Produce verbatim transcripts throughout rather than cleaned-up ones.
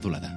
Tolada.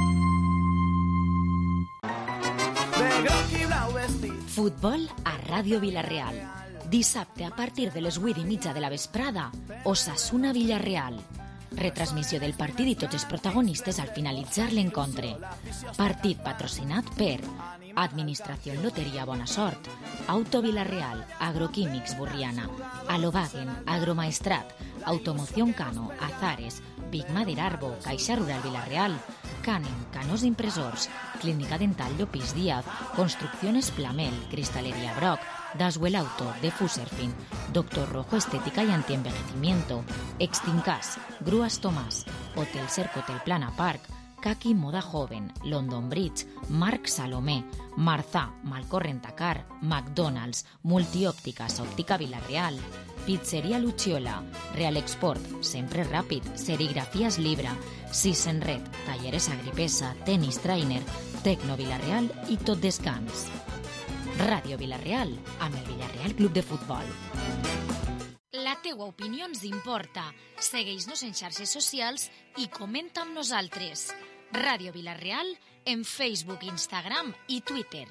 Futbol a Ràdio Vila-real. Dissabte a partir de les vuit i mitja de la vesprada, Osasuna Villarreal. Retransmissió del partit i tots els protagonistes al finalitzar l'encontre. Partit patrocinat per Administració Loteria Bona Sort, Auto Vila-real, Agroquímics Burriana, Alobagen, Agromaestrat, Automoción Cano, Azares, Big Mader Arbo, Caixa Rural Vila-real, Canem, Canós Impresors, Clínica Dental Llopis Díaz, Construcciones Plamel, Cristalería Brock, Daswell Auto, Defuserfin, Doctor Rojo Estética y Antienvejecimiento, Extincas, Grúas Tomás, Hotel Cerco Hotel Plana Park, Kaki Moda Joven, London Bridge, Marc Salomé, Marzà, Malcorrent Tacar, McDonald's, Multiòptiques, Òptica Vila-real, Pizzeria Luciola, Real Export, Sempre Ràpid, Serigrafies Libra, Sisenred, Talleres Agripesa, Tenis Trainer, Tecno Vila-real i Tot Descans. Ràdio Vila-real, amb el Villarreal Club de Futbol. La teua opinió ens importa. Segueix-nos en xarxes socials i comenta amb nosaltres. Ràdio Vila-real en Facebook, Instagram i Twitter.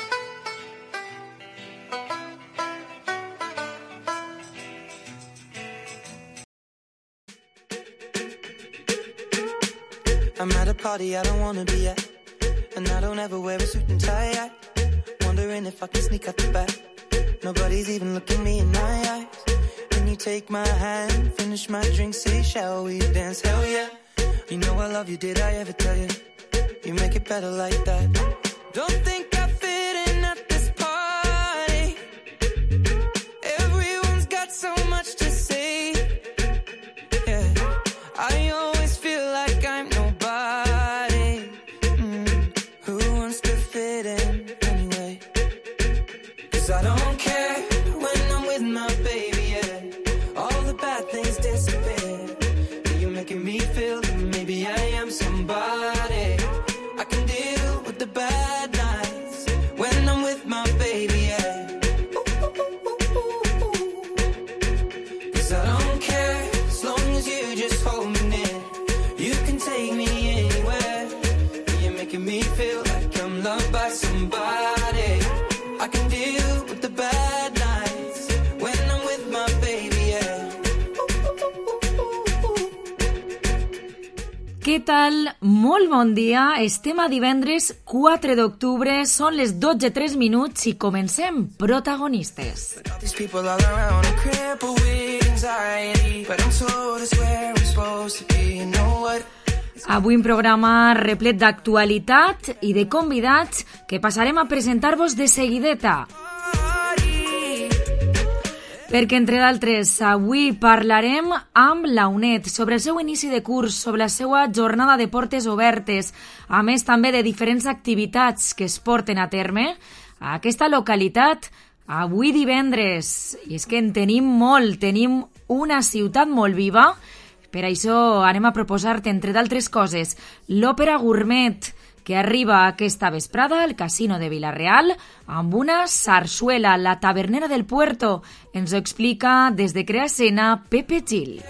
I'm at a party I don't wanna be at, and I don't ever wear a suit and tie yet. Wondering if I can sneak out the back. Nobody's even looking me in my eyes. Can you take my hand, finish my drink, say shall we dance? Hell yeah. You know I love you, did I ever tell you? You make it better like that. Don't think I fit in at this party. Everyone's got so much to say. Yeah, I always feel like I'm nobody. Mm. Who wants to fit in anyway? 'Cause I don't care when I'm with my baby, yeah. All the bad things disappear. You're making me feel that maybe I am somebody. I can deal with the bad nights when I'm with my baby, yeah. 'Cause I don't care as long as you just hold me near. You can take me anywhere. You're making me feel like I'm loved by somebody. I can deal with the bad nights when I'm with my baby, yeah. Què tal? Molt bon dia. Estem a divendres quatre d'octubre, són les dotze i tres minuts i comencem Protagonistes. These people all around are crippled with anxiety, but I'm told it's where I'm supposed to be. You know what? Avui un programa replet d'actualitat i de convidats que passarem a presentar-vos de seguideta. Perquè, entre d'altres, avui parlarem amb la UNED sobre el seu inici de curs, sobre la seva jornada de portes obertes, a més també de diferents activitats que es porten a terme a aquesta localitat avui divendres. I és que en tenim molt, tenim una ciutat molt viva. Per això anem a proposar-te, entre d'altres coses, l'Òpera Gourmet, que arriba aquesta vesprada al Casino de Vila-real amb una sarsuela, la tavernera del Puerto. Ens ho explica des de Crea Escena Pepe Gil.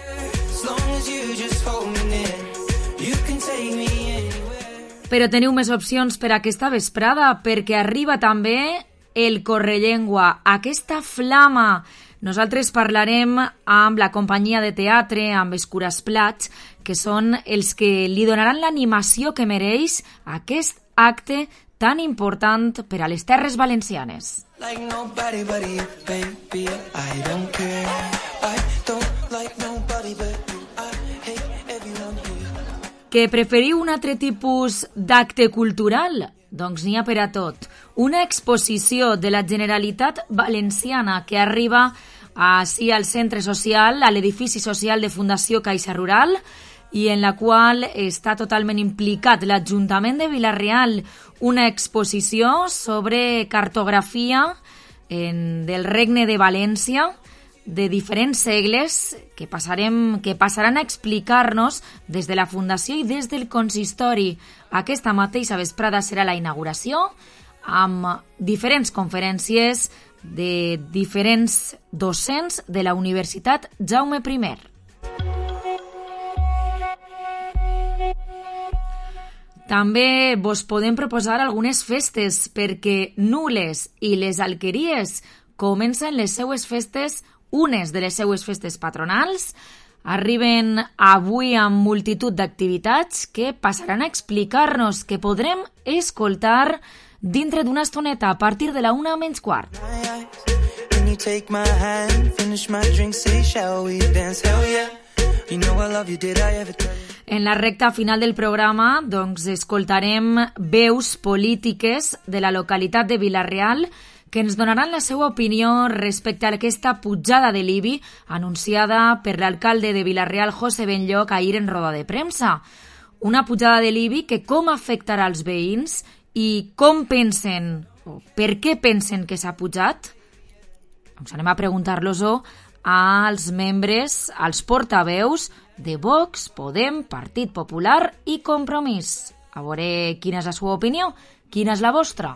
Però teniu més opcions per aquesta vesprada, perquè arriba també el Correllengua, aquesta flama. Nosaltres parlarem amb la companyia de teatre, amb Escures Plats, que són els que li donaran l'animació que mereix aquest acte tan important per a les Terres Valencianes. Like nobody but you, baby, I don't care. I don't like nobody but you. I hate everyone here. Que preferiu un altre tipus d'acte cultural? Doncs n'hi ha per a tot. Una exposició de la Generalitat Valenciana que arriba així al centre social, a l'edifici social de Fundació Caixa Rural, i en la qual està totalment implicat l'Ajuntament de Vila-real, una exposició sobre cartografia en, del Regne de València de diferents segles que, passarem, que passaran a explicar-nos des de la Fundació i des del Consistori. Aquesta mateixa vesprada serà la inauguració amb diferents conferències de diferents docents de la Universitat Jaume I. També vos podem proposar algunes festes perquè Nules i les Alqueries comencen les seues festes, unes de les seues festes patronals. Arriben avui amb multitud d'activitats que passaran a explicar-nos, que podrem escoltar dintre d'una estoneta a partir de la una menys quart. En la recta final del programa doncs, escoltarem veus polítiques de la localitat de Vila-real que ens donaran la seva opinió respecte a aquesta pujada de l'I B I anunciada per l'alcalde de Vila-real, José Benlloch, ahir en roda de premsa. Una pujada de l'I B I que com afectarà als veïns i com pensen, o per què pensen que s'ha pujat? Doncs anem a preguntar-los-ho als membres, als portaveus de Vox, Podem, Partit Popular i Compromís. A veure quina és la seva opinió, quina és la vostra.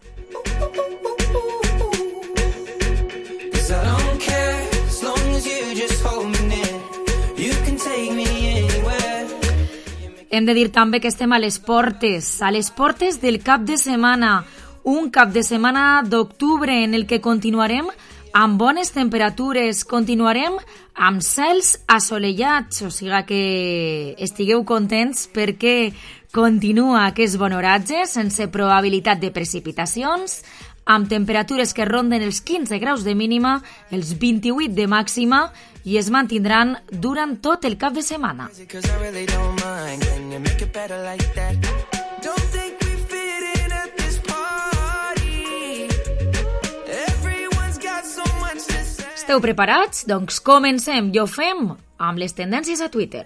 Hem de dir també que estem a les portes, a les portes del cap de setmana, un cap de setmana d'octubre en el que continuarem amb bones temperatures, continuarem amb cels assolellats, o sigui que estigueu contents perquè continua aquest bon oratge sense probabilitat de precipitacions, amb temperatures que ronden els quinze graus de mínima, els vint-i-vuit de màxima i es mantindran durant tot el cap de setmana. Esteu preparats? Doncs comencem i ho fem amb les tendències a Twitter.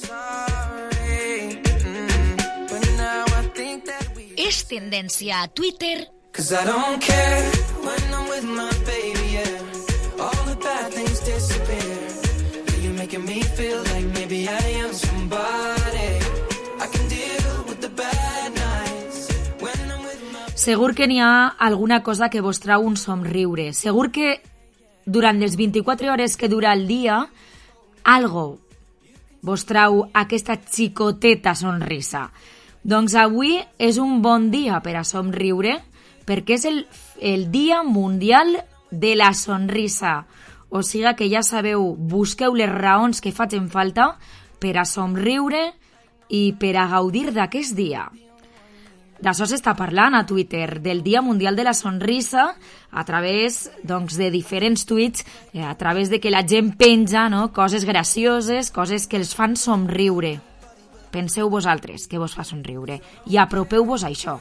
És tendència a Twitter. Cause I don't care when I'm with my baby, yeah. All the bad things disappear. You're making me feel like maybe I am somebody. I can deal with the bad nights when I'm with my... Segur que n'hi ha alguna cosa que vos trau un somriure. Segur que durant les vint-i-quatre hores que dura el dia, algo vos trau aquesta xicoteta sonrisa. Doncs avui és un bon dia per a somriure, perquè és el, el Dia Mundial de la Sonrisa. O sigui que ja sabeu, busqueu les raons que facin falta per a somriure i per a gaudir d'aquest dia. D'això s'està parlant a Twitter, del Dia Mundial de la Sonrisa, a través doncs, de diferents tuits, a través de que la gent penja, no?, coses gracioses, coses que els fan somriure. Penseu vosaltres què vos fa somriure i apropeu-vos a això.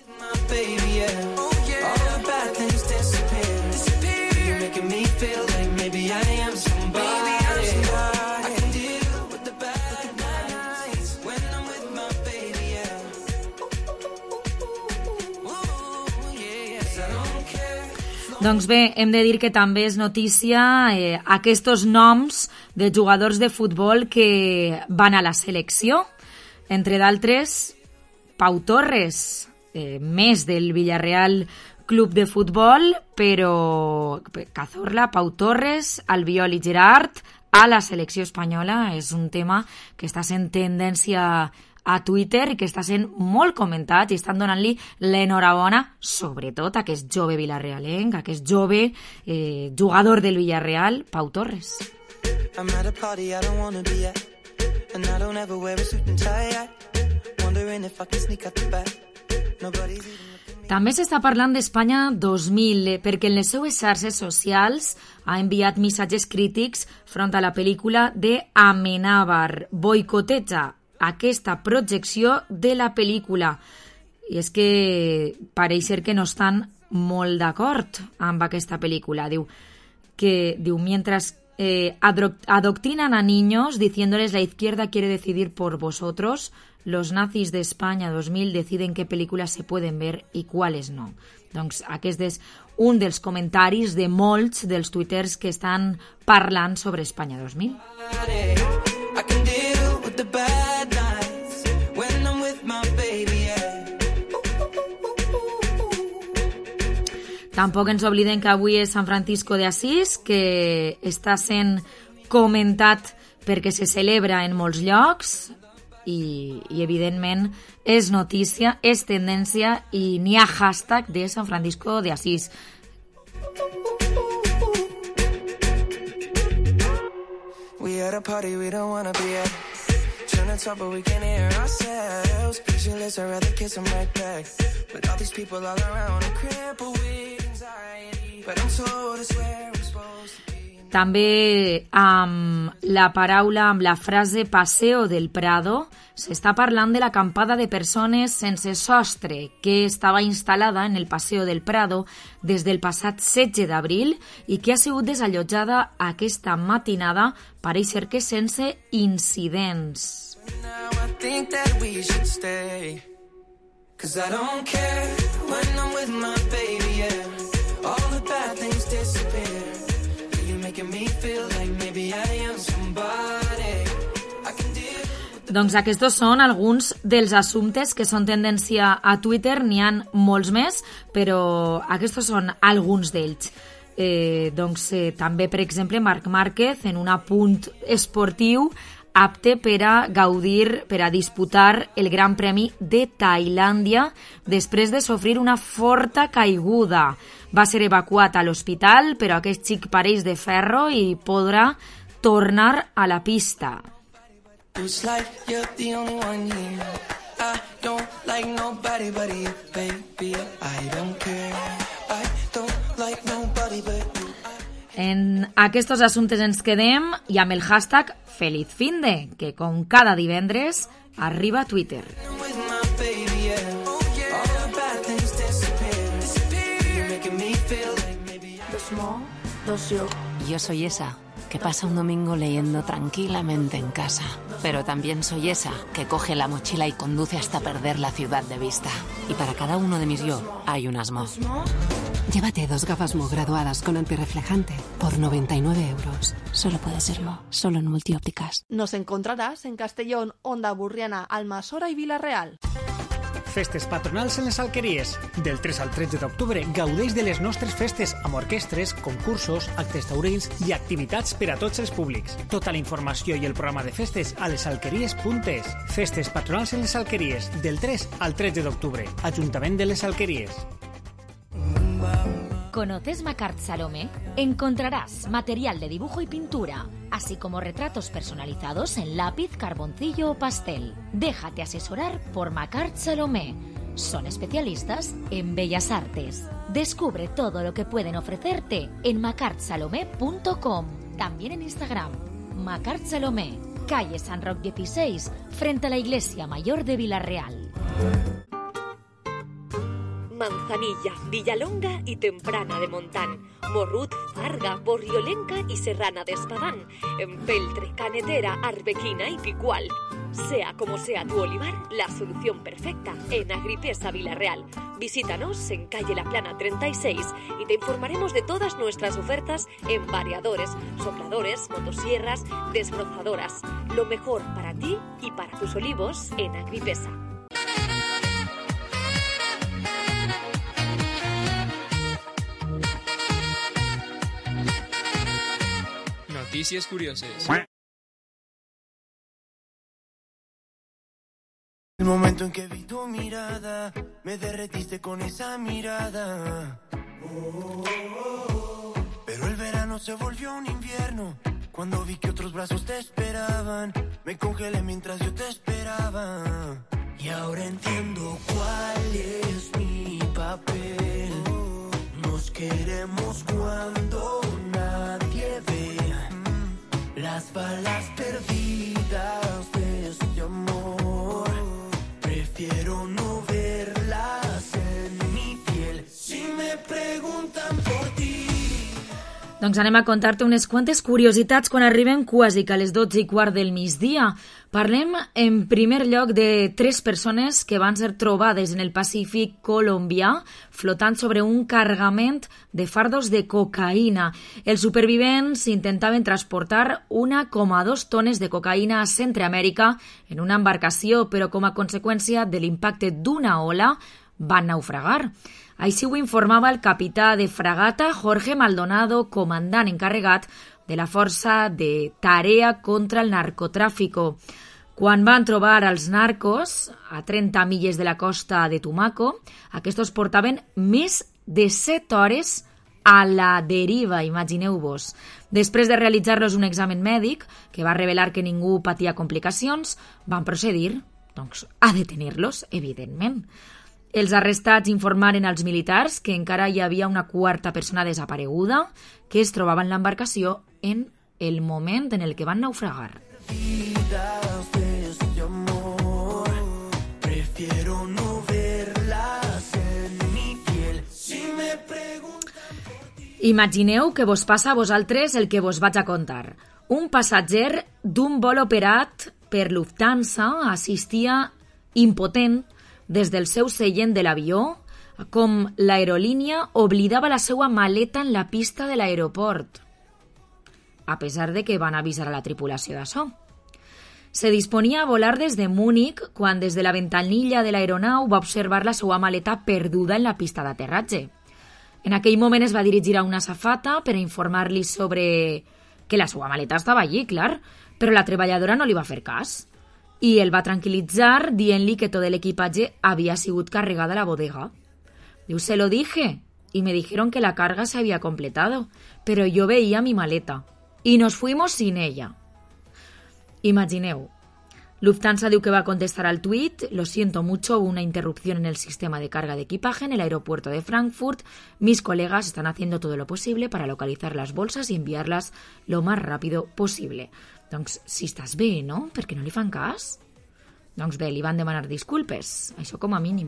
Doncs bé, hem de dir que també és notícia eh, aquests noms de jugadors de futbol que van a la selecció. Entre d'altres, Pau Torres, eh, més del Villarreal Club de Futbol, però Cazorla, Pau Torres, Albiol i Gerard a la selecció espanyola. És un tema que està sent tendència a Twitter i que està sent molt comentat i estan donant-li l'enhorabona, sobretot a aquest jove vilarrealenc, a aquest jove eh, jugador del Villarreal, Pau Torres. I'm at a party I don't wanna be at, and I don't ever wear a suit and tie at, wondering if I can sneak out the back. Nobody's even looking. També s'està parlant d'Espanya dos mil, perquè en les seues xarxes socials ha enviat missatges crítics front a la pel·lícula de Amenábar, boicoteja aquesta projecció de la pel·lícula. I és que pareix ser que no estan molt d'acord amb aquesta pel·lícula. Diu que, diu, mientras eh, adoctrinan a niños diciéndoles la izquierda quiere decidir por vosotros, los nazis de España dos mil deciden qué películas se pueden ver y cuáles no. Doncs aquest és un dels comentaris de molts dels tuiters que estan parlant sobre Espanya dos mil. Tampoc ens oblidem que avui és Sant Francisco de Asís, que està sent comentat perquè se celebra en molts llocs. i, i evidentment és notícia, és tendència i n'hi ha hashtag de San Francisco de Asís. We at a party we don't wanna be at. Trying to talk but we can't hear ourselves. Pictureless, I'd rather kiss them right back. But all these people all around are crippled with anxiety. But I'm told it's where we're supposed to be. També amb la paraula, amb la frase Paseo del Prado, s'està parlant de l'acampada de persones sense sostre que estava instal·lada en el Paseo del Prado des del passat setze d'abril i que ha sigut desallotjada aquesta matinada, pareix ser que sense incidents. Now I think that we should stay. Cause I don't care when I'm with my baby, yeah. All the bad things disappear. Me feel like maybe I am somebody. I can deal with... Doncs aquests són alguns dels assumptes que són tendència a Twitter, n'hi ha molts més, però aquests són alguns d'ells. Eh, doncs eh, també, per exemple, Marc Márquez en un apunt esportiu apte per a gaudir, per a disputar el Gran Premi de Tailàndia després de sofrir una forta caiguda. Va ser evacuat a l'hospital, però aquest xic pareix de ferro i podrà tornar a la pista. It's like you're the only one here. I don't like nobody but you, baby. I don't care. I don't like nobody but you. En aquests assumptes ens quedem i amb el hashtag FelizFinde, que com cada divendres arriba a Twitter. Yo soy esa que pasa un domingo leyendo tranquilamente en casa, pero también soy esa que coge la mochila y conduce hasta perder la ciudad de vista. Y para cada uno de mis yo hay un Asmo. Llévate dos gafas Mo graduadas con antirreflejante por noventa y nueve euros. Solo puede ser Mo, solo en Multiópticas. Nos encontrarás en Castellón, Onda Burriana, Almassora i Vila-real. Festes patronals en les Alqueries. Del tres al tretze d'octubre gaudeix de les nostres festes amb orquestres, concursos, actes taurins i activitats per a tots els públics. Tota la informació i el programa de festes a lesalqueries punt es. Festes patronals en les Alqueries. Del tres al tretze d'octubre. Ajuntament de les Alqueries. ¿Conoces Macart Salomé? Encontrarás material de dibujo y pintura, así como retratos personalizados en lápiz, carboncillo o pastel. Déjate asesorar por Macart Salomé. Son especialistas en bellas artes. Descubre todo lo que pueden ofrecerte en macart salomé punto com. También en Instagram. Macart Salomé, calle San Roc dieciséis, frente a la Iglesia Mayor de Vila-real. Manzanilla, Villalonga y Temprana de Montán, Morrut, Farga, Borriolenca y Serrana de Espadán, Empeltre, Canetera, Arbequina y Picual. Sea como sea tu olivar, la solución perfecta en Agripesa Vila-real. Visítanos en calle La Plana treinta y seis y te informaremos de todas nuestras ofertas en variadores, sopladores, motosierras, desbrozadoras. Lo mejor para ti y para tus olivos en Agripesa. Noticias curiosas. El momento en que vi tu mirada, me derretiste con esa mirada. Oh, oh, oh. Pero el verano se volvió un invierno. Cuando vi que otros brazos te esperaban, me congelé mientras yo te esperaba. Y ahora entiendo cuál es mi papel. Nos queremos cuando nadie ve. Las balas perdidas de este amor, prefiero no verlas en mi piel. Si me preguntan por ti. Doncs anem a contar-te unes quantes curiositats quan arriben quasi que a les dotze i quart del migdia. Parlem en primer lloc de tres persones que van ser trobades en el Pacífic colombià flotant sobre un cargament de fardos de cocaïna. Els supervivents intentaven transportar una coma dos tones de cocaïna a Centreamèrica en una embarcació, però com a conseqüència de l'impacte d'una ola van naufragar. Així ho informava el capità de fragata Jorge Maldonado, comandant encarregat de la Força de Tarea contra el Narcotràfico. Quan van trobar els narcos a trenta milles de la costa de Tumaco, aquests portaven més de set hores a la deriva, imagineu-vos. Després de realitzar-los un examen mèdic, que va revelar que ningú patia complicacions, van procedir, doncs, a detenir-los, evidentment. Els arrestats informaren als militars que encara hi havia una quarta persona desapareguda que es trobava en l'embarcació en el moment en el que van naufragar. Imagineu que vos passa a vosaltres el que vos vaig a contar. Un passatger d'un vol operat per Lufthansa assistia impotent des del seu seient de l'avió com l'aerolínia oblidava la seva maleta en la pista de l'aeroport, a pesar de que van avisar a la tripulació d'això. Se disponia a volar des de Múnich quan des de la ventanilla de l'aeronau va observar la seva maleta perduda en la pista d'aterratge. En aquell moment es va dirigir a una azafata per a informar-li sobre que la seva maleta estava allí, clar, però la treballadora no li va fer cas i el va tranquil·litzar dient-li que tot l'equipatge havia sigut carregat a la bodega. Diu, se lo dije y me dijeron que la carga se había completado, pero yo veía mi maleta y nos fuimos sin ella. Imagineu. Lufthansa diu que va contestar al tuit: lo siento mucho, hubo una interrupción en el sistema de carga de equipaje en el aeropuerto de Frankfurt. Mis colegas están haciendo todo lo posible para localizar las bolsas y enviarlas lo más rápido posible. Doncs, si estàs bé, no? Per què no li fan cas? Doncs bé, li van demanar disculpes, això com a mínim.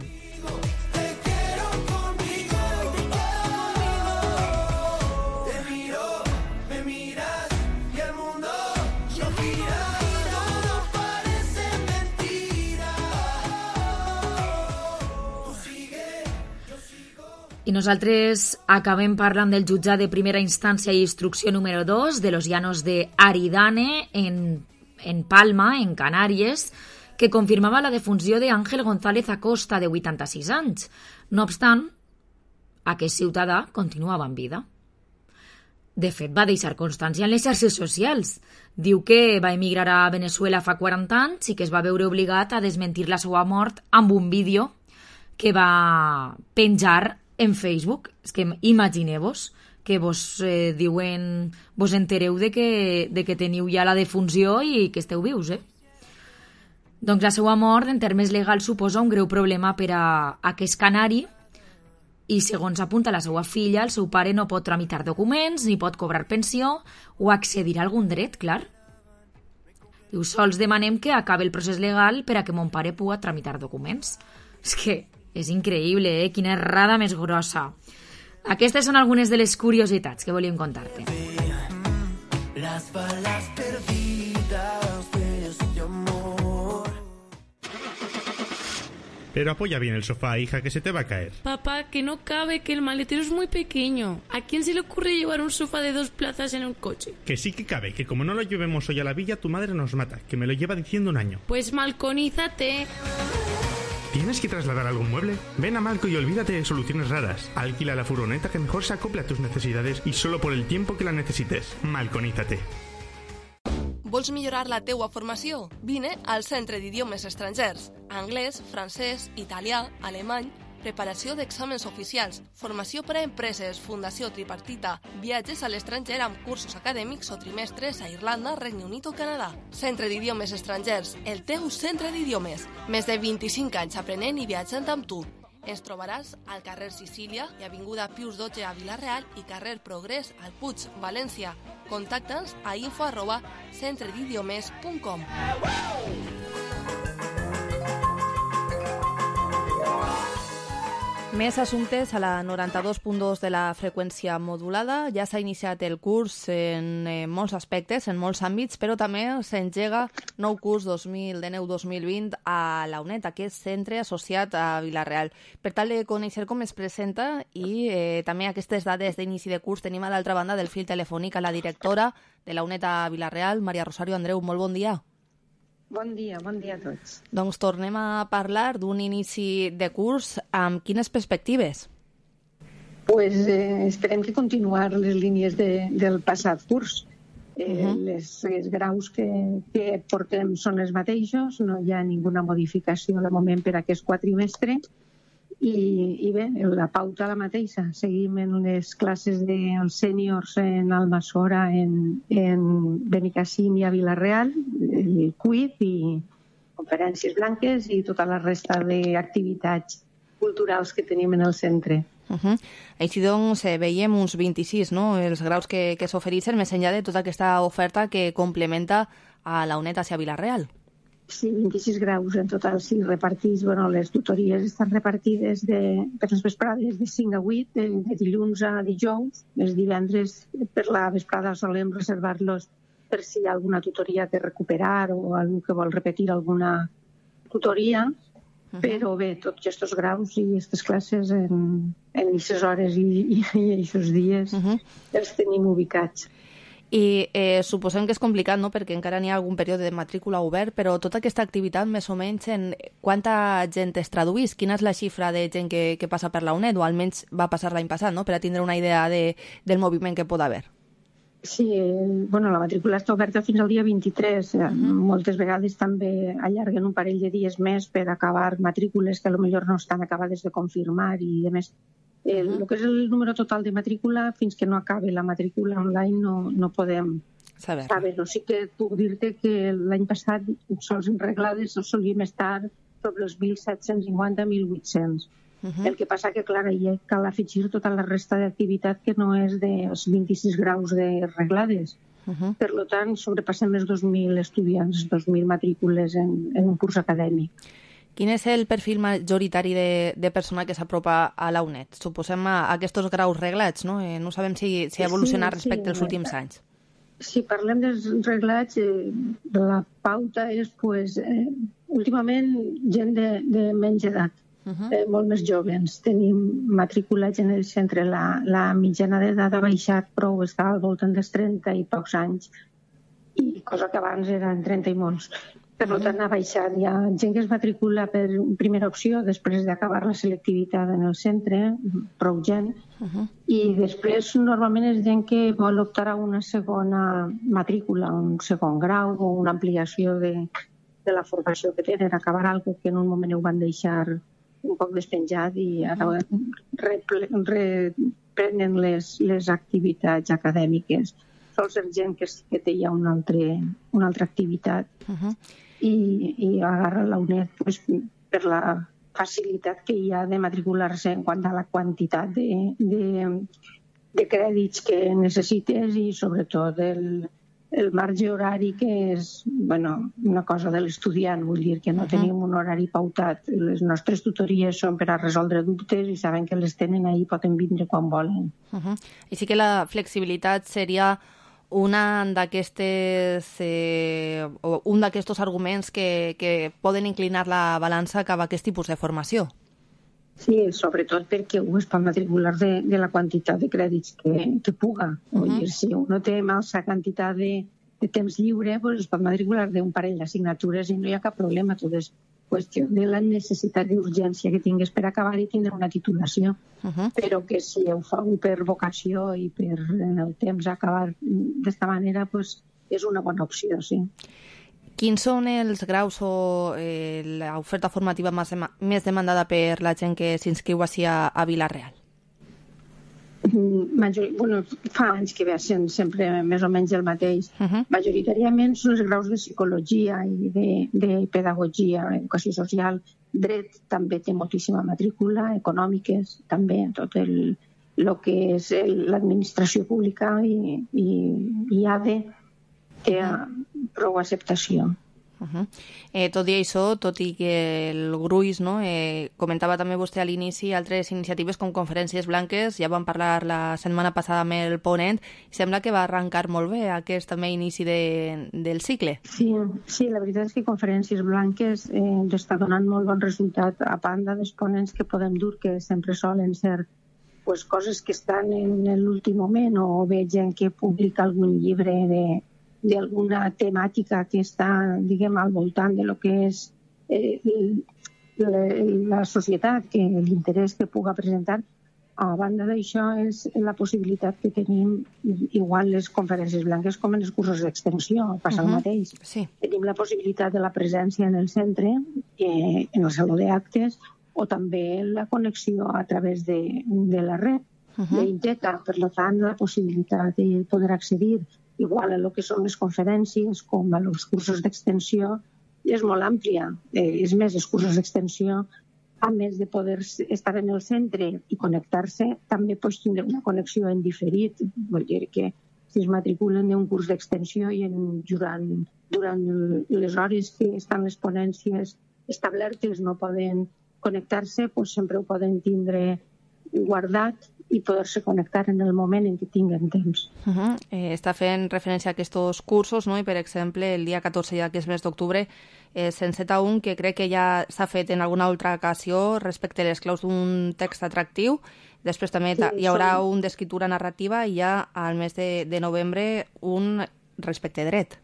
I nosaltres acabem parlant del jutjat de primera instància i instrucció número dos de los llanos de Aridane, en, en Palma, en Canàries, que confirmava la defunció d'Àngel González Acosta, de vuitanta-sis anys. No obstant, aquest ciutadà continuava en vida. De fet, va deixar constància en les xarxes socials. Diu que va emigrar a Venezuela fa quaranta anys i que es va veure obligat a desmentir la seva mort amb un vídeo que va penjar en Facebook. És que imagineu-vos que vos eh, diuen, vos entereu de que, de que teniu ja la defunció i que esteu vius, eh? Doncs la seva mort, en termes legals, suposa un greu problema per a aquest canari i, segons apunta la seva filla, el seu pare no pot tramitar documents, ni pot cobrar pensió o accedir a algun dret, clar. Diu, sols demanem que acabi el procés legal per a que mon pare pugui tramitar documents. És que és increïble, eh? Quina errada més grossa. Aquestes són algunes de les curiositats que volíem contar-te. Las balas perdidas de este amor. Pero apoya bien el sofá, hija, que se te va a caer. Papá, que no cabe, que el maletero es muy pequeño. ¿A quién se le ocurre llevar un sofá de dos plazas en un coche? Que sí que cabe, que como no lo llevemos hoy a la villa, tu madre nos mata, que me lo lleva diciendo un año. Pues malconízate. ¿Tienes que trasladar algún mueble? Ven a Malco y olvídate de soluciones raras. Alquila la furgoneta que mejor se acople a tus necesidades y solo por el tiempo que la necesites. Malconízate. Vols millorar la teua formació? Vine al Centre d'Idiomes Estrangers. Anglès, francès, italià, alemany, preparació d'exàmens oficials, formació per a empreses, fundació tripartita, viatges a l'estranger amb cursos acadèmics o trimestres a Irlanda, Regne Unit o Canadà. Centre d'Idiomes Estrangers, el teu centre d'idiomes. Més de vint-i-cinc anys aprenent i viatjant amb tu. Ens trobaràs al carrer Sicília i avinguda Pius dotze a Vila-real i carrer Progrés al Puig, València. Contacta'ns a info arroba centre d'idiomes punt com. Més assumptes a la noranta-dos punt dos de la freqüència modulada. Ja s'ha iniciat el curs en eh, molts aspectes, en molts àmbits, però també s'engega nou curs dos mil dinou dos mil vint a la UNED, aquest centre associat a Vila-real. Per tal de conèixer com es presenta i eh, també aquestes dades d'inici de curs, tenim a l'altra banda del fil telefònic a la directora de la UNED a Vila-real, Maria Rosario Andreu. Molt bon dia. Bon dia, bon dia a tots. Doncs tornem a parlar d'un inici de curs amb quines perspectives? Pues eh, esperem que continuar les línies de, del passat curs. Eh, uh-huh. les, els graus que, que portem són els mateixos, no hi ha ninguna modificació de moment per a aquest quatrimestre i, i bé, la pauta la mateixa. Seguim en les classes dels sèniors en Almassora, en, en Benicàssim i a Vila-real, el cuit i conferències blanques i tota la resta d'activitats culturals que tenim en el centre. Uh-huh. Així doncs eh, veiem uns vint-i-sis, no?, els graus que, que s'ofereixen més enllà de tota aquesta oferta que complementa a la UNED hacia Vila-real. Sí, vint-i-sis graus en total, sí, repartits. Bueno, les tutories estan repartides de, per les vesprades de cinc a vuit, de, de dilluns a dijous. Els divendres per la vesprada solem reservar-los per si hi ha alguna tutoria que recuperar o algú que vol repetir alguna tutoria. Uh-huh. Però bé, tots aquests graus i aquestes classes en aquestes hores i, i, i aquests dies uh-huh. els tenim ubicats. I eh, suposem que és complicat, no?, perquè encara n'hi ha algun període de matrícula obert, però tota aquesta activitat, més o menys, en quanta gent es traduís? Quina és la xifra de gent que, que passa per la UNED, o almenys va passar l'any passat, no?, per a tindre una idea de, del moviment que pot haver? Sí, bueno, la matrícula està oberta fins al dia vint-i-tres. Uh-huh. Moltes vegades també allarguen un parell de dies més per acabar matrícules que potser no estan acabades de confirmar i a més. El, uh-huh. el que és el número total de matrícula, fins que no acabi la matrícula online no, no podem saber. saber. O sí que puc dir-te que l'any passat sols en reglades solíem estar sobre els mil set-cents cinquanta a mil vuit-cents. Uh-huh. El que passa que, clar, hi cal afegir tota la resta d'activitat que no és dels vint-i-sis graus de reglades. Uh-huh. Per tant, sobrepassem els dos mil estudiants, dos mil matrícules en, en un curs acadèmic. Quin és el perfil majoritari de, de persona que s'apropa a la UNED? Suposem a, a aquests graus reglats, no? Eh, no sabem si, si ha evolucionat sí, respecte sí, als últims anys. Si parlem dels reglats, eh, la pauta és, pues, eh, últimament, gent de, de menys edat. Uh-huh. eh, molt més joves. Tenim matriculats en el centre. La, la mitjana d'edat ha baixat prou, està al voltant dels trenta i pocs anys, i cosa que abans eren trenta i molts. Per uh-huh. tant, ha baixat. Hi ha gent que es matricula per primera opció després d'acabar la selectivitat en el centre, prou gent, uh-huh. i després normalment és gent que vol optar a una segona matrícula, un segon grau o una ampliació de, de la formació que tenen, acabar alguna que en un moment ho van deixar un poc despenjat i ara reprenen les, les activitats acadèmiques. Sol ser gent que, que té ja una, altre, una altra activitat uh-huh. i, i agarra la UNED pues, per la facilitat que hi ha de matricular-se en quant a la quantitat de, de, de crèdits que necessites i sobretot el, el marge horari que és bueno, una cosa de l'estudiant, vull dir que no uh-huh. tenim un horari pautat. Les nostres tutories són per a resoldre dubtes i saben que les tenen ahí, poden vindre quan volen. Uh-huh. I sí que la flexibilitat seria una d'aquestes eh, o un d'aquests arguments que, que poden inclinar la balança cap a aquest tipus de formació. Sí, sobretot perquè un es pot matricular de, de la quantitat de crèdits que, que puga. Uh-huh. Vull dir, si uno té massa quantitat de, de temps lliure, pues es pot matricular d'un parell d'assignatures i no hi ha cap problema. Tot és qüestió de la necessitat d'urgència que tingues per acabar i tindre una titulació. Uh-huh. Però que si ho fa per vocació i per en el temps acabar d'esta manera, pues és una bona opció, sí. Quins són els graus o eh, l'oferta formativa més, més demandada per la gent que s'inscriu així a, a Vila-real? Major... Bueno, fa anys que ve sent sempre més o menys el mateix. Uh-huh. Majoritàriament són els graus de psicologia i de, de pedagogia, educació social. Dret també té moltíssima matrícula, econòmiques també, tot el, el que és l'administració pública i, i, i A D E té prou acceptació. Uh-huh. eh, tot i això, tot i que el gruix, no, eh, comentava també vostè a l'inici altres iniciatives com conferències blanques, ja vam parlar la setmana passada amb el ponent, i sembla que va arrencar molt bé aquest també inici de, del cicle. Sí, sí, la veritat és que conferències blanques eh, ens està donant molt bon resultat, a banda dels ponents que podem dur, que sempre solen ser pues, coses que estan en l'últim moment, o bé gent que publica algun llibre de d'alguna temàtica que està, diguem, al voltant de lo que és eh, la, la societat, que l'interès que puga presentar, A banda d'això, és la possibilitat que tenim, igual les conferències blanques com en els cursos d'extensió, passa uh-huh. el mateix. Sí. Tenim la possibilitat de la presència en el centre, eh, en el saló d'actes, o també la connexió a través de, de la red uh-huh. d'Inteca. Per tant, la possibilitat de poder accedir igual a lo que són les conferències com a els cursos d'extensió és molt àmplia. Eh, és més, els cursos d'extensió, a més de poder estar en el centre i connectar-se, també pots tindre una connexió en diferit. Vull dir que si es matriculen d'un curs d'extensió i en, durant, durant les hores que estan les ponències establertes no poden connectar-se, doncs sempre ho poden tindre guardat i poder-se connectar en el moment en què tinguen temps. Uh-huh. eh, està fent referència a aquests cursos, no? I per exemple, el dia catorze, ja que és mes d'octubre, eh, s'enceta un que crec que ja s'ha fet en alguna altra ocasió respecte a les claus d'un text atractiu. Després també sí, hi haurà són... un d'escriptura narrativa i ja al mes de, de novembre un respecte a dret.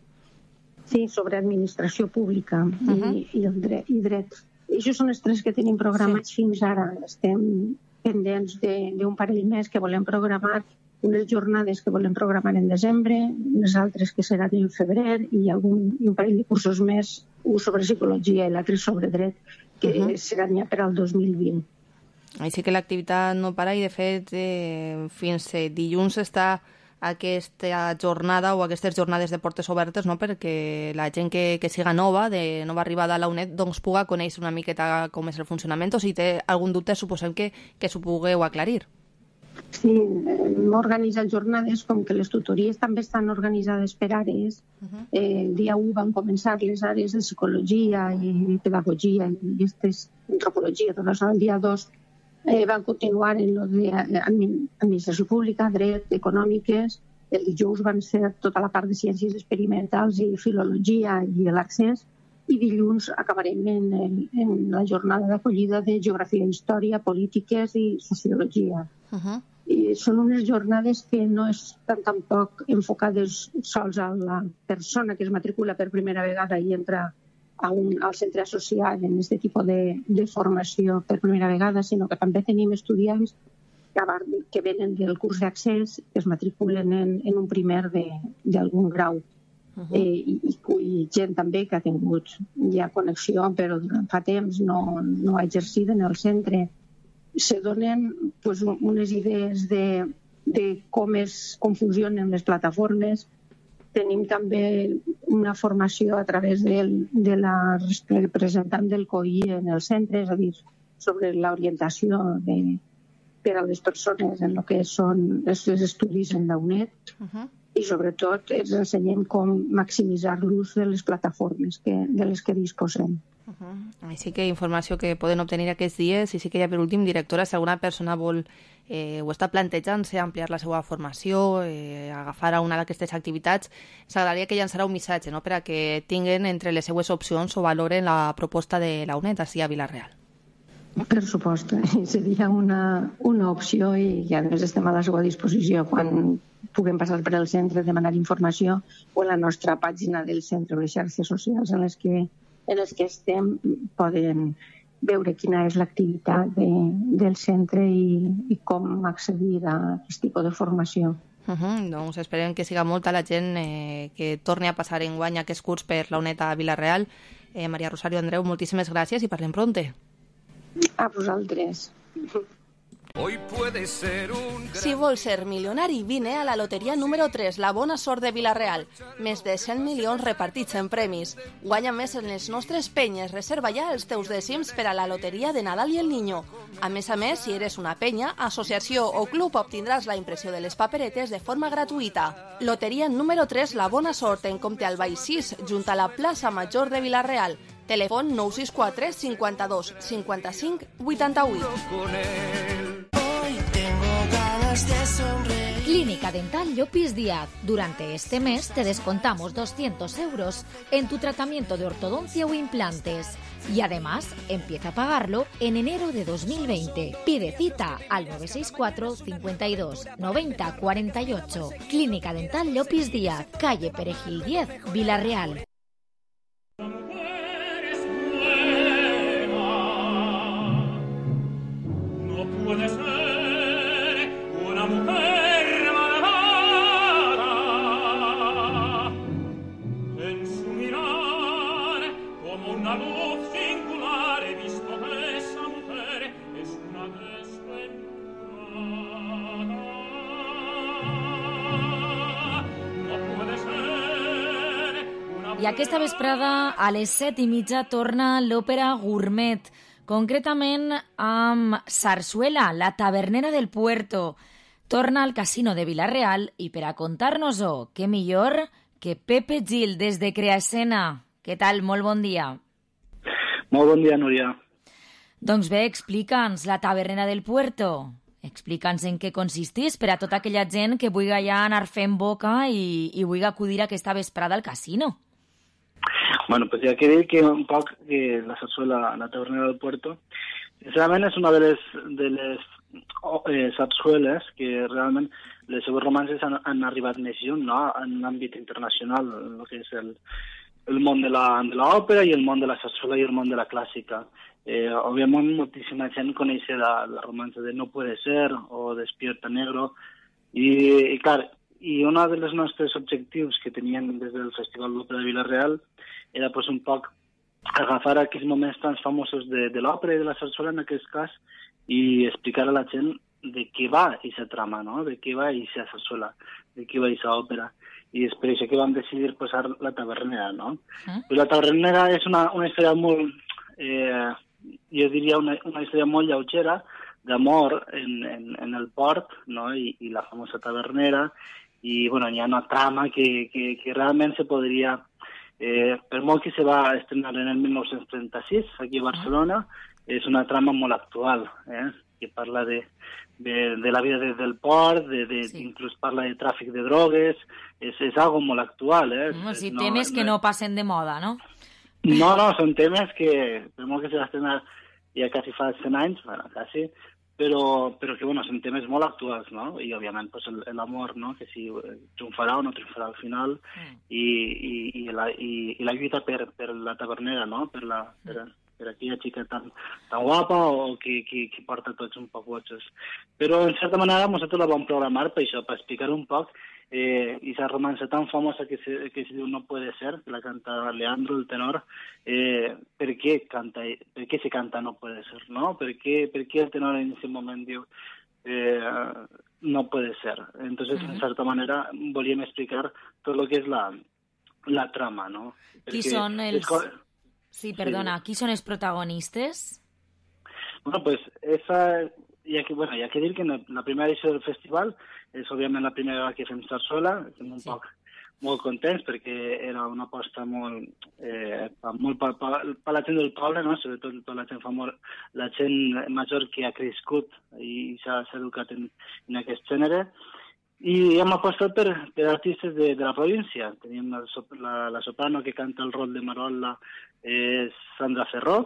Sí, sobre administració pública uh-huh. i, i, el dret, i dret. I això són els tres que tenim programats sí. fins ara. Estem pendents d'un parell més que volem programar, unes jornades que volem programar en desembre, unes altres que seran en febrer i, algun, i un parell de cursos més, un sobre psicologia i l'altre sobre dret, que uh-huh. seran ja per al dos mil vint. Així que l'activitat no para i, de fet, eh, fins eh, dilluns està aquesta jornada o aquestes jornades de portes obertes, no? Perquè la gent que, que siga nova, de nova arribada a la UNED, doncs puga conèixer una miqueta com és el funcionament, o si té algun dubte suposem que, que s'ho pugueu aclarir. Sí, hem organitzat jornades, com que les tutories també estan organitzades per àrees. Uh-huh. eh, el dia u van començar les àrees de psicologia i pedagogia i aquestes, antropologia, tot això. El dia dos Eh, van continuar en lo de administració pública, dret, econòmiques. El dijous van ser tota la part de ciències experimentals i filologia i l'accés. I dilluns acabarem en, en la jornada d'acollida de geografia, història, polítiques i sociologia. Uh-huh. I són unes jornades que no estan tampoc enfocades sols a la persona que es matricula per primera vegada i entra a un, al centre associat en aquest tipus de, de formació per primera vegada, sinó que també tenim estudiants que, que venen del curs d'accés, que es matriculen en, en un primer d'algun grau. Uh-huh. eh, i, i gent també que ha tingut ja connexió, però fa temps no, no ha exercit en el centre. Se donen pues, unes idees de, de com, es, com funcionen les plataformes. Tenim també una formació a través del, de la representant del C O I en el centre, és a dir, sobre l'orientació de, per a les persones en el que són els estudis en la UNED. Uh-huh. I sobretot ens ensenyem com maximitzar l'ús de les plataformes que, de les que disposem. Uh-huh. Així que informació que poden obtenir aquests dies. I sí que ja per últim, directora, si alguna persona vol eh, o està plantejant-se ampliar la seva formació, eh, agafar a una d'aquestes activitats, s'agradaria que llançarà un missatge, no?, per a que tinguen entre les seues opcions o valoren la proposta de la UNED ací a Vila-real. Per supost, seria una, una opció i, i a més estem a la seva disposició quan puguem passar per el centre, demanar informació o a la nostra pàgina del centre o les xarxes socials en les que, en les que estem poden veure quina és l'activitat de, del centre i, i com accedir a aquest tipus de formació. Uh-huh. Doncs esperem que siga molta la gent eh, que torni a passar enguany aquest curs per la UNED a Vila-real. Eh, Maria Rosario, Andreu, moltíssimes gràcies i parlem pronte. A vosaltres. Hoy puede ser un gran... Si vols ser milionari, vine a la loteria número tres, la bona sort de Vila-real. Més de cent milions repartits en premis. Guanya més en les nostres penyes. Reserva ja els teus dècims per a la loteria de Nadal i el Niño. A més a més, si eres una penya, associació o club, obtindràs la impressió de les paperetes de forma gratuïta. Loteria número tres, la bona sort, en Comte Albay sis, junt a la plaça Major de Vila-real. Telèfon nou sis quatre cinquanta-dos cinquanta-cinc vuitanta-vuit. Clínica Dental Llopis Díaz. Durante este mes te descontamos doscientos euros en tu tratamiento de ortodoncia o implantes. Y además, empieza a pagarlo en enero de dos mil veinte. Pide cita al nueve seis cuatro cincuenta y dos noventa cuarenta y ocho. Clínica Dental Llopis Díaz, calle Perejil diez, Vila-real. Puede ser I aquesta vesprada, a les set i mitja, torna l'òpera Gourmet, concretament amb Sarsuela, la tavernera del Puerto. Torna al Casino de Vila-real i per a contar-nos-ho, què millor que Pepe Gil, des de Creaescena. Què tal? Molt bon dia. Molt bon dia, Núria. Doncs bé, explica'ns la tavernera del Puerto. Explica'ns en què consistís per a tota aquella gent que vulgui ja anar fent boca i, i vulgui acudir aquesta vesprada al casino. Bueno, pues ja que dir que un poc que la sarsuela, la tavernera del Puerto, sincerament és una de les, de les eh, sarsueles que realment les seves romances han, han arribat més lluny, no?, en l'àmbit internacional, el que és el, el món de l'òpera i el món de la sarsuela i el món de la clàssica. Eh, òbviament, moltíssima gent coneix la, la romança de No puede ser o Despierta Negro i, i clar, i un dels nostres objectius que teníem des del Festival d'Òpera de Vila-real era pues, un poc agafar aquests moments tan famosos de, de l'òpera i de la sarsuela en aquest cas i explicar a la gent de què va aquesta trama, no?, de què va aquesta sarsuela, de què va aquesta òpera. I és per això que vam decidir posar la tavernera, no? Mm. Pues la tavernera és una, una història molt, eh, jo diria una, una història molt lleugera d'amor en, en, en el port, no?, I, i la famosa tavernera, i bueno, hi ha una trama que, que, que realment se podria, eh, per molt que se va estrenar en el dinou trenta-sis aquí a Barcelona, és una trama molt actual, eh, que parla de, de, de la vida des del port, de, de, sí. Inclús parla de tràfic de drogues, és, és algo molt actual. Eh? No, si no, temes que no passen de moda, no? No, no, són temes que, per molt que se va estrenar ja quasi fa cent anys, bueno, quasi, però, però que, bueno, són temes molt actuals, no? I, òbviament, pues, l'amor, no?, que si triomfarà o no triomfarà al final, mm. i, i, i, la, i, i la lluita per, per la tavernera, no?, per la... Per, per aquella xica tan, tan guapa o que, que, que porta tots un poc botxos. Però, en certa manera, nosaltres la vam programar per això, per explicar un poc eh, aquesta romança tan famosa que se, que se diu No puede ser, que la canta Leandro, el tenor, eh, per què canta, per què se canta No puede ser, no? Per què, per què el tenor en aquest moment diu eh, No puede ser? Entonces, uh-huh. en certa manera, volíem explicar tot el que és la, la trama, no? Qui Perquè són els... És... Sí, perdona, sí. Qui són els protagonistes? Bueno, pues, esa, hi ha que, bueno, hi ha que dir que la primera edició del festival és, òbviament, la primera vegada que fem sarsuela, estem un sí. poc molt contents perquè era una aposta molt, eh, molt per pa, pa, pa la gent del poble, no? Sobretot per la gent famor, la gent major que ha crescut i s'ha educat en, en aquest gènere. I hem apostat per, per artistes de, de la província. Tenim la, la, la soprano que canta el rol de Marola, és Sandra Ferró,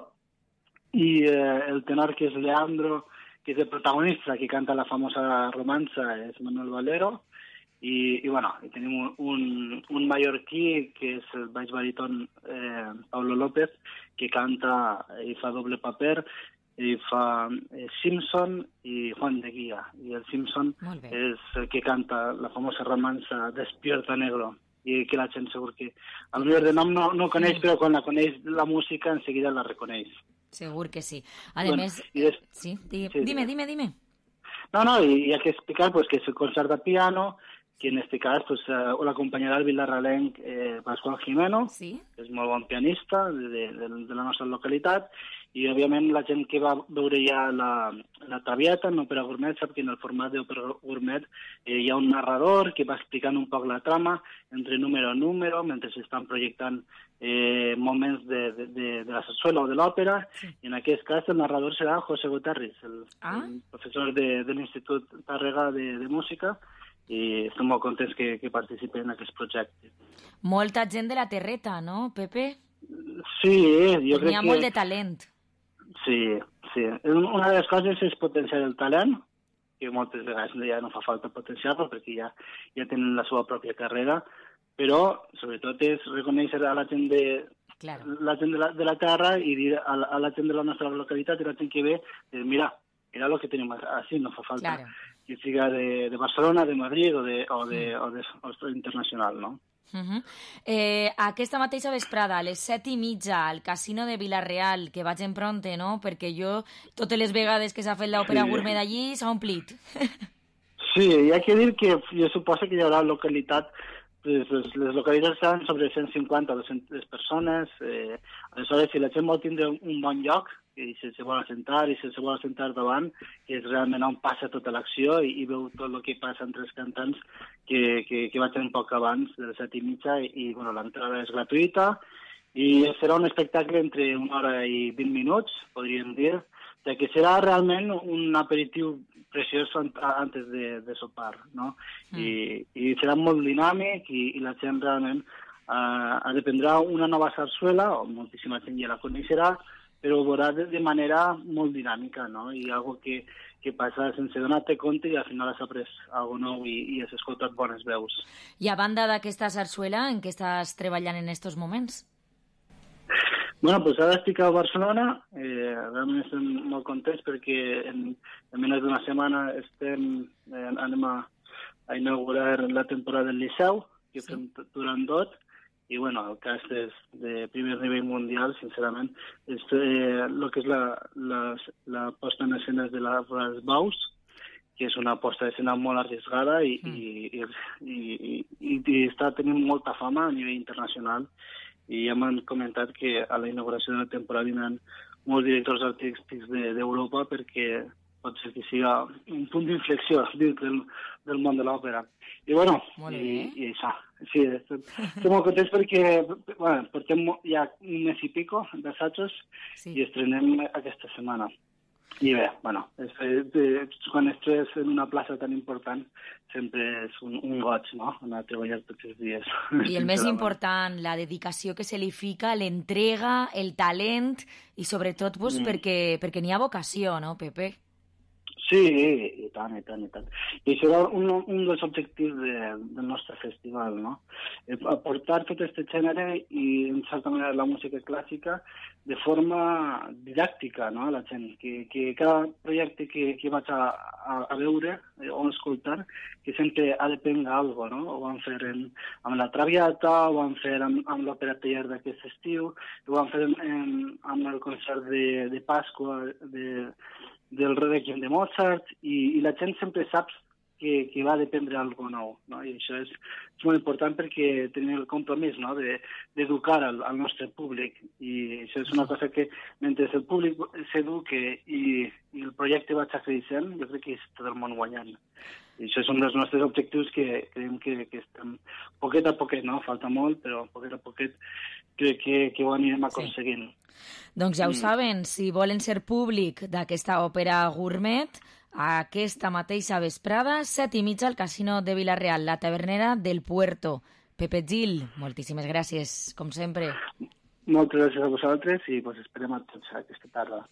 i eh, el tenor que és Leandro, que és el protagonista, que canta la famosa romança, és Manuel Valero, i, i bueno, i tenim un, un, un mallorquí, que és el baix baríton eh, Pablo López, que canta i fa doble paper, i fa eh, Simpson i Juan de Guía. I el Simpson és el que canta la famosa romança Despierta Negro, i que la gent segur que a lo millor de nom no, no coneix, però quan la coneix la música enseguida la reconeix. Segur que sí. A bueno, més... Des... Sí, di... sí, dime, dime, dime. No, no, y, y hay que explicar pues, que es el concert de piano, que en este cas pues, uh, l'acompanyarà el vilarralenc eh, Pascual Jimeno, sí? que és molt bon pianista de, de, de, de la nostra localitat, i òbviament la gent que va veure ja la, la Traviata en Òpera Gourmet sap que en el format d'Òpera Gourmet eh, hi ha un narrador que va explicant un poc la trama entre número a número mentre s'estan projectant eh, moments de, de, de, de la sarsuela o de l'òpera, sí. I en aquest cas el narrador serà José Guterres, el, ah? el professor de, de l'Institut Tàrrega de, de Música, i estem molt contents que, que participen en aquest projecte. Molta gent de la terreta, no, Pepe? Sí, jo crec que... N'hi ha molt de talent. Sí, sí. Una de les coses és potenciar el talent, que moltes vegades ja no fa falta potenciar-lo perquè ja, ja tenen la seva pròpia carrera, però sobretot és reconèixer a la gent de, claro. la, gent de, la, de la terra i dir a la, a la gent de la nostra localitat i la gent que ve, dir, mira, era el que tenim així, no fa falta claro. Que siga de, de Barcelona, de Madrid o de, o de, o de, o de internacional, no? Uh-huh. eh, aquesta mateixa vesprada, a les set i mitja, al Casino de Vila-real, que vaig en pronte, no? Perquè jo, totes les vegades que s'ha fet l'òpera sí. Gourmet d'allí, s'ha omplit. Sí, hi ha que dir que jo suposo que hi haurà localitat les, les localitats estaven sobre cent cinquanta a dues-centes persones. Eh, aleshores, si la gent vol tindre un bon lloc, i si se vol assentar, i si se vol assentar davant, que és realment on passa tota l'acció i, i veu tot el que passa entre els cantants, que, que, que vaig un poc abans de les set i mitja, i, i bueno, l'entrada és gratuïta, i serà un espectacle entre una hora i vint minuts, podríem dir, ja que serà realment un aperitiu preciós antes de, de sopar, no? Mm. I, I serà molt dinàmic i, i la gent realment uh, aprendrà una nova sarsuela, o moltíssima gent ja la coneixerà, però ho veurà de, de manera molt dinàmica, no? I algo que, que passa sense donar-te compte i al final has après alguna nou i, i has escoltat bones veus. I a banda d'aquesta sarsuela, en què estàs treballant en aquests moments? Bueno, pues ara estic a Barcelona, eh, realment estem molt contents perquè en, en menys d'una setmana estem, eh, anem a, a inaugurar la temporada del Liceu, que sí. Fem durant tot, i bueno, el cast és de primer nivell mundial, sincerament. És, eh, el que és la, la, la posta en escena de la Les Baus, que és una posta d'escena molt arriesgada i, mm. i, i, i, i, i està tenint molta fama a nivell internacional. I ja m'han comentat que a la inauguració de la temporada vindran molts directors artístics d'Europa de, perquè pot ser que siga un punt d'inflexió dins del, del món de l'òpera. I bueno, i, i això. Sí, estem, estem molt contents perquè bueno, portem ja un mes i pico d'assajos sí. I estrenem aquesta setmana. I bé, bueno, és, és, quan estàs en una plaça tan important sempre és un, un goig, no?, anar a treballar tots els dies. I el més important, la dedicació que se li fica, l'entrega, el talent i sobretot pues, mm. perquè, perquè n'hi ha vocació, no, Pepe? Sí, i tant, i tant, i tant. I això era un, un dels objectius de, del nostre festival, no? Aportar tot aquest gènere i, en certa manera, la música clàssica de forma didàctica, no?, a la gent. Que, que cada projecte que, que vaig a, a, a veure o a escoltar, que sempre ha de prendre alguna cosa, no? Ho vam fer en, amb la Traviata, ho vam fer amb, amb l'òpera taller d'aquest estiu, ho vam fer en, amb el concert de, de Pasqua, de... del Requiem de Mozart, i, i la gent sempre sap que, que va dependre d'alguna nou, no? I això és, és molt important perquè tenim el compromís, no?, d'educar de, al, al nostre públic, i això és una cosa que mentre el públic s'eduque i, i el projecte va creixent, jo crec que és tot el món guanyant. I això és un dels nostres objectius que creiem que, que estem poquet a poquet, no? Falta molt, però poquet a poquet crec que, que ho anirem aconseguint. Sí. Doncs ja ho mm. saben, si volen ser públic d'aquesta òpera gourmet, aquesta mateixa vesprada, set i mitja al Casino de Vila-real, la tavernera del Puerto. Pepe Gil, moltíssimes gràcies, com sempre. Moltes gràcies a vosaltres i pues, esperem a tots aquesta tarda.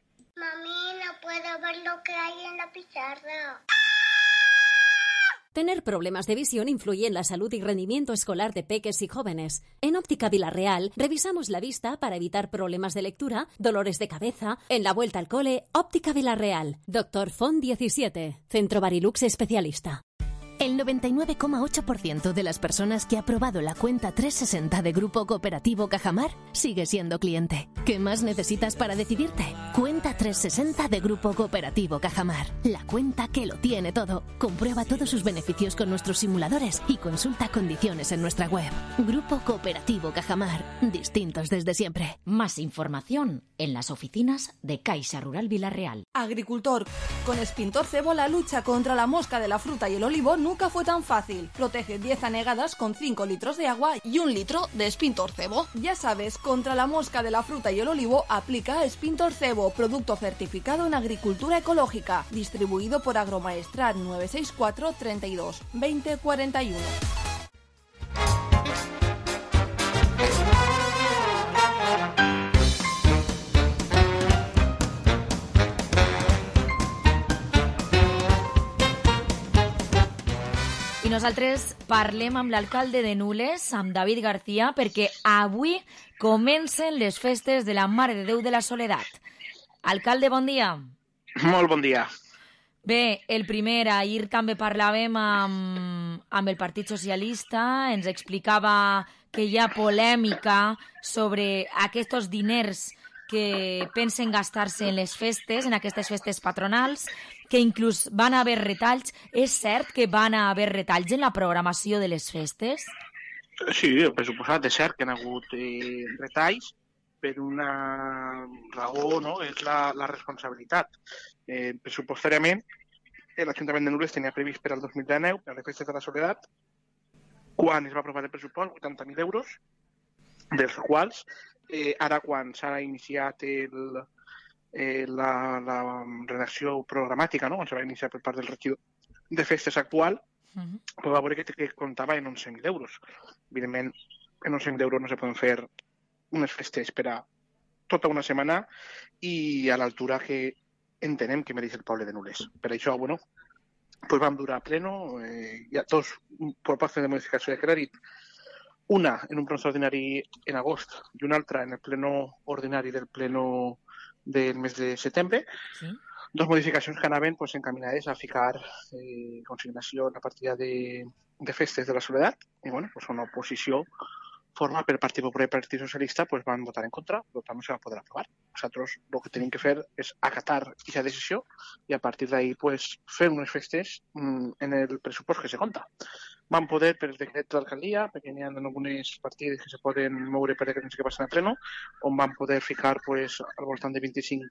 Mami, no puedo ver lo que hay en la pizarra. Tener problemas de visión influye en la salud y rendimiento escolar de peques y jóvenes. En Óptica Vila-real revisamos la vista para evitar problemas de lectura, dolores de cabeza. En la vuelta al cole, Óptica Vila-real. Doctor Font diecisiete, Centro Barilux Especialista. El noventa y nueve coma ocho por ciento de las personas que ha probado la cuenta trescientos sesenta de Grupo Cooperativo Cajamar sigue siendo cliente. ¿Qué más necesitas para decidirte? Cuenta trescientos sesenta de Grupo Cooperativo Cajamar. La cuenta que lo tiene todo. Comprueba todos sus beneficios con nuestros simuladores y consulta condiciones en nuestra web. Grupo Cooperativo Cajamar. Distintos desde siempre. Más información en las oficinas de Caixa Rural Vila-real. Agricultor, con Spintor Cebo la lucha contra la mosca de la fruta y el olivo nunca fue tan fácil. Protege diez anegadas con cinco litros de agua y un litro de Spintor Cebo. Ya sabes, contra la mosca de la fruta y el olivo aplica Spintor Cebo, producto certificado en agricultura ecológica, distribuido por Agromaestrat nueve seis cuatro, treinta y dos, veinte, cuarenta y uno. I nosaltres parlem amb l'alcalde de Nules, amb David García, perquè avui comencen les festes de la Mare de Déu de la Soledat. Alcalde, bon dia. Molt bon dia. Bé, el primer, ahir també parlàvem amb, amb el Partit Socialista, ens explicava que hi ha polèmica sobre aquests diners que pensen gastar-se en les festes, en aquestes festes patronals, que inclús van haver retalls. És cert que van haver retalls en la programació de les festes? Sí, per suposat, és cert que han hagut eh, retalls per una raó, no? És la, la responsabilitat. Eh, pressupostàriament, l'Ajuntament de Nules tenia previst per al dos mil dinou, per a les festes de la Soledat, quan es va aprovar el pressupost, vuitanta mil euros, dels quals eh, ara quan s'ha iniciat el, eh, la, la redacció programàtica, no? Quan s'ha iniciat per part del regidor de festes actual, uh-huh. pues va veure que, que comptava en onze mil euros. Evidentment, en onze mil euros no se poden fer unes festes per a tota una setmana i a l'altura que entenem que mereix el poble de Nules. Per això, bueno, pues vam durar a pleno, eh, hi ha dos propostes de modificació de crèdit, una en un pleno extraordinari en agost i una altra en el pleno ordinari del pleno del mes de setembre. Sí. Dos modificacions que anaven pues, encaminades a ficar eh, consignació en la partida de, de festes de la Soledat i bueno, pues, una oposició forma per Partit Popular i Partit Socialista pues, van votar en contra, per tant no se va poder aprovar. Nosaltres el que tenim que fer és acatar aquesta decisió i a partir d'ahí pues, fer unes festes mm, en el pressupost que se compta. Van poder, per decret de l'alcaldia, perquè n'hi ha algunes partides que se poden moure per decret que passen a pleno, on van poder ficar pues, al voltant de vint-i-cinc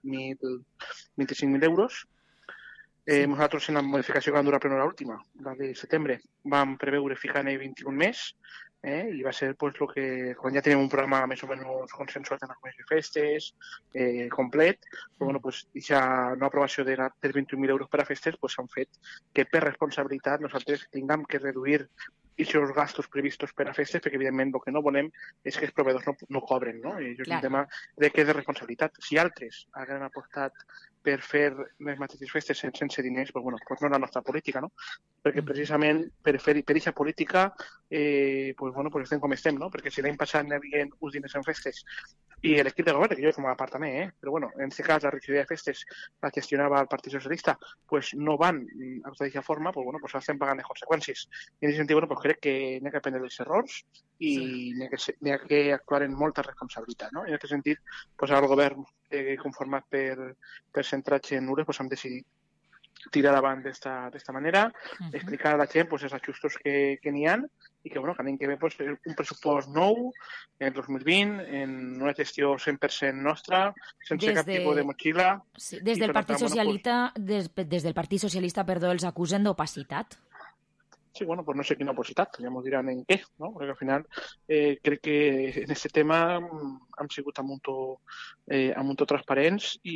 mil euros. Eh, sí. Nosaltres, en la modificació que van durar a pleno l'última, la de setembre, vam preveure ficar-ne vint-i-un més, eh, i va ser pues, lo que, quan ja teníem un programa més o menys consensuat en la comissió de festes, eh, complet, però bueno, pues, aquesta no aprovació de, la, de vint-i-un mil euros per a festes pues, han fet que per responsabilitat nosaltres tinguem que reduir aquests gastos previstos per a festes, perquè evidentment el que no volem és que els proveïdors no, no cobren, no? I això és un tema de que és de responsabilitat. Si altres hagueren apostat per fer les mateixes festes sense diners, pues, bueno, pues no és la nostra política, no? Perquè precisament per fer per aquesta política eh, pues, bueno, pues estem com estem, no? Perquè si l'any passat n'hi havia uns diners en festes i l'equip de govern, que jo com a part també, eh? Però bueno, en aquest cas la regidoria de festes la gestionava el Partit Socialista, pues no van a aquesta forma, pues bueno, pues estem pagant les conseqüències. I en aquest sentit, bueno, pues crec que n'hi ha que aprendre dels errors i sí. n'hi ha, ha que actuar en molta responsabilitat, no? En aquest sentit, pues ara el govern eh, conformat per, per centrar-se en Nules, pues hem decidit tirar davant d'esta manera, uh-huh. explicar a la gent pues, els ajustos que, que n'hi ha i que, bueno, que anem que ver pues, un pressupost nou en el dos mil vint, en una gestió cent per cent nostra, sense des cap de... tipus de motxilla. Sí, des, del Partit tant, Socialista, bueno, pues... des, des del Partit Socialista, perdó, els acusen d'opacitat. Sí, bueno, pues no sé quina opositat, ja m'ho diran en què, no? Perquè al final eh, crec que en aquest tema hem sigut amb un to, eh, amb un to transparents i,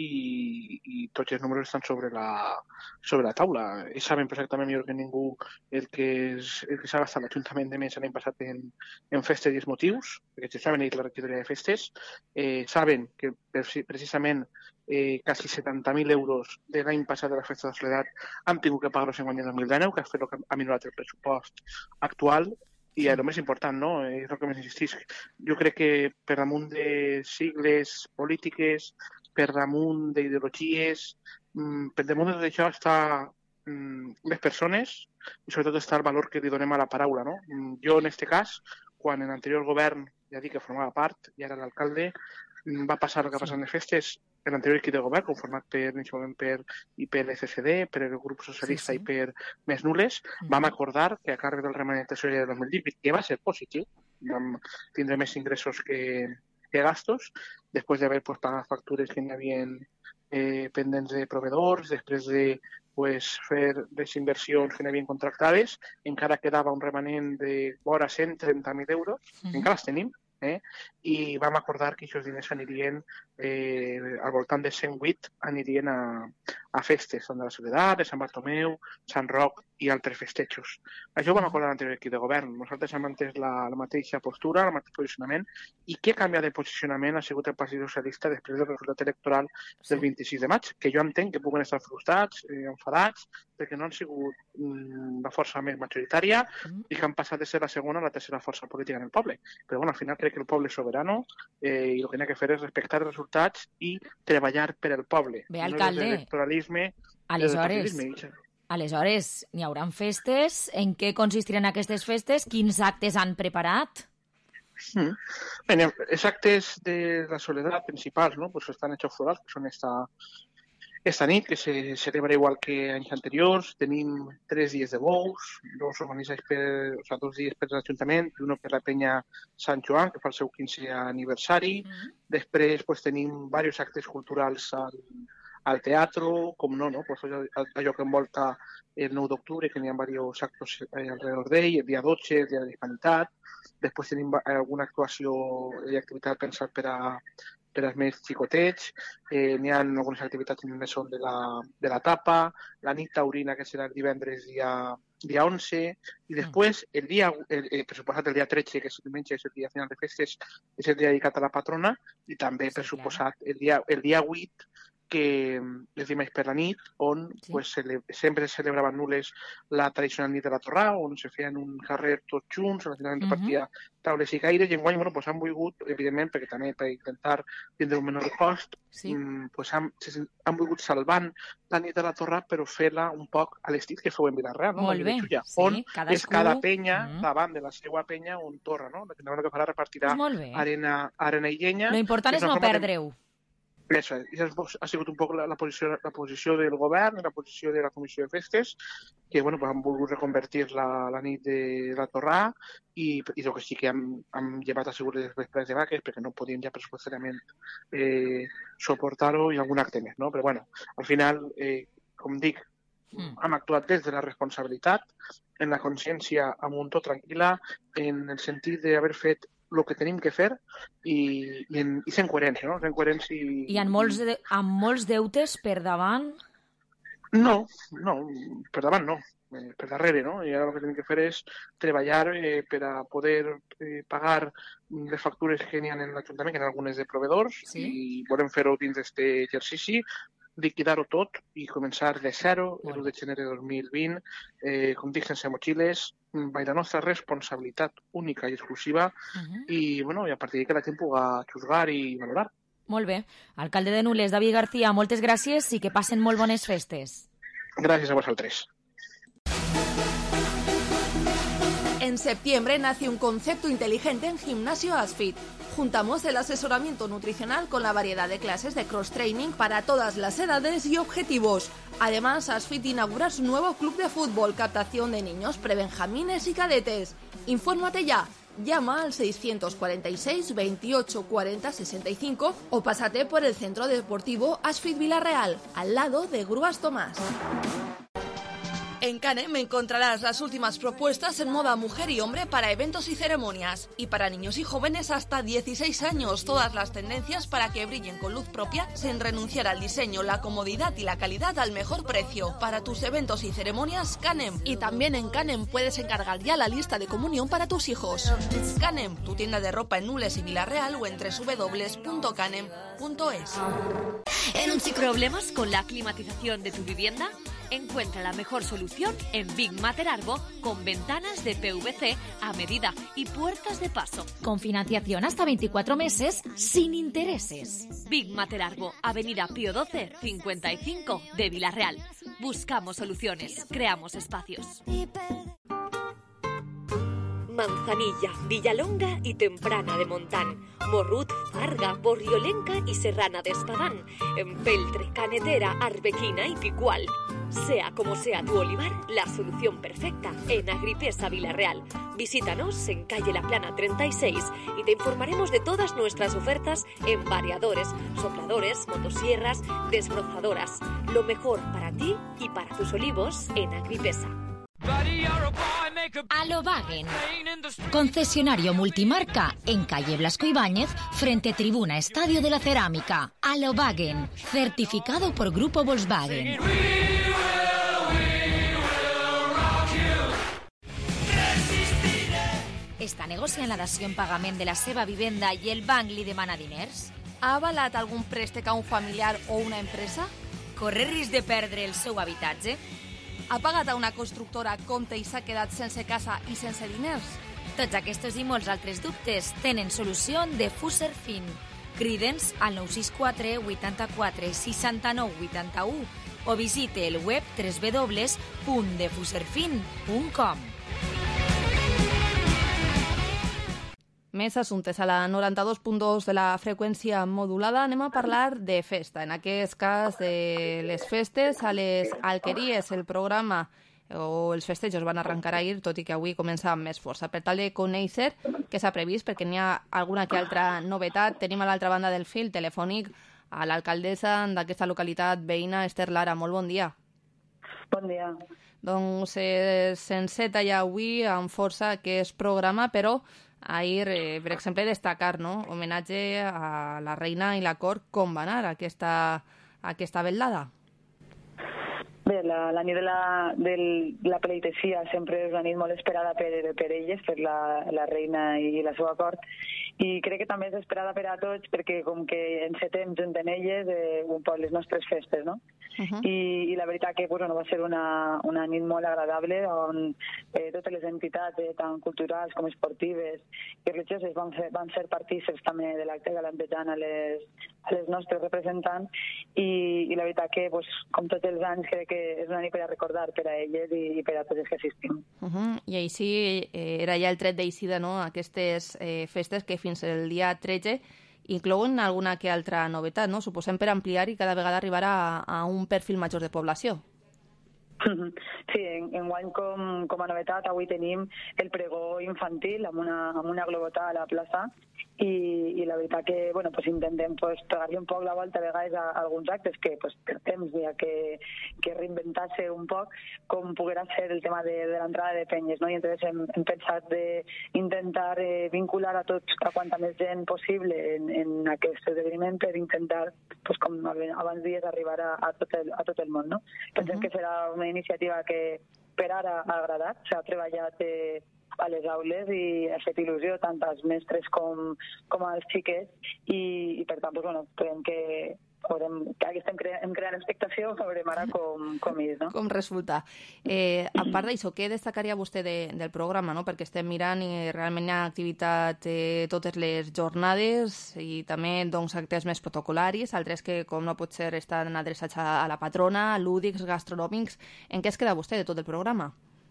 i tots els números estan sobre la, sobre la taula. Ells saben perfectament millor que ningú el que, és, el que s'ha gastat l'Ajuntament de més l'any passat en, en festes i els motius, perquè ja saben ells la regidoria de festes, eh, saben que precisament eh, quasi setanta mil euros de l'any passat de la festa de la Soledat han tingut que pagar-los en guany dos mil dinou, que ha fet el que ha minorat el pressupost actual i el més important, no? És el que més insistís. Jo crec que per damunt de sigles polítiques, per damunt d'ideologies, per damunt de tot això està les persones i sobretot està el valor que li donem a la paraula, no? Jo, en aquest cas, quan en l'anterior govern, ja dic que formava part, i ara l'alcalde, va passar el que ha passat en les festes, en l'anterior equip de govern, conformat per, per I P L C C D, per el grup socialista sí, sí. i per Més Nules, mm. vam acordar que a càrrec del remanent de tesoreria de dos mil divuit, que va ser positiu, vam tindre més ingressos que, que gastos, després d'haver pues, pagat factures que n'hi havia eh, pendents de proveedors, després de pues, fer les inversions que n'hi havia contractades, encara quedava un remanent de vora cent trenta mil euros, mm. encara els tenim, Eh? i vam acordar que aquests diners anirien eh, al voltant de cent vuit anirien a, a festes, tant de la Soledat, de Sant Bartomeu, Sant Roc i altres festejos. Això ho vam acordar l'anterior equip de govern. Nosaltres hem mantès la, la mateixa postura, el mateix posicionament, i què canvia de posicionament ha sigut el Partit Socialista després del resultat electoral del vint-i-sis de maig, que jo entenc que puguen estar frustrats, eh, enfadats, perquè no han sigut mm, la força més majoritària mm. i que han passat de ser la segona a la tercera força política en el poble. Però bueno, al final crec que el poble és soberano eh, i el que n'hi ha que fer és respectar els resultats i treballar per al poble. Bé, alcalde, no electoralisme, aleshores, aleshores n'hi haurà festes. En què consistiran aquestes festes? Quins actes han preparat? Mm. Bé, els actes de la soledat principals, ¿no? Pues estan hechos florals, que són esta, esta nit, que se celebra igual que anys anteriors. Tenim tres dies de bous, dos organitzats per, o sea, dos dies per l'Ajuntament i un per la penya Sant Joan, que fa el seu quinzè aniversari. Mm-hmm. Després pues, tenim diversos actes culturals al, al teatre, com no, no? Pues, allò, allò que envolta el nou d'octubre, que n'hi ha diversos actes alrededor d'ell, el dia dotze, el dia de la Hispanitat. Després tenim alguna actuació i activitat pensat per a per als més xicotets, eh, n'hi ha algunes activitats més són de la, de la tapa, la nit taurina, que serà el divendres dia, dia onze, i després el dia, el, el, per suposat el dia tretze, que és el diumenge, és el dia final de festes, és el dia dedicat a la patrona, i també, per suposat, el dia, el dia vuit, que és dimarts per la nit, on sí. pues, cele sempre se celebraven nules la tradicional nit de la Torrà, on se feien un carrer tots junts, on finalment repartia uh -huh. taules i gaires, i enguany bueno, pues, han volgut, evidentment, perquè també per intentar tindre un menor cost, sí. mm, pues, han, se, han volgut salvant la nit de la Torrà, però fer-la un poc a l'estil que feu en Vilareal, no? Molt bé, Xulla, sí, on cadascú... és cada penya uh -huh. davant de la seva penya on torra, no? La que farà repartirà pues arena, arena i llenya. Lo important és no perdre-ho. De... Això ha sigut un poc la, la, posició, la posició del govern i la posició de la Comissió de Festes, que bueno, pues han volgut reconvertir la, la nit de la Torrà i, i el que sí que hem, hem llevat a segur les vesprades de vaques perquè no podien ja pressupostàriament eh, suportar-ho i algun acte més, no? Però bueno, al final, eh, com dic, mm. hem actuat des de la responsabilitat, en la consciència amuntó tranquil·la, en el sentit d'haver fet el que tenim que fer i, i, en, i sent coherència, no? Sent coherència i... I amb molts, de, amb molts deutes per davant? No, no, per davant no, eh, per darrere, no? I ara el que tenim que fer és treballar eh, per a poder eh, pagar les factures que n'hi ha en l'Ajuntament, que n'hi ha algunes de proveedors, sí? I volem fer-ho dins d'aquest exercici, liquidar-ho tot i començar de zero el u de gener de dos mil vint, eh, com dic, sense motxilles, by la nostra responsabilitat única i exclusiva uh-huh. i, bueno, i a partir que la gent puga juzgar i valorar. Molt bé. Alcalde de Nules, David García, moltes gràcies i que passen molt bones festes. Gràcies a vosaltres. En septiembre nace un concepto inteligente en Gimnasio Asfit. Juntamos el asesoramiento nutricional con la variedad de clases de cross-training para todas las edades y objetivos. Además, Asfit inaugura su nuevo club de fútbol, captación de niños, prebenjamines y cadetes. Infórmate ya. Llama al seiscientos cuarenta y seis, veintiocho, cuarenta, sesenta y cinco o pásate por el Centro Deportivo Asfit Vilareal, al lado de Grúas Tomás. En Canem encontrarás las últimas propuestas en moda mujer y hombre para eventos y ceremonias. Y para niños y jóvenes hasta dieciséis años, todas las tendencias para que brillen con luz propia sin renunciar al diseño, la comodidad y la calidad al mejor precio. Para tus eventos y ceremonias, Canem. Y también en Canem puedes encargar ya la lista de comunión para tus hijos. Canem, tu tienda de ropa en Nules y Vilareal o en doble u doble u doble u punto canem punto es. ¿Problemas con la climatización de tu vivienda? Encuentra la mejor solución en Big Mater Argo con ventanas de P V C a medida y puertas de paso. Con financiación hasta veinticuatro meses sin intereses. Big Mater Argo, Avenida Pío doce, cincuenta y cinco de Vilareal. Buscamos soluciones, creamos espacios. Manzanilla, Villalonga y Temprana de Montán, Morrut, Farga, Borriolenca y Serrana de Espadán, Empeltre, Canetera, Arbequina y Picual. Sea como sea tu olivar, la solución perfecta en Agripesa Vilareal. Visítanos en calle La Plana treinta y seis y te informaremos de todas nuestras ofertas en variadores, sopladores, motosierras, desbrozadoras. Lo mejor para ti y para tus olivos en Agripesa. Alobagen, concesionario multimarca en calle Blasco Ibáñez, frente Tribuna Estadio de la Cerámica. Alobagen, certificado por Grupo Volkswagen. Està negociant la dació en pagament de la seva vivenda i el banc li demana diners? Ha avalat algun préstec a un familiar o una empresa? Corre risc de perdre el seu habitatge? Ha pagat a una constructora compte i s'ha quedat sense casa i sense diners? Tots aquests i molts altres dubtes tenen solució de Fuserfin. Crida'ns al nou sis quatre, vuitanta-quatre, seixanta-nou, vuitanta-u o visite el web w w w punt defuserfin punt com. Més assumptes a la noranta-dos punt dos de la freqüència modulada. Anem a parlar de festa. En aquest cas, de les festes a les Alqueries. El programa o els festejos van arrencar ahir, tot i que avui comença amb més força. Per tal de conèixer què s'ha previst, perquè n'hi ha alguna que altra novetat, tenim a l'altra banda del fil telefònic a l'alcaldessa d'aquesta localitat veïna, Esther Lara. Molt bon dia. Bon dia. Doncs eh, s'enceta ja avui amb força aquest programa, però ahir, eh, per exemple, destacar, no?, homenatge a la reina i la cort. Com va anar aquesta, aquesta vetllada? Bé, la, la nit de la, de la pleitesia sempre és una nit molt esperada per, per elles, per la, la reina i la seva cort, i crec que també és esperada per a tots perquè com que encetem junt amb elles eh, un poc les nostres festes, no? Uh-huh. I, i la veritat que pues, bueno, va ser una, una nit molt agradable on eh, totes les entitats, eh, tant culturals com esportives i religioses van fer, van ser partícips també de l'acte galantejant a les, a les nostres representants i, i la veritat que pues, com tots els anys crec que és una nit per a recordar per a elles i, i per a tots els que assistim. Uh-huh. I així eh, era ja el tret d'eixida, no?, aquestes eh, festes que fins el dia tretze inclouen alguna que altra novetat, no? Suposem per ampliar i cada vegada arribar a, a un perfil major de població. Sí, en, en guany com, com a novetat avui tenim el pregó infantil amb una, amb una globota a la plaça i, i la veritat que bueno, pues intentem pues, pegar-li un poc la volta a vegades a, a alguns actes que pues, per temps hi ha que, que reinventar-se un poc com poguera ser el tema de, de l'entrada de penyes, no? I entonces hem, hem pensat d'intentar eh, vincular a tots, a quanta més gent possible en, en aquest esdeveniment per intentar, pues, com abans dies, arribar a, a, tot el, a tot el món, no? Pensem uh-huh. que serà una iniciativa que per ara ha agradat, s'ha treballat eh, a les aules i ha fet il·lusió tant als mestres com, com als xiquets i, i per tant, pues, bueno, creiem que Podem, que estem cre hem creant expectació, veurem ara com, com és, no? Com resulta. Eh, a part d'això, què destacaria vostè de, del programa, no? Perquè estem mirant i realment hi ha activitat eh, totes les jornades i també doncs, actes més protocolaris, altres que, com no pot ser, estan adreçats a la patrona, lúdics, gastronòmics. En què es queda vostè de tot el programa?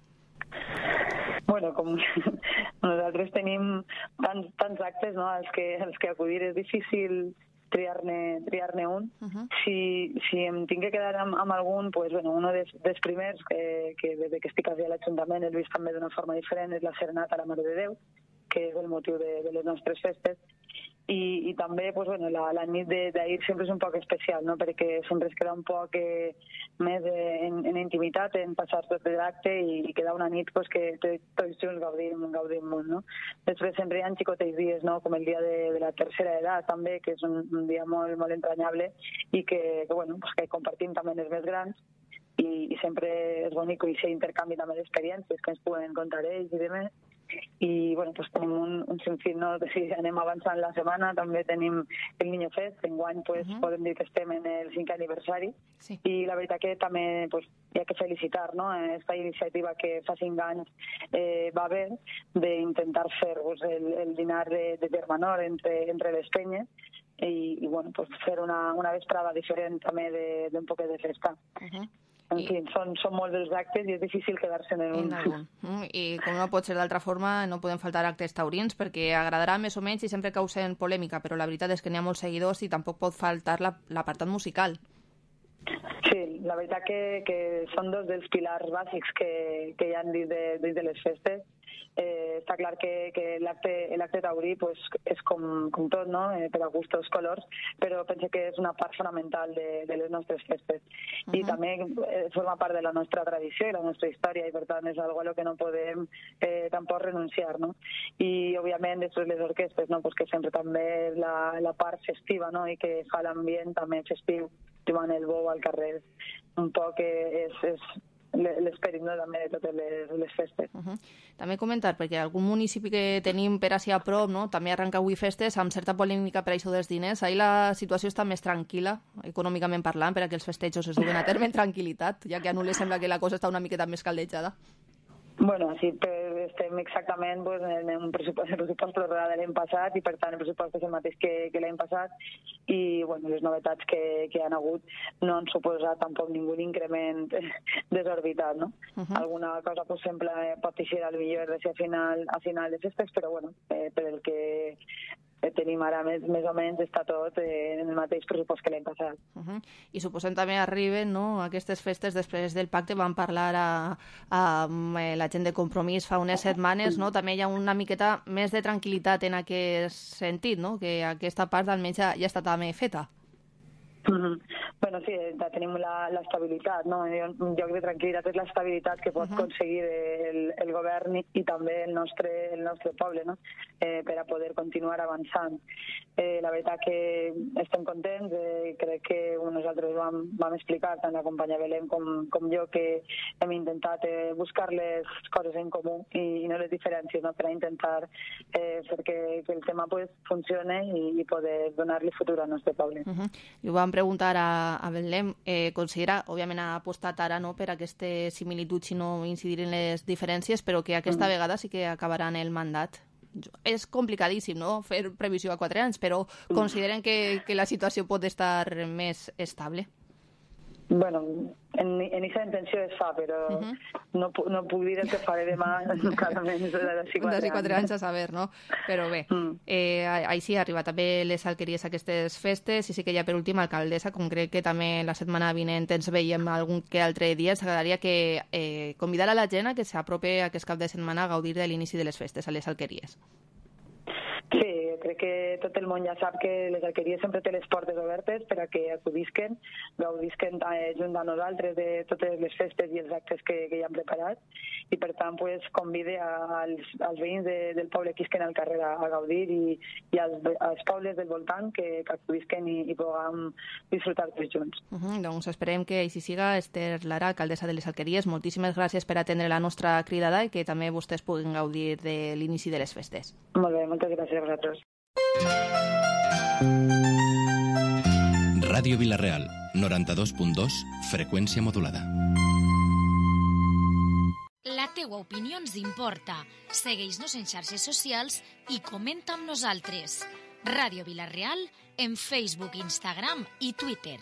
Bueno, com nosaltres tenim tants, tants actes, no?, als que, als que acudir és difícil triar-ne triar-ne un. Uh-huh. Si, si em tinc que quedar amb, amb algun, pues, bueno, un dels, dels primers que, que des que estic a l'Ajuntament he vist també d'una forma diferent és la Serenata a la Mare de Déu, que és el motiu de, de les nostres festes. I, i també pues, bueno, la, la nit d'ahir sempre és un poc especial, no? Perquè sempre es queda un poc eh, més eh, en, en intimitat, en passar tot l'acte i, i queda una nit pues, que tots junts gaudim, gaudim molt. No? Després sempre hi ha xicotets dies, no? Com el dia de, de la tercera edat també, que és un, un dia molt, molt entranyable i que, que, bueno, pues, que compartim també els més grans i, i sempre és bonic que hi intercanvi també d'experiències que ens puguen contar ells i demés. I bueno, pues tenim un, un sinfín, no? Si anem avançant la setmana, també tenim el Niño Fest, enguany pues, uh-huh. podem dir que estem en el cinquè aniversari sí. I la veritat que també pues, hi ha que felicitar, no? Esta iniciativa que fa cinc anys eh, va haver d'intentar fer pues, el, el dinar de, de Termenor entre, entre les penyes i, i bueno, pues, fer una, una vesprada diferent també d'un poc de festa. Uh-huh. En fi, són, són molts dels actes i és difícil quedar-se en un. Mm, I com no pot ser d'altra forma, no podem faltar actes taurins perquè agradarà més o menys i sempre causen polèmica, però la veritat és que n'hi ha molts seguidors i tampoc pot faltar l'apartat la, musical. Sí, la veritat que, que són dos dels pilars bàsics que, que hi ha dins de, dins de les festes. Eh, està clar que, que l'acte taurí pues, és com, com tot, no? eh, per a gustos, colors, però penso que és una part fonamental de, de les nostres festes. Uh-huh. I també eh, forma part de la nostra tradició i la nostra història i per tant és algo a lo que no podem eh, tampoc renunciar. No? I òbviament després les orquestes, no? pues que sempre també és la, la part festiva, no? I que fa l'ambient també festiu, jugant el bou al carrer. Un poc és, és l'esperit, no? També de totes les, les festes. Uh-huh. També comentar, perquè algun municipi que tenim per així a prop, no? També arrenca avui festes amb certa polèmica per això dels diners. Ahir la situació està més tranquil·la, econòmicament parlant, per a que els festejos es duguen a terme en tranquil·litat, ja que a Nules sembla que la cosa està una miqueta més caldejada. Bueno, sí, per, estem exactament pues, en un pressupost, el pressupost prorrogat de l'any passat i per tant el pressupost és el mateix que, que l'any passat i bueno, les novetats que, que han hagut no han suposat tampoc ningú increment desorbitat, no? Uh-huh. Alguna cosa pues, sempre pot eixir al millor de ser a final, a final de festes, però bueno, eh, per el que tenim ara més, més o menys està tot eh, en el mateix pressupost que l'any passat. Uh-huh. I suposem també arriben no, aquestes festes després del pacte, vam parlar a, a, a la gent de Compromís fa unes setmanes, no? També hi ha una miqueta més de tranquil·litat en aquest sentit, no? Que aquesta part almenys ja, ja està també feta. Mm-hmm. Bueno, sí, ja tenim l'estabilitat, no? Un lloc de tranquil·litat és l'estabilitat que pot uh-huh. aconseguir el, el govern i, i també el nostre, el nostre poble, no? Eh, per a poder continuar avançant. Eh, la veritat que estem contents, eh, crec que nosaltres vam, vam explicar, tant la companya Belén com, com jo, que hem intentat eh, buscar les coses en comú i, i no les diferències, no? Per a intentar eh, fer que, que el tema pues, funcione i, i poder donar-li futur al nostre poble. Uh-huh. I ho vam preguntar a, a Belén, eh, considera, òbviament ha apostat ara no, per aquestes similituds i no incidir en les diferències, però que aquesta mm. vegada sí que acabaran el mandat. És complicadíssim, no?, fer previsió a quatre anys, però consideren que, que la situació pot estar més estable? Bueno, en aquesta intenció es fa, però uh-huh. no, no puc dir el que faré demà, clarament, d'ací quatre, quatre anys a saber, no? Però bé, mm. eh, així arriba també les alqueries aquestes festes, i sí que ja per últim, alcaldessa, com crec que també la setmana vinent ens veiem algun que altre dia, ens agradaria que eh, convidar a la gent a que s'apropi aquest cap de setmana a gaudir de l'inici de les festes a les alqueries. Sí, crec que tot el món ja sap que les alqueries sempre té les portes obertes per a que acudisquen, gaudisquen eh, junt a nosaltres de totes les festes i els actes que, que ja hem preparat i per tant pues, convide als, als veïns de, del poble que isquen al carrer a, a gaudir i, i als, als pobles del voltant que, que acudisquen i, i puguem disfrutar tots junts. Uh -huh, doncs esperem que així siga. Esther Lara, alcaldessa de les Alqueries, moltíssimes gràcies per atendre la nostra cridada i que també vostès puguin gaudir de l'inici de les festes. Molt bé, moltes gràcies a vosaltres. Ràdio Vila-real, noranta-dos punt dos, freqüència modulada. La teua opinió ens importa. Segueix-nos en xarxes socials i comenta amb nosaltres. Ràdio Vila-real en Facebook, Instagram i Twitter.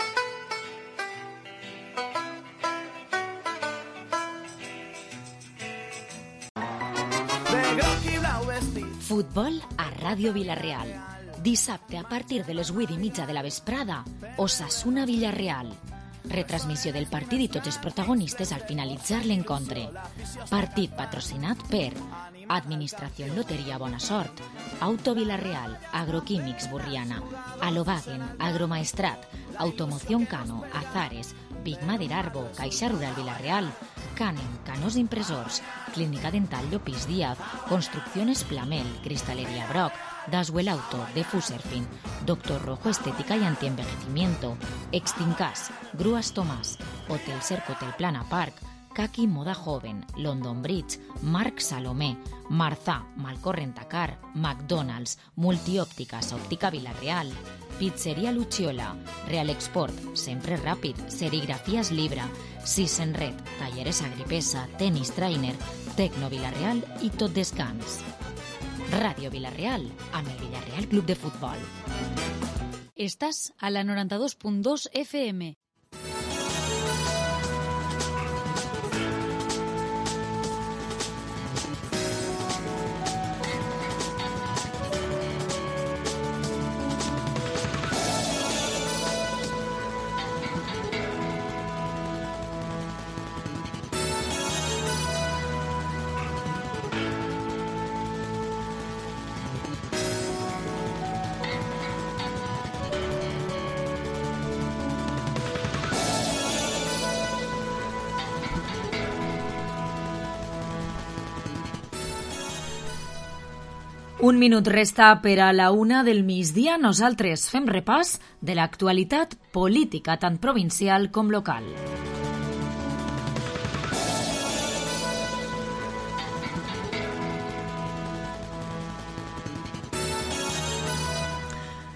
Futbol a Ràdio Vila-real. Dissabte a partir de les vuit i mitja de la vesprada, Osasuna Villarreal. Retransmissió del partit i tots els protagonistes al finalitzar l'encontre. Partit patrocinat per Administració Loteria Bona Sort, Auto Vila-real, Agroquímics Burriana, Alovagen, Agromaestrat, Automoción Cano, Azares, Big Mader Arbo, Caixa Rural Vila-real, Canem, Canos Impresors, Clínica Dental Llopis Díaz, Construcciones Plamel, Cristalería Brock, Daswell Auto, Defuserfin, Doctor Rojo Estética y Antienvejecimiento, Extincas, Grúas Tomás, Hotel Cerco Hotel Plana Park, Kaki Moda Joven, London Bridge, Marc Salomé, Marzà, Malcorrentacar, McDonald's, Multiòptiques, Òptica Vila-real, Pizzeria Luciola, Real Export, Sempre Ràpid, Serigrafías Libra, Sisenred, Talleres Agripesa, Tenis Trainer, Tecno Vila-real i Tot Descans. Ràdio Vila-real, amb el Villarreal Club de Futbol. Estàs a la noranta-dos punt dos F M. Un minut resta per a la una del migdia. Nosaltres fem repàs de l'actualitat política tant provincial com local.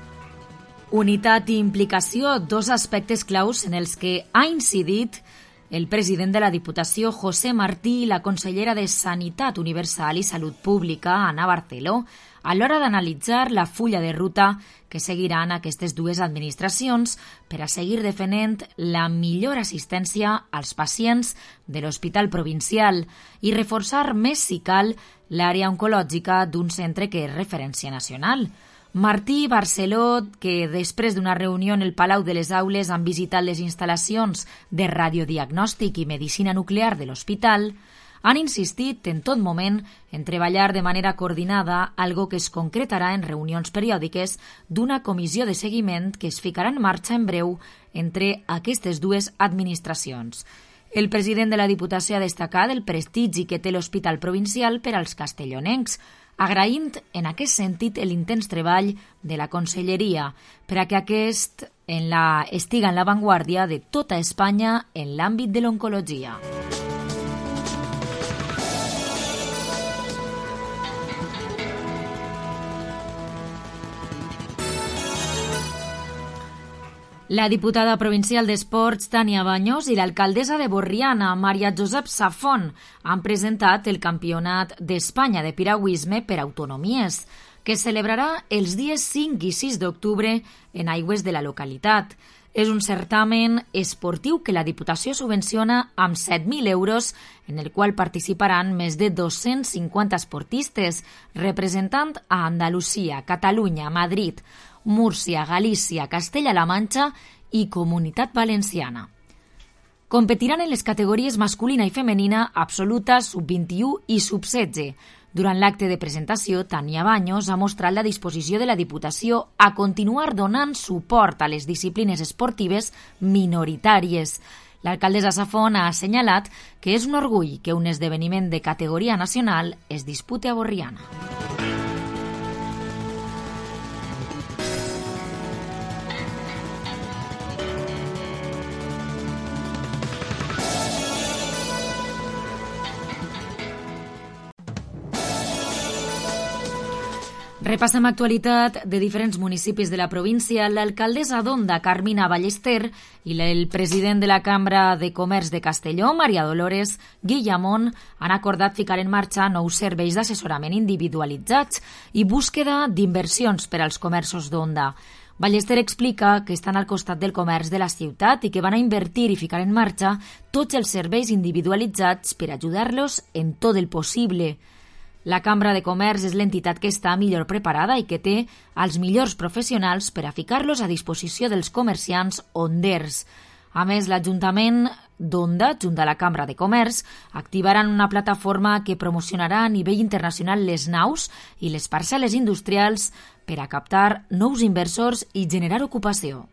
Unitat i implicació, dos aspectes claus en els que ha incidit el president de la Diputació, José Martí, i la consellera de Sanitat Universal i Salut Pública, Ana Barceló, a l'hora d'analitzar la fulla de ruta que seguiran aquestes dues administracions per a seguir defendent la millor assistència als pacients de l'Hospital Provincial i reforçar més, si cal, l'àrea oncològica d'un centre que és referència nacional. Martí i Barceló, que després d'una reunió en el Palau de les Aules han visitat les instal·lacions de radiodiagnòstic i medicina nuclear de l'hospital, han insistit en tot moment en treballar de manera coordinada, algo que es concretarà en reunions periòdiques d'una comissió de seguiment que es ficarà en marxa en breu entre aquestes dues administracions. El president de la Diputació ha destacat el prestigi que té l'Hospital Provincial per als castellonencs, agraint en aquest sentit l'intens treball de la Conselleria per a que aquest en la, estiga en l'avantguàrdia de tota Espanya en l'àmbit de l'oncologia. La diputada provincial d'Esports, Tània Baños, i l'alcaldessa de Borriana, Maria Josep Safon, han presentat el Campionat d'Espanya de Piragüisme per Autonomies, que es celebrarà els dies cinc i sis d'octubre en aigües de la localitat. És un certamen esportiu que la Diputació subvenciona amb set mil euros, en el qual participaran més de dos-cents cinquanta esportistes, representant a Andalusia, Catalunya, Madrid, Múrcia, Galícia, Castella-La Manxa i Comunitat Valenciana. Competiran en les categories masculina i femenina, absoluta, sub vint-i-u i sub setze. Durant l'acte de presentació, Tània Baños ha mostrat la disposició de la Diputació a continuar donant suport a les disciplines esportives minoritàries. L'alcaldessa Safon ha assenyalat que és un orgull que un esdeveniment de categoria nacional es dispute a Borriana. Repassem actualitat de diferents municipis de la província. L'alcaldessa d'Onda, Carmina Ballester, i el president de la Cambra de Comerç de Castelló, Maria Dolores Guillamón, han acordat ficar en marxa nous serveis d'assessorament individualitzats i búsqueda d'inversions per als comerços d'Onda. Ballester explica que estan al costat del comerç de la ciutat i que van a invertir i ficar en marxa tots els serveis individualitzats per ajudar-los en tot el possible. La Cambra de Comerç és l'entitat que està millor preparada i que té els millors professionals per a ficar-los a disposició dels comerciants onders. A més, l'Ajuntament d'Onda, junt a la Cambra de Comerç, activaran una plataforma que promocionarà a nivell internacional les naus i les parcel·les industrials per a captar nous inversors i generar ocupació.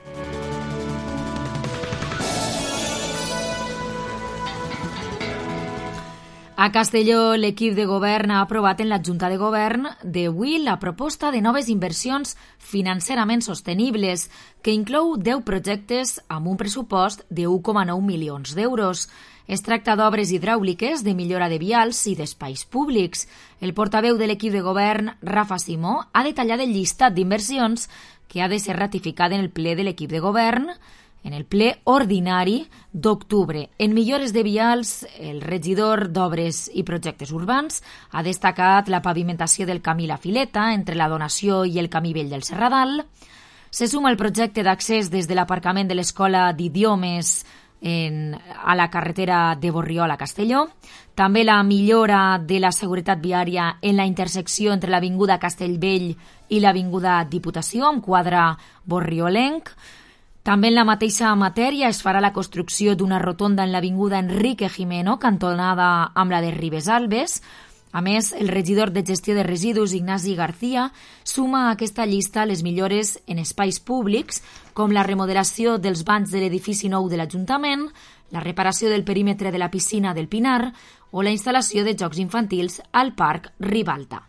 A Castelló, l'equip de govern ha aprovat en la Junta de Govern d'avui la proposta de noves inversions financerament sostenibles, que inclou deu projectes amb un pressupost de u coma nou milions d'euros. Es tracta d'obres hidràuliques, de millora de vials i d'espais públics. El portaveu de l'equip de govern, Rafa Simó, ha detallat el llistat d'inversions que ha de ser ratificat en el ple de l'equip de govern en el ple ordinari d'octubre. En millores de vials, el regidor d'Obres i Projectes Urbans ha destacat la pavimentació del camí La Fileta entre la Donació i el camí Vell del Serradal. Se suma el projecte d'accés des de l'aparcament de l'Escola d'Idiomes en, a la carretera de Borriol a Castelló. També la millora de la seguretat viària en la intersecció entre l'Avinguda Castellvell i l'Avinguda Diputació amb quadre borriolenc. També en la mateixa matèria es farà la construcció d'una rotonda en l'Avinguda Enrique Gimeno, cantonada amb la de Ribesalbes. A més, el regidor de Gestió de Residus, Ignasi García, suma a aquesta llista les millores en espais públics, com la remodelació dels bancs de l'edifici nou de l'Ajuntament, la reparació del perímetre de la piscina del Pinar o la instal·lació de jocs infantils al Parc Ribalta.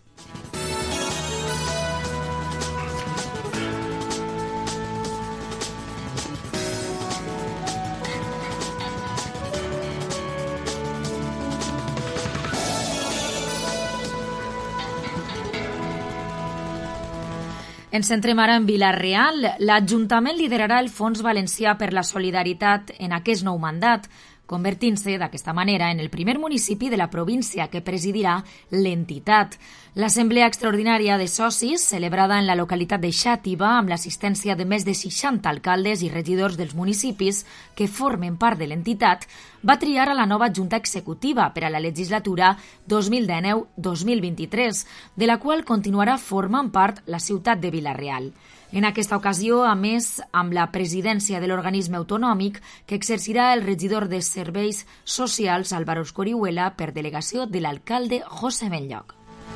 Ens centrem ara en Vila-real. L'Ajuntament liderarà el Fons Valencià per la Solidaritat en aquest nou mandat, convertint-se d'aquesta manera en el primer municipi de la província que presidirà l'entitat. L'Assemblea Extraordinària de Socis, celebrada en la localitat de Xàtiva amb l'assistència de més de seixanta alcaldes i regidors dels municipis que formen part de l'entitat, va triar a la nova Junta Executiva per a la legislatura dos mil dinou dos mil vint-i-tres, de la qual continuarà formant part la ciutat de Vila-real. En aquesta ocasió, a més, amb la presidència de l'organisme autonòmic que exercirà el regidor de Serveis Socials Álvaro Escorihuela per delegació de l'alcalde José Benlloc.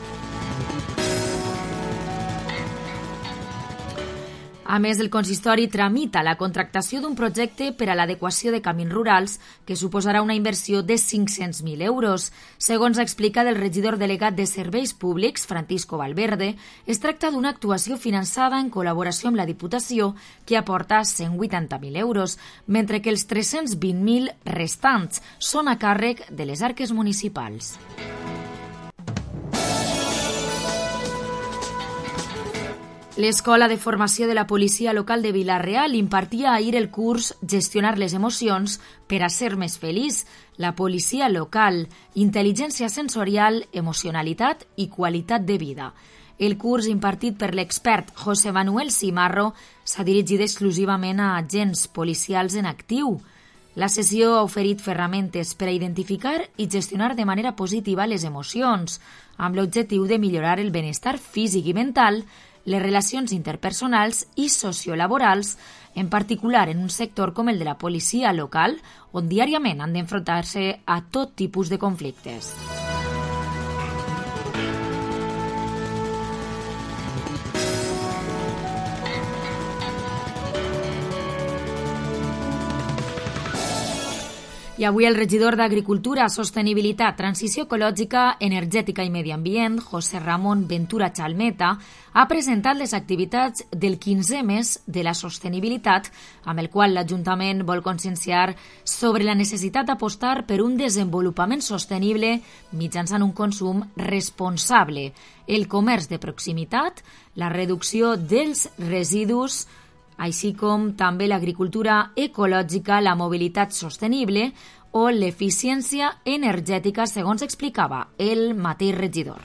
A més, el consistori tramita la contractació d'un projecte per a l'adequació de camins rurals que suposarà una inversió de cinc-cents mil euros. Segons explica el regidor delegat de Serveis Públics, Francisco Valverde, es tracta d'una actuació finançada en col·laboració amb la Diputació que aporta cent vuitanta mil euros, mentre que els tres-cents vint mil restants són a càrrec de les arques municipals. L'Escola de Formació de la Policia Local de Vila-real impartia ahir el curs Gestionar les emocions per a ser més feliç, la policia local, intel·ligència sensorial, emocionalitat i qualitat de vida. El curs impartit per l'expert José Manuel Simarro s'ha dirigit exclusivament a agents policials en actiu. La sessió ha oferit ferramentes per a identificar i gestionar de manera positiva les emocions, amb l'objectiu de millorar el benestar físic i mental, les relacions interpersonals i sociolaborals, en particular en un sector com el de la policia local, on diàriament han d'enfrontar-se a tot tipus de conflictes. I avui el regidor d'Agricultura, Sostenibilitat, Transició Ecològica, Energètica i Medi Ambient, José Ramón Ventura Chalmeta, ha presentat les activitats del quinzè mes de la sostenibilitat, amb el qual l'Ajuntament vol conscienciar sobre la necessitat d'apostar per un desenvolupament sostenible mitjançant un consum responsable, el comerç de proximitat, la reducció dels residus, així com també l'agricultura ecològica, la mobilitat sostenible o l'eficiència energètica, segons explicava el mateix regidor.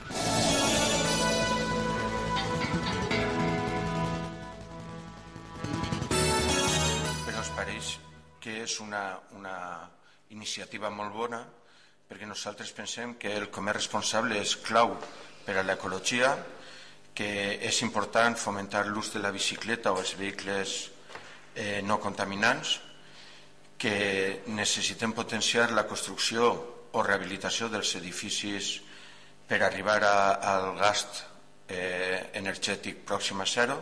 Però ens pareix que és una, una iniciativa molt bona perquè nosaltres pensem que el comerç responsable és clau per a l'ecologia, que és important fomentar l'ús de la bicicleta o els vehicles eh, no contaminants, que necessitem potenciar la construcció o rehabilitació dels edificis per arribar a, al gast eh, energètic pròxim a zero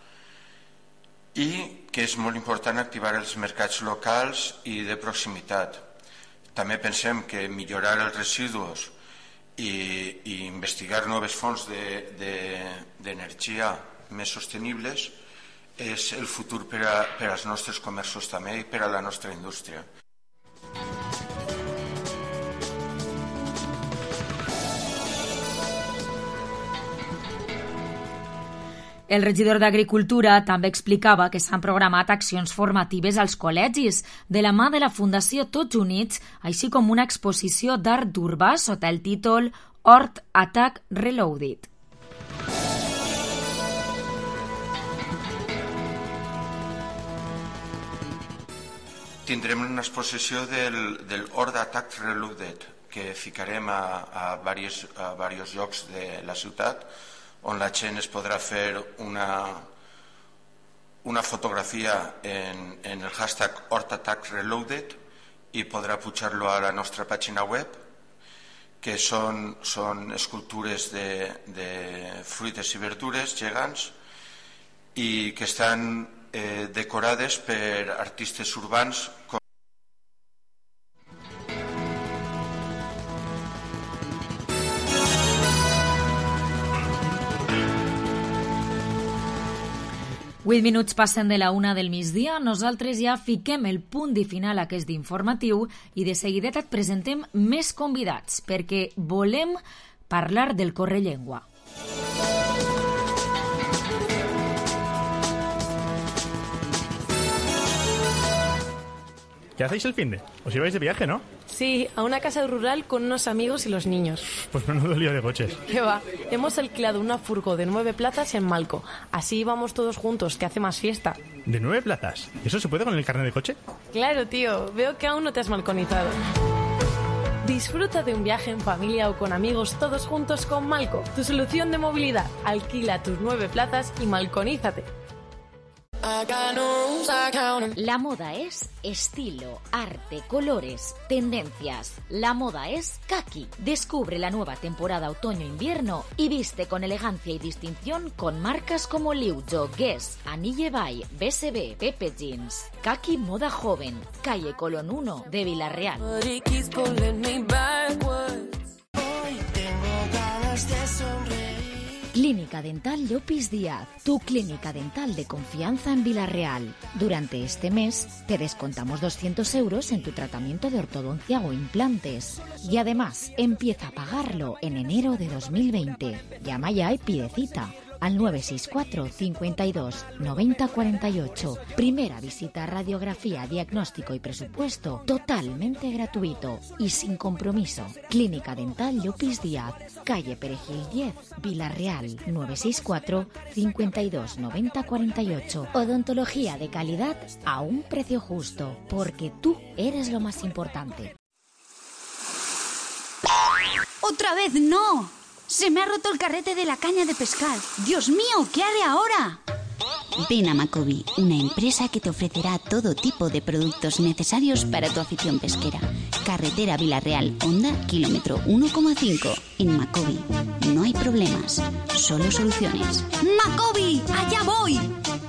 i que és molt important activar els mercats locals i de proximitat. També pensem que millorar els residus I, i investigar noves fonts d'energia de, de, més sostenibles és el futur per, a, per als nostres comerços també i per a la nostra indústria. El regidor d'Agricultura també explicava que s'han programat accions formatives als col·legis de la mà de la Fundació Tots Units, així com una exposició d'art urbà sota el títol Art Attack Reloaded. Tindrem una exposició del, del Art Attack Reloaded que ficarem a, a, varies, a diversos llocs de la ciutat, on la gent es podrà fer una, una fotografia en, en el hashtag Art Attack Reloaded i podrà pujar-lo a la nostra pàgina web, que són, són escultures de, de fruites i verdures gegants i que estan eh, decorades per artistes urbans com Vuit minuts passen de la una del migdia, nosaltres ja fiquem el punt i final a aquest informatiu i de seguidet et presentem més convidats perquè volem parlar del Correllengua. ¿Qué hacéis el finde? Os ibais de viaje, ¿no? Sí, a una casa rural con unos amigos y los niños. Pues menudo lío de coches. ¿Qué va? Hemos alquilado una furgo de nueve plazas en Malco. Así vamos todos juntos, que hace más fiesta. ¿De nueve plazas? ¿Eso se puede con el carnet de coche? Claro, tío. Veo que aún no te has malconizado. Disfruta de un viaje en familia o con amigos todos juntos con Malco, tu solución de movilidad. Alquila tus nueve plazas y malconízate. La moda es estilo, arte, colores, tendencias. La moda es Kaki. Descubre la nueva temporada otoño-invierno y viste con elegancia y distinción con marcas como Liujo, Guess, Anille Bay, B S B, Pepe Jeans. Kaki Moda Joven, calle Colón uno de Villarreal. Clínica Dental Llopis Díaz, tu clínica dental de confianza en Villarreal. Durante este mes te descontamos doscientos euros en tu tratamiento de ortodoncia o implantes. Y además, empieza a pagarlo en enero de dos mil veinte. Llama ya y pide cita al nueve seis cuatro, cincuenta y dos, noventa cuarenta y ocho. Primera visita, radiografía, diagnóstico y presupuesto totalmente gratuito y sin compromiso. Clínica Dental Llopis Díaz, calle Perejil diez, Villarreal, nueve seis cuatro, cincuenta y dos, noventa cuarenta y ocho. Odontología de calidad a un precio justo, porque tú eres lo más importante. ¡Otra vez no! ¡Se me ha roto el carrete de la caña de pescar! ¡Dios mío! ¿Qué haré ahora? Ven a Macobi, una empresa que te ofrecerá todo tipo de productos necesarios para tu afición pesquera. Carretera Villarreal, Honda, kilómetro uno coma cinco. En Macobi no hay problemas, solo soluciones. ¡Macobi! ¡Allá voy!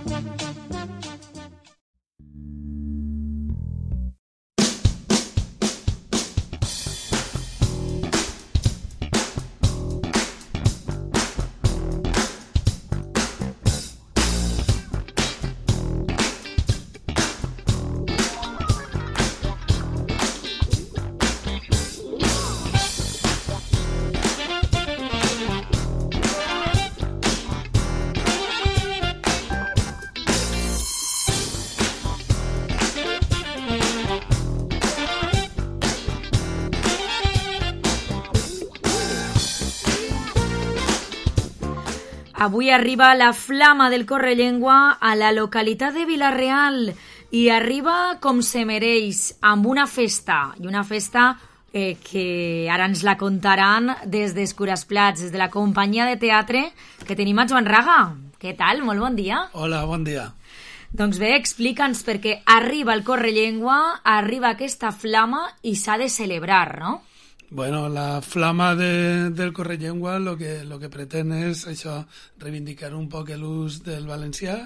Avui arriba la flama del Correllengua a la localitat de Villarreal i arriba com se mereix, amb una festa, i una festa eh, que ara ens la contaran des d'Escurasplats, des de la companyia de teatre que tenim a Joan Raga. Què tal? Molt bon dia. Hola, bon dia. Doncs bé, explica'ns, perquè arriba el Correllengua, arriba aquesta flama i s'ha de celebrar, no? Bueno, la flama de, del Correllengua lo que, lo que pretende es això, reivindicar un poc l'ús del valencià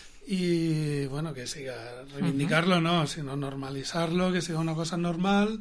i, bueno, que siga, reivindicar-lo no, sinó normalitzar-lo, que siga una cosa normal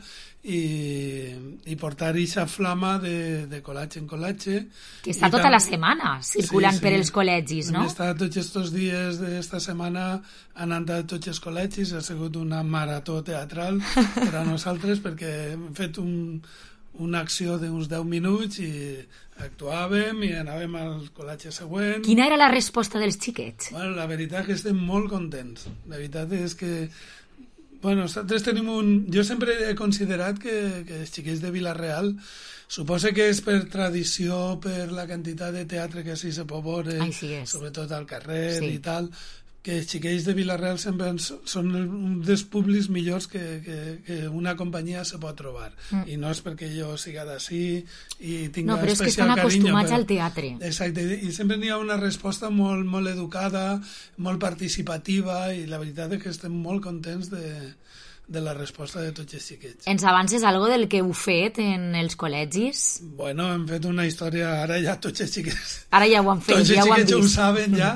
i, i portar aquesta flama de, de col·latge en col·latge. Que està tota la setmana circulant sí, sí. per els col·legis, no? Hem estat tots aquests dies d'esta setmana anant a tots els col·legis, ha sigut una marató teatral per a nosaltres perquè hem fet un una acció d'uns deu minuts i actuàvem i anàvem al col·latge següent. Quina era la resposta dels xiquets? Bueno, la veritat és que estem molt contents. La veritat és que bueno, nosaltres tenim un... Jo sempre he considerat que, que els xiquets de Villarreal, suposo que és per tradició, per la quantitat de teatre que així se pot veure, sí sobretot al carrer sí. i tal, que els xiquets de Villarreal sempre són un dels públics millors que, que, que una companyia se pot trobar. Mm. I no és perquè jo siga d'ací i tinga no, però és que especial estan carinyo. acostumats però... al teatre. Exacte, i sempre n'hi ha una resposta molt, molt educada, molt participativa, i la veritat és que estem molt contents de, de la resposta de tots els xiquets. Ens avances algo del que heu fet en els col·legis? Bueno, hem fet una història, ara ja tots els xiquets... Ara ja ho han fet, tots ja ho han vist. Tots els xiquets ho saben ja.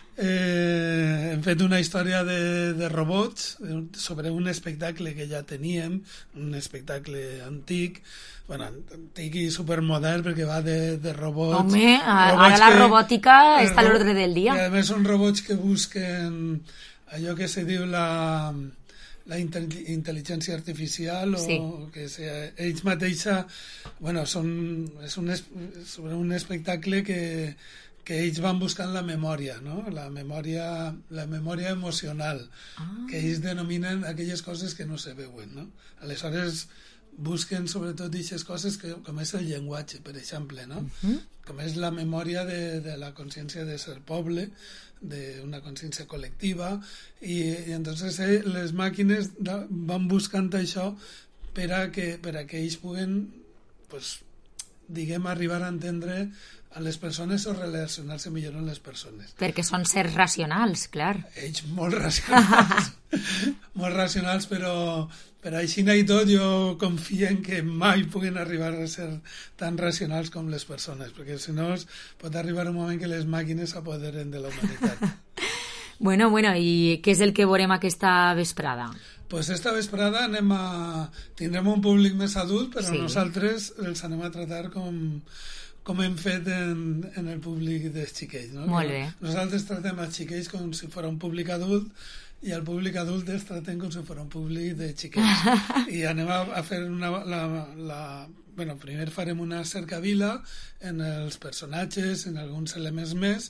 Eh, hem fet una història de, de robots sobre un espectacle que ja teníem, un espectacle antic, bueno, antic i supermodern perquè va de, de robots. Home, robots ara la que, robòtica eh, està a l'ordre del dia. I a més són robots que busquen allò que se diu la, la intel·ligència artificial o sí. que sea, ells mateixa, bueno, són, és un, sobre un espectacle que que ells van buscant la memòria, no? La memòria, la memòria emocional, ah. que ells denominen aquelles coses que no se veuen, no? Aleshores busquen sobretot aquestes coses que, com és el llenguatge, per exemple, no? Uh-huh. Com és la memòria de, de la consciència de ser poble, d'una consciència col·lectiva, i, i entonces eh, les màquines da, van buscant això per a que, per a que ells puguen, pues, diguem, arribar a entendre a les persones o relacionar-se millor amb les persones. Perquè són sers racionals, clar. Ells molt racionals, molt racionals, però, però així i tot jo confio en que mai puguen arribar a ser tan racionals com les persones, perquè si no pot arribar un moment que les màquines s'apoderen de la humanitat. Bueno, bueno, i què és el que veurem aquesta vesprada? Pues esta vesprada anem a... tindrem un públic més adult, però sí. Nosaltres els anem a tratar com... com hem fet en, en el públic dels xiquets, no? Molt bé. Nosaltres tratem els xiquets com si fos un públic adult i el públic adult els tratem com si fos un públic de xiquets. I anem a, a fer una... La, la, bueno, primer farem una cercavila en els personatges, en alguns elements més,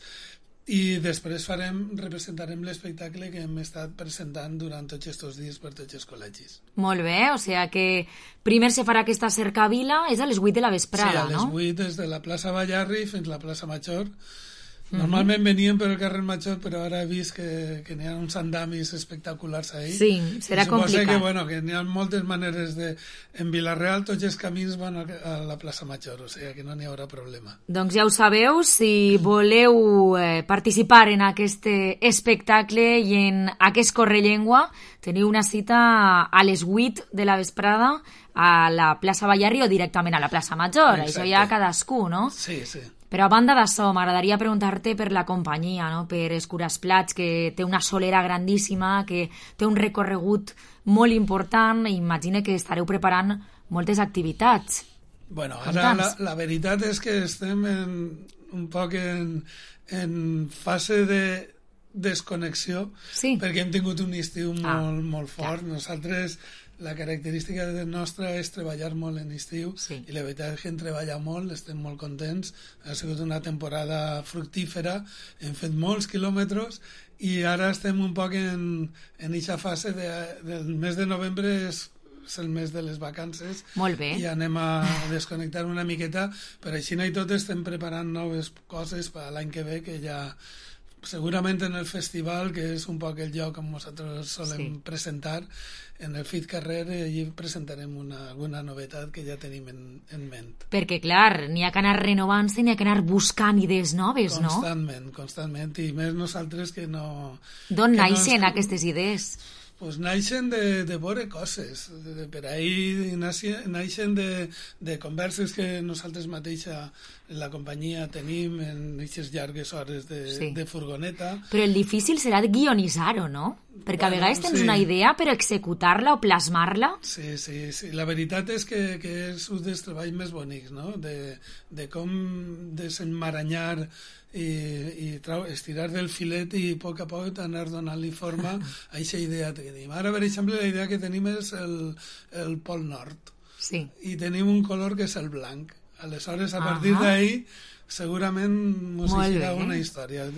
i després farem, representarem l'espectacle que hem estat presentant durant tots aquests dies per tots els col·legis. Molt bé, o sigui que primer se farà aquesta cercavila, és a les vuit de la vesprada, no? Sí, a les vuit des de la plaça Ballarri fins a la plaça Major. Normalment uh-huh. venien per el carrer Major, però ara he vist que, que n'hi ha uns andamis espectaculars ahí. Sí, serà complicat. Que, bueno, que n'hi ha moltes maneres de... En Vila-real tots els camins van a la plaça Major, o sigui que no n'hi haurà problema. Doncs ja ho sabeu, si voleu eh, participar en aquest espectacle i en aquest Correllengua, teniu una cita a les vuit de la vesprada a la plaça Ballarri o directament a la plaça Major. Exacte. Això ja cadascú, no? Sí, sí. Però a banda d'això, m'agradaria preguntar-te per la companyia, no? Per Escurasplats, que té una solera grandíssima, que té un recorregut molt important, i imagine que estareu preparant moltes activitats. Bueno, ara la, la veritat és que estem en, un poc en, en fase de desconnexió, sí. perquè hem tingut un estiu ah, molt, molt fort. Clar. Nosaltres... La característica nostra és treballar molt en estiu, sí. I la veritat és que hem treballat molt, estem molt contents, ha sigut una temporada fructífera, hem fet molts quilòmetres i ara estem un poc en en eixa fase de, del mes de novembre és, és el mes de les vacances. Molt bé. I anem a desconnectar una miqueta, però així i tot estem preparant noves coses per l'any que ve, que ja... Segurament en el festival, que és un poc el lloc on nosaltres solem sí. presentar, en el Fit Carrer, allí presentarem una, alguna novetat que ja tenim en, en ment. Perquè, clar, n'hi ha que anar renovant-se, n'hi ha que anar buscant idees noves, constantment, no? Constantment, constantment, i més nosaltres que no... D'on naixen no, aquestes idees? Pues naixen de, de veure coses, de, de, per ahí naixen de, de converses que nosaltres mateixa en la companyia tenim en aquestes llargues hores de, sí. de furgoneta. Però el difícil serà guionitzar-ho, no? Perquè bueno, a vegades tens sí. una idea, però executar-la o plasmar-la... Sí, sí, sí. La veritat és que, que és un dels treballs més bonics, no? De, de com desenmaranyar i, i trau, estirar del filet i a poc a poc anar donant-li forma a aquesta idea que tenim. Ara, per exemple, la idea que tenim és el, el Pol Nord. Sí. I tenim un color que és el blanc. Aleshores, a partir uh-huh. d'ahí, segurament ens eixirà una història.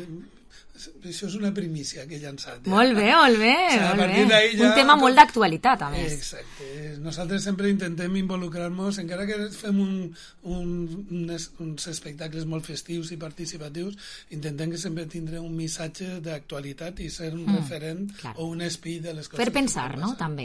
Això és una primícia que he llançat. Ja. Molt bé, molt bé. O sigui, molt bé. Ja... Un tema molt d'actualitat, a més. Exacte. Nosaltres sempre intentem involucrar-nos, encara que fem un, un, uns, uns espectacles molt festius i participatius, intentem que sempre tindre un missatge d'actualitat i ser un mm, referent clar. O un espill de les coses. Per pensar, no?, també.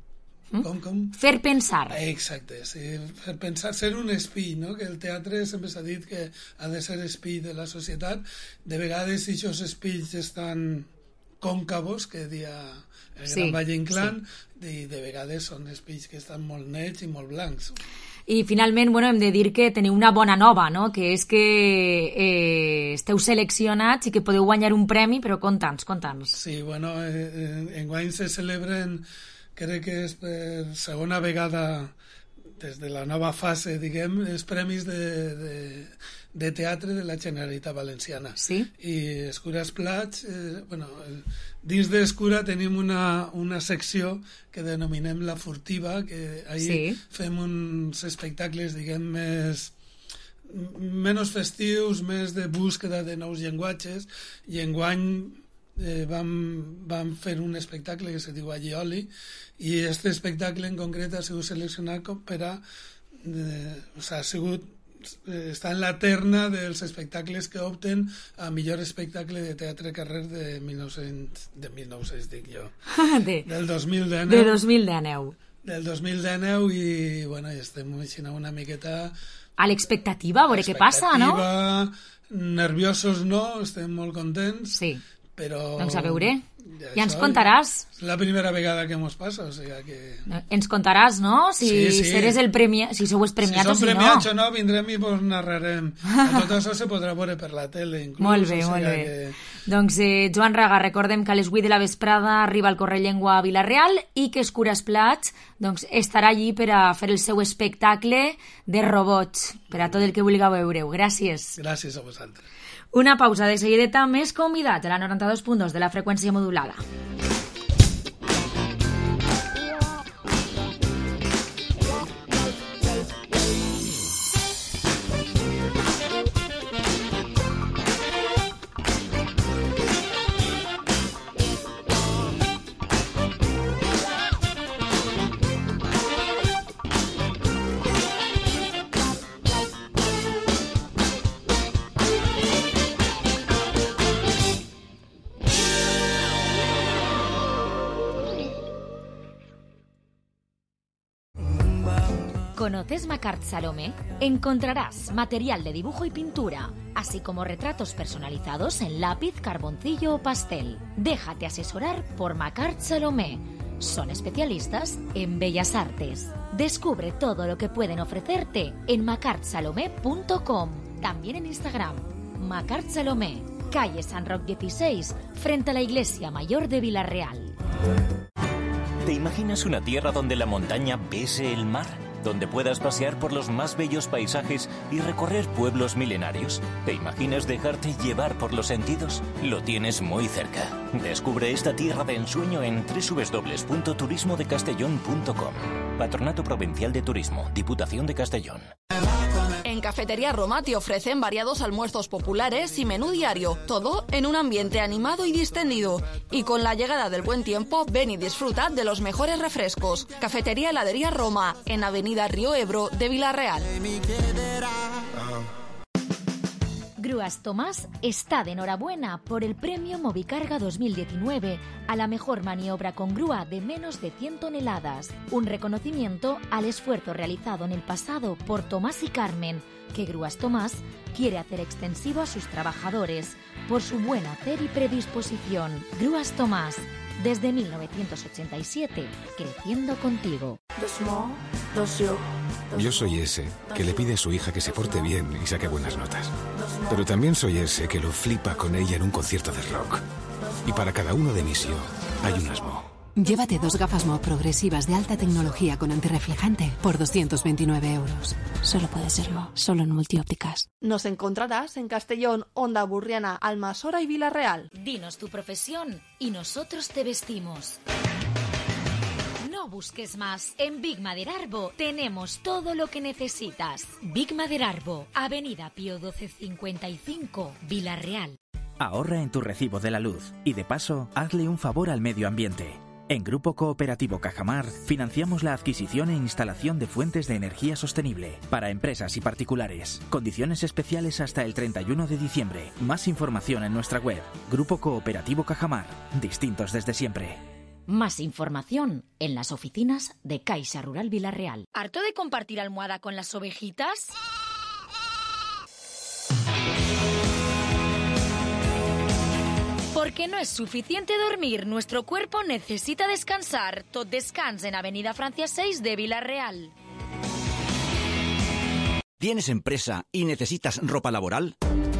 Com, com? Fer pensar. Exacte, sí. Fer pensar, ser un espill, no? Que el teatre sempre s'ha dit que ha de ser espill de la societat. De vegades aquests espills estan còncavos, que dia el sí, Gran Valle Inclán, sí. I de vegades són espills que estan molt nets i molt blancs. I finalment, bueno, hem de dir que teniu una bona nova, no? Que és que eh, esteu seleccionats i que podeu guanyar un premi, però conta'ns, conta'ns. Sí, bueno, eh, enguany se celebren, crec que és per segona vegada des de la nova fase, diguem, els premis de, de, de teatre de la Generalitat Valenciana. Sí. I Escurasplats, eh, bueno, dins d'Escura tenim una, una secció que denominem La Furtiva, que ahir sí. fem uns espectacles, diguem, més menys festius, més de búsqueda de nous llenguatges, i enguany eh, vam, vam fer un espectacle que se diu Allioli, i aquest espectacle en concret ha sigut seleccionat com per a eh, o sigui, ha sigut eh, està en la terna dels espectacles que opten a millor espectacle de teatre carrer de mil nou-cents, de mil nou-cents dic jo, de, del dos mil dinou. De dos mil dinou. Del dos mil dinou i, bueno, i estem així una miqueta... A l'expectativa, a veure què passa, no? Nerviosos no, estem molt contents. Sí. Però... Doncs a veure, ja, ja ens contaràs. És la primera vegada que mos passa, o sigui que... Ens contaràs, no? Si sí, sí. Seràs el premiat, si sou premiat si o si no. Si som premiats o no, vindrem i vos narrarem. Tot això se podrà veure per la tele, inclús. Molt bé, o sigui molt bé. Que... Doncs, eh, Joan Raga, recordem que a les vuit de la vesprada arriba el Correllengua a Vila-real i que Escures Plats doncs, estarà allí per a fer el seu espectacle de robots, per a tot el que vulgueu veure-ho. Gràcies. Gràcies a vosaltres. Una pausa, de seguideta més convidats a la noranta-dos punt dos de la freqüència modulada. ¿Conoces Macart Salomé? Encontrarás material de dibujo y pintura, así como retratos personalizados en lápiz, carboncillo o pastel. Déjate asesorar por Macart Salomé. Son especialistas en bellas artes. Descubre todo lo que pueden ofrecerte en macart salomé punto com. También en Instagram. Macart Salomé, calle San Roc dieciséis, frente a la Iglesia Mayor de Vila-real. ¿Te imaginas una tierra donde la montaña bese el mar? ¿Donde puedas pasear por los más bellos paisajes y recorrer pueblos milenarios? ¿Te imaginas dejarte llevar por los sentidos? Lo tienes muy cerca. Descubre esta tierra de ensueño en doble u doble u doble u punto turismo de castellón punto com. Patronato Provincial de Turismo, Diputación de Castellón. En Cafetería Roma te ofrecen variados almuerzos populares y menú diario, todo en un ambiente animado y distendido. Y con la llegada del buen tiempo, ven y disfruta de los mejores refrescos. Cafetería Heladería Roma, en Avenida Río Ebro de Vila-real. Grúas Tomás está de enhorabuena por el premio Movicarga dos mil diecinueve a la mejor maniobra con grúa de menos de cien toneladas. Un reconocimiento al esfuerzo realizado en el pasado por Tomás y Carmen, que Grúas Tomás quiere hacer extensivo a sus trabajadores por su buen hacer y predisposición. Grúas Tomás, desde mil novecientos ochenta y siete, creciendo contigo. Yo soy ese que le pide a su hija que se porte bien y saque buenas notas. Pero también soy ese que lo flipa con ella en un concierto de rock. Y para cada uno de mis yo hay un asmo. Llévate dos gafas Mo progresivas de alta tecnología con antirreflejante por doscientos veintinueve euros. Solo puede ser Mo, solo en Multiópticas. Nos encontrarás en Castellón, Onda Burriana, Almasora y Vila-real. Dinos tu profesión y nosotros te vestimos. No busques más. En Big Maderarbo tenemos todo lo que necesitas. Big Maderarbo, Avenida Pío doce cincuenta y cinco, Vila-real. Ahorra en tu recibo de la luz y de paso hazle un favor al medio ambiente. En Grupo Cooperativo Cajamar financiamos la adquisición e instalación de fuentes de energía sostenible para empresas y particulares. Condiciones especiales hasta el treinta y uno de diciembre. Más información en nuestra web. Grupo Cooperativo Cajamar. Distintos desde siempre. Más información en las oficinas de Caixa Rural Vila-real. ¿Harto de compartir almohada con las ovejitas? Porque no es suficiente dormir, nuestro cuerpo necesita descansar. Tot Descans en Avenida Francia seis de Vila-real. ¿Tienes empresa y necesitas ropa laboral?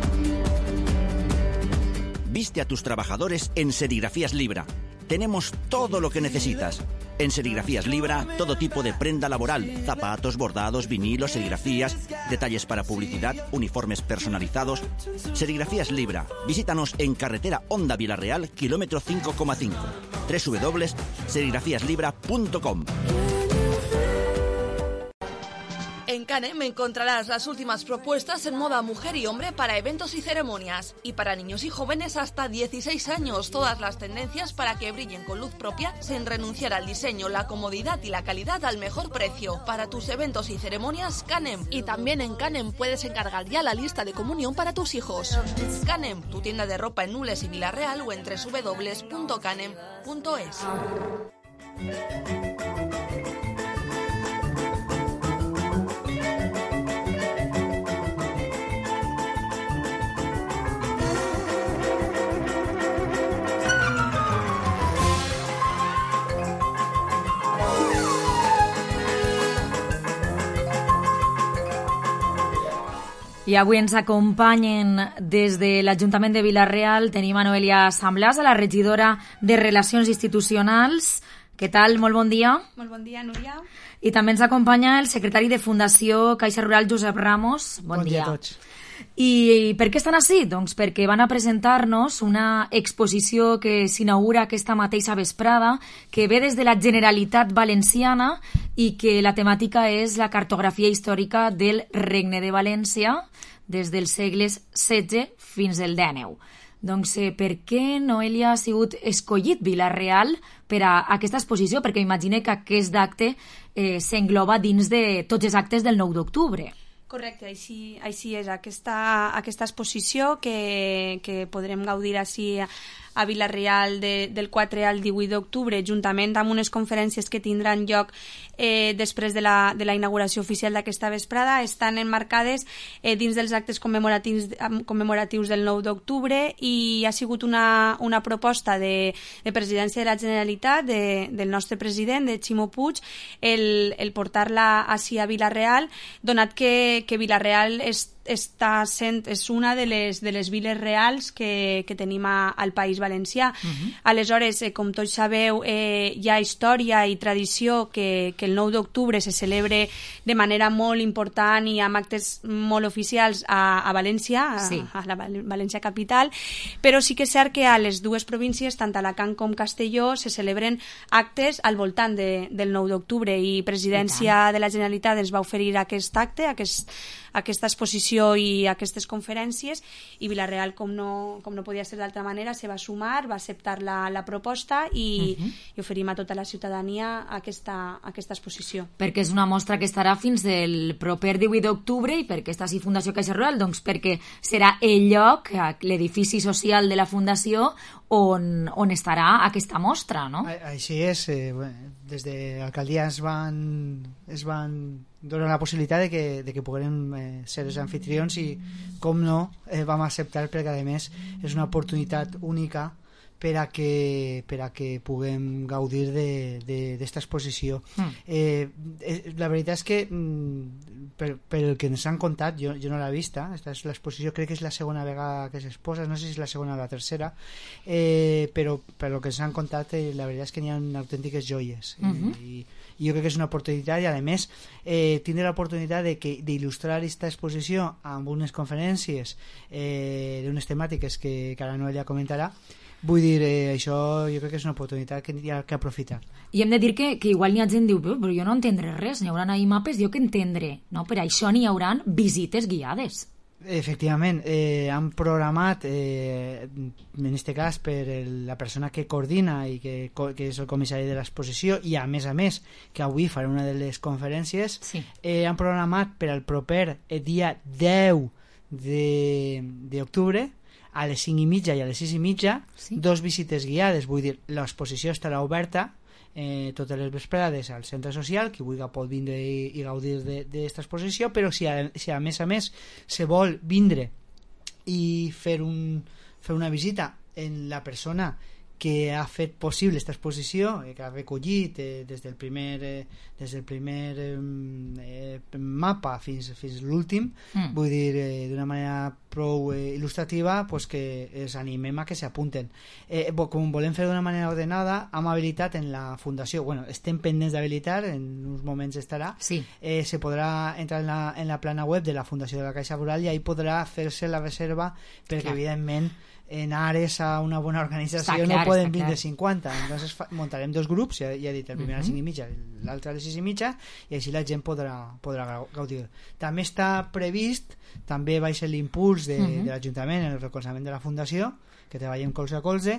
Viste a tus trabajadores en Serigrafías Libra. Tenemos todo lo que necesitas. En Serigrafías Libra, todo tipo de prenda laboral, zapatos, bordados, vinilos, serigrafías, detalles para publicidad, uniformes personalizados. Serigrafías Libra. Visítanos en carretera Onda Vila-real, kilómetro cinco coma cinco. doble u doble u doble u punto serigrafías libra punto com. En Canem encontrarás las últimas propuestas en moda mujer y hombre para eventos y ceremonias. Y para niños y jóvenes hasta dieciséis años, todas las tendencias para que brillen con luz propia sin renunciar al diseño, la comodidad y la calidad al mejor precio. Para tus eventos y ceremonias, Canem. Y también en Canem puedes encargar ya la lista de comunión para tus hijos. Canem, tu tienda de ropa en Nules y Villarreal o en doble u doble u doble u punto canem punto es. I avui ens acompanyen des de l'Ajuntament de Vila-real. Tenim a Noelia Samblàs, a la regidora de Relacions Institucionals. Què tal? Molt bon dia. Molt bon dia, Núria. I també ens acompanya el secretari de Fundació Caixa Rural, Josep Ramos. Bon, bon dia. dia a tots. I per què estan així? Doncs perquè van a presentar-nos una exposició que s'inaugura aquesta mateixa vesprada, que ve des de la Generalitat Valenciana i que la temàtica és la cartografia històrica del Regne de València des dels segles setze fins al dènou. Doncs eh, per què, Noelia, ha sigut escollit Vila-real per a aquesta exposició? Perquè imagine que aquest acte eh, s'engloba dins de tots els actes del nou d'octubre. Correcte, així, així és. Aquesta, aquesta exposició que, que podrem gaudir així a, a Vila-real de, del quatre al divuit d'octubre, juntament amb unes conferències que tindran lloc eh, després de la, de la inauguració oficial d'aquesta vesprada, estan emmarcades eh, dins dels actes commemoratius, commemoratius del nou d'octubre, i ha sigut una, una proposta de, de presidència de la Generalitat, de, del nostre president, de Ximo Puig, el, el portar-la així a Vila-real, donat que, que Vila-real és està sent, és una de les, de les viles reals que, que tenim a, al País Valencià. Uh-huh. Aleshores, eh, com tots sabeu, eh, hi ha història i tradició que, que el nou d'octubre se celebre de manera molt important i amb actes molt oficials a, a València, a, sí. a la València capital, però sí que és cert que a les dues províncies, tant Alacant com Castelló, se celebren actes al voltant de, del nou d'octubre, i Presidència de la Generalitat ens va oferir aquest acte, aquest aquesta exposició i aquestes conferències, i Vila-real, com no, com no podia ser d'altra manera, se va sumar, va acceptar la, la proposta i, uh-huh. i oferim a tota la ciutadania aquesta, aquesta exposició. Perquè és una mostra que estarà fins el proper divuit d'octubre, i perquè està així Fundació Caixa Rural, doncs perquè serà el lloc, l'edifici social de la Fundació, on, on estarà aquesta mostra, no? Així és. Eh, des de l'alcaldia es van, es van donar la possibilitat de que, de que puguem eh, ser els anfitrions, i com no eh, vam acceptar, perquè a més és una oportunitat única per a que, per a que puguem gaudir d'esta exposició. Mm. Eh, eh, la veritat és que mm, per, per el que ens han contat, jo, jo no l'he vista, esta és l'exposició, crec que és la segona vegada que s'exposa, no sé si és la segona o la tercera, eh, però per el que ens han contat, eh, la veritat és que n'hi ha autèntiques joies. Mm-hmm. eh, i, i jo crec que és una oportunitat, i a més eh, tindre l'oportunitat d'il·lustrar aquesta exposició amb unes conferències eh, d'unes temàtiques que, que ara Noelia comentarà. Vull dir, eh, això jo crec que és una oportunitat que hi ha que aprofitar. I hem de dir que, que igual n'hi ha gent que diu, però jo no entendré res, n'hi haurà ahí mapes, jo que entendré, no? Per això n'hi haurà visites guiades. Efectivament, eh, han programat, eh, en aquest cas per el, la persona que coordina i que, que és el comissari de l'exposició, i a més a més que avui farà una de les conferències, sí. eh, han programat per al proper eh, dia deu d'octubre, a les cinc i mitja i a les sis i mitja, sí. dos visites guiades. Vull dir, l'exposició estarà oberta eh, totes les vesprades al centre social, qui vulgui pot vindre i, i gaudir d'aquesta exposició, però si a, si a més a més se vol vindre i fer, un, fer una visita en la persona que ha fet possible aquesta exposició, eh, que ha recollit eh, des del primer, eh, des del primer eh, mapa fins, fins l'últim, mm. vull dir, eh, d'una manera prou eh, il·lustrativa, pues que els animem a que s'apunten. Eh, com volem fer d'una manera ordenada, hem habilitat en la fundació, bueno, estem pendents d'habilitar, en uns moments estarà, sí. eh, se podrà entrar en la, en la plana web de la Fundació de la Caixa Rural i ahí podrà fer-se la reserva, perquè clar, evidentment en Ares a una bona organització clar, no poden vint de cinquanta, entonces fa, muntarem dos grups, ja, ja he dit, el primer uh -huh. a les cinc i mitja, l'altre a les sis i mitja, i així la gent podrà, podrà gaudir. També està previst, també va ser l'impuls de, uh -huh. de l'Ajuntament en el recolzament de la Fundació, que treballem colze a colze,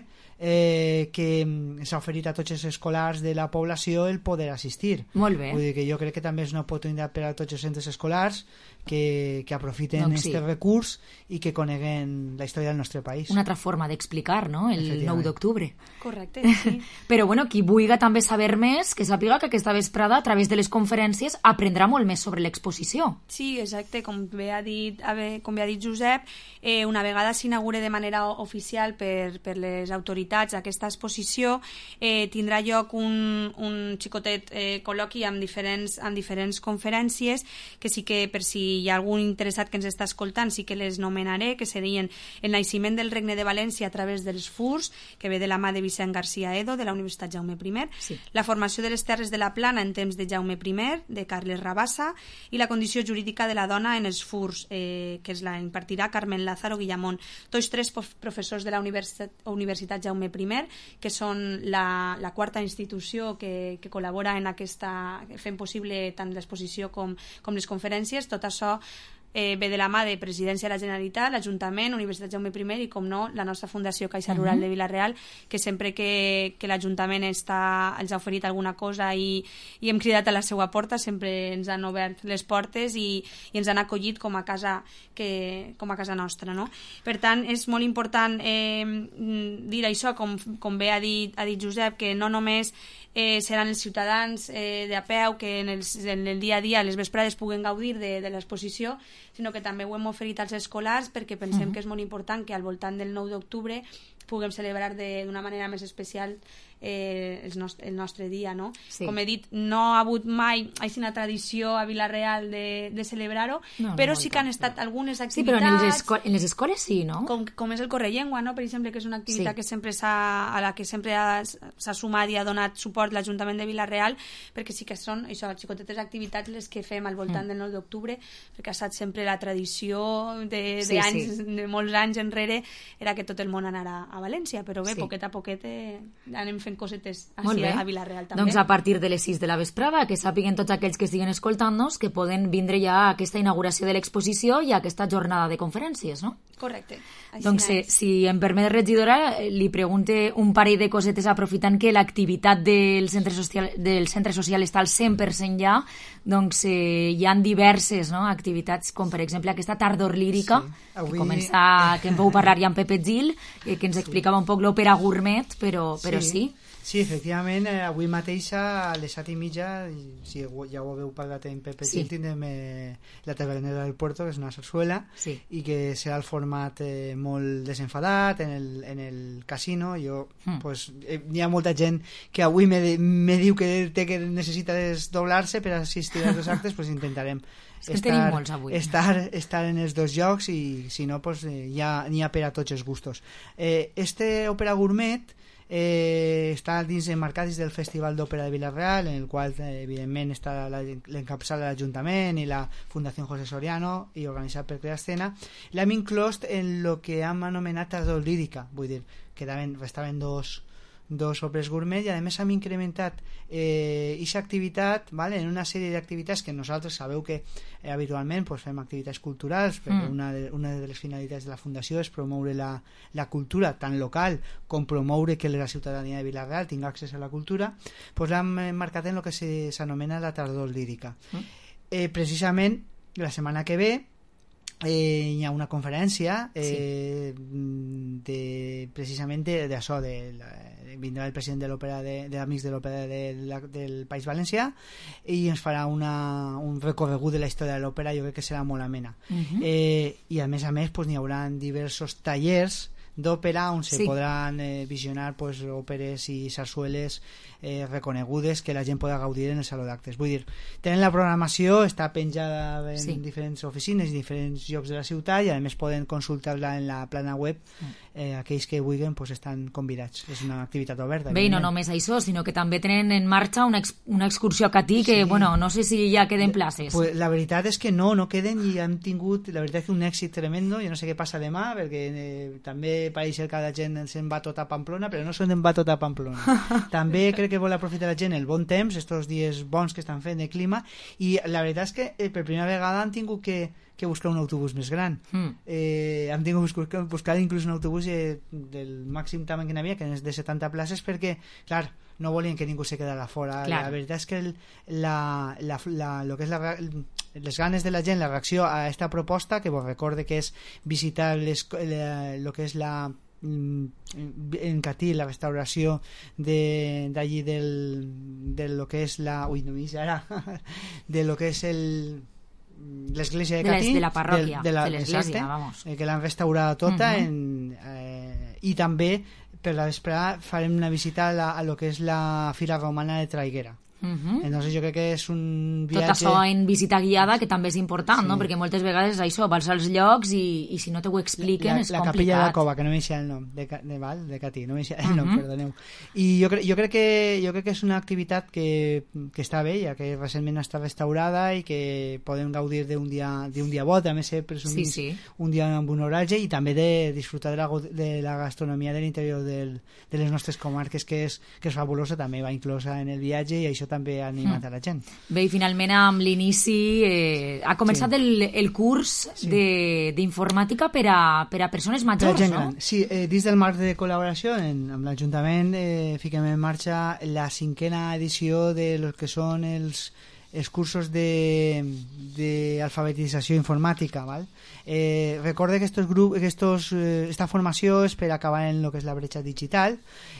eh, que s'ha oferit a tots els escolars de la població el poder assistir. Molt bé. Vull dir que jo crec que també és una oportunitat per a tots els centres escolars que, que aprofiten doncs este sí. recurs i que coneguen la història del nostre país. Una altra forma d'explicar, no?, el nou d'octubre. Correcte, sí. Però, bueno, qui vulgui també saber més, que sàpiga que aquesta vesprada, a través de les conferències, aprendrà molt més sobre l'exposició. Sí, exacte, com bé ha dit, com bé ha dit Josep, eh, una vegada s'inaugure de manera oficial per, per les autoritats aquesta exposició, eh, tindrà lloc un, un xicotet eh, col·loqui amb diferents, amb diferents conferències, que sí que per si hi ha algun interessat que ens està escoltant sí que les nomenaré, que serien el naixement del Regne de València a través dels furs, que ve de la mà de Vicent García Edo, de la Universitat Jaume I, sí. la formació de les terres de la Plana en temps de Jaume I, de Carles Rabassa, i la condició jurídica de la dona en els furs, eh, que es la impartirà Carmen Lázaro Guillamón, tots tres professors de la Universitat, Universitat Jaume I, que són la, la quarta institució que, que col·labora en aquesta, fent possible tant l'exposició com, com les conferències. Tot això eh, ve de la mà de Presidència de la Generalitat, l'Ajuntament, Universitat Jaume I i, com no, la nostra Fundació Caixa Rural uh -huh. de Vila-real, que sempre que, que l'Ajuntament està, els ha oferit alguna cosa i, i hem cridat a la seva porta, sempre ens han obert les portes i, i ens han acollit com a casa, que, com a casa nostra, no? Per tant, és molt important eh, dir això, com, com bé ha dit, ha dit Josep, que no només eh, seran els ciutadans eh, de a peu que en, els, en el dia a dia, les vesprades, puguen gaudir de, de l'exposició, sinó que també ho hem oferit als escolars perquè pensem uh -huh. que és molt important que al voltant del nou d'octubre puguem celebrar d'una manera més especial eh, el, nostre, el nostre dia, no? Sí. Com he dit, no ha hagut mai una tradició a Vila-real de, de celebrar-ho, no, però no, sí que han estat algunes activitats... Sí, però en les, esco en les escoles sí, no? Com, com és el Correllengua, no? Per exemple, que és una activitat sí. que sempre a la que sempre s'ha sumat i ha donat suport l'Ajuntament de Vila-real, perquè sí que són això, xicotetes activitats les que fem al voltant mm. del nou d'octubre, perquè ha estat sempre la tradició de, de, sí, anys, sí. de molts anys enrere, era que tot el món anara a València, però bé, sí. poquet a poquet eh, anem fent cosetes així a Vila-real també. Doncs a partir de les sis de la vesprada, que sàpiguen tots aquells que estiguen escoltant-nos que poden vindre ja a aquesta inauguració de l'exposició i a aquesta jornada de conferències, no? Correcte. Doncs eh, si em permet, regidora, li pregunte un parell de cosetes aprofitant que l'activitat del centre social, del centre social està al cent per cent ja, doncs eh, hi ha diverses no, activitats, com per exemple aquesta tardor lírica, sí. Avui... que comença, que en vau parlar ja amb Pepe Gil, eh, que ens explicava un poc l'òpera gourmet, però, però sí. sí. Sí, efectivament, eh, avui mateix a les set i mitja, si ja ho haveu parlat en Pepe Gil, sí. tindrem eh, la Tabernera del Puerto, que és una sarsuela, sí. i que serà el format eh, molt desenfadat en el, en el casino. Jo, mm. pues, eh, hi ha molta gent que avui me, me diu que té que necessita desdoblar-se per assistir als dos actes, pues intentarem estar, molts avui. estar, estar en els dos llocs i si no, pues, eh, ja n'hi ha per a tots els gustos. Eh, este Òpera Gourmet Eh, està dins enmarcat dins del Festival d'Òpera de Vila-real, en el qual eh, evidentment està l'encapçala de l'Ajuntament i la Fundació José Soriano i organitzat per Crea Escena. L'hem inclòs en el que hem anomenat tardor lírica, vull dir, que estaven dos dos òperes gourmet i a més hem incrementat eh, aquesta activitat, vale, en una sèrie d'activitats que nosaltres sabeu que eh, habitualment pues, fem activitats culturals perquè mm. una, de, una de les finalitats de la Fundació és promoure la, la cultura tant local com promoure que la ciutadania de Vila-real tingui accés a la cultura, pues l'hem marcat en el que s'anomena la tardor lírica. Mm. Eh, precisament la setmana que ve Eh, hi ha una conferència eh, sí. de, precisament d'això de, de, de, vindrà el president de l'òpera de, de l'Amics de l'Òpera de, de, del País Valencià i ens farà una, un recorregut de la història de l'òpera. Jo crec que serà molt amena. Uh-huh. eh, i a més a més pues, n'hi haurà diversos tallers d'òpera on se sí. podran eh, visionar pues, òperes i sarsueles eh, reconegudes que la gent podrà gaudir en el Saló d'Actes. Vull dir, tenen la programació, està penjada en sí. diferents oficines i diferents llocs de la ciutat, i a més poden consultar-la en la plana web. Eh, aquells que vulguin pues, estan convidats. És una activitat oberta. Bé, i no només això, sinó que també tenen en marxa una, ex, una excursió a Catí que, sí. bueno, no sé si ja queden places. Pues, la veritat és que no, no queden, i hem tingut, la veritat és que un èxit tremendo. Jo no sé què passa demà, perquè eh, també pareix que la gent se'n va tot a Pamplona, però no se'n va tot a Pamplona. També crec que vol aprofitar la gent el bon temps, estos dies bons que estan fent de clima, i la veritat és que eh, per primera vegada han tingut que que buscar un autobús més gran. Mm. Eh, hem tingut que buscar inclús un autobús eh, del màxim tamany que n'hi havia, que és de setanta places, perquè, clar, no volien que ningú se quedara fora. Clar. La veritat és que el, la, la, la, lo que és la, les ganes de la gent, la reacció a aquesta proposta, que vos recorde que és visitar les, la, lo que és la en Catí, la restauració de, d'allí del, de lo que és la... Ui, no m'hi ara. De lo que és el... l'església de Catí, de la parròquia, de, de, la, de l'església, exacte, vamos. Eh, que l'han restaurada tota, uh -huh. en, eh, i també per la vesprada farem una visita a, la, a lo que és la Fira Romana de Traiguera. Uh-huh. Entonces jo crec que és un viatge... Tot això en visita guiada, que també és important, sí. no? Perquè moltes vegades això, vas als llocs i, i si no te ho expliquen la, és la complicat. La capella de la Cova, que no m'eixia el nom, de, de, Val, de Catí, no m'eixia el nom, uh-huh. perdoneu. I jo, cre, jo, crec que, jo crec que és una activitat que, que està bé, ja que recentment està restaurada i que podem gaudir d'un dia, d'un dia bo, també ser presumits sí, sí. un dia amb un oratge, i també de disfrutar de la, de la gastronomia de l'interior del, de les nostres comarques, que és, que és fabulosa, també va inclosa en el viatge, i això també ha animat mm. a la gent. Bé, i finalment amb l'inici eh, ha començat sí. el, el curs sí. d'informàtica per, a, per a persones majors, gent no? Gran. Sí, eh, dins del marc de col·laboració en, amb l'Ajuntament eh, fiquem en marxa la cinquena edició de lo que són els els cursos d'alfabetització informàtica, ¿vale? Eh, recorde que estos grup, que estos, eh, esta formació és per acabar en lo que és la bretxa digital,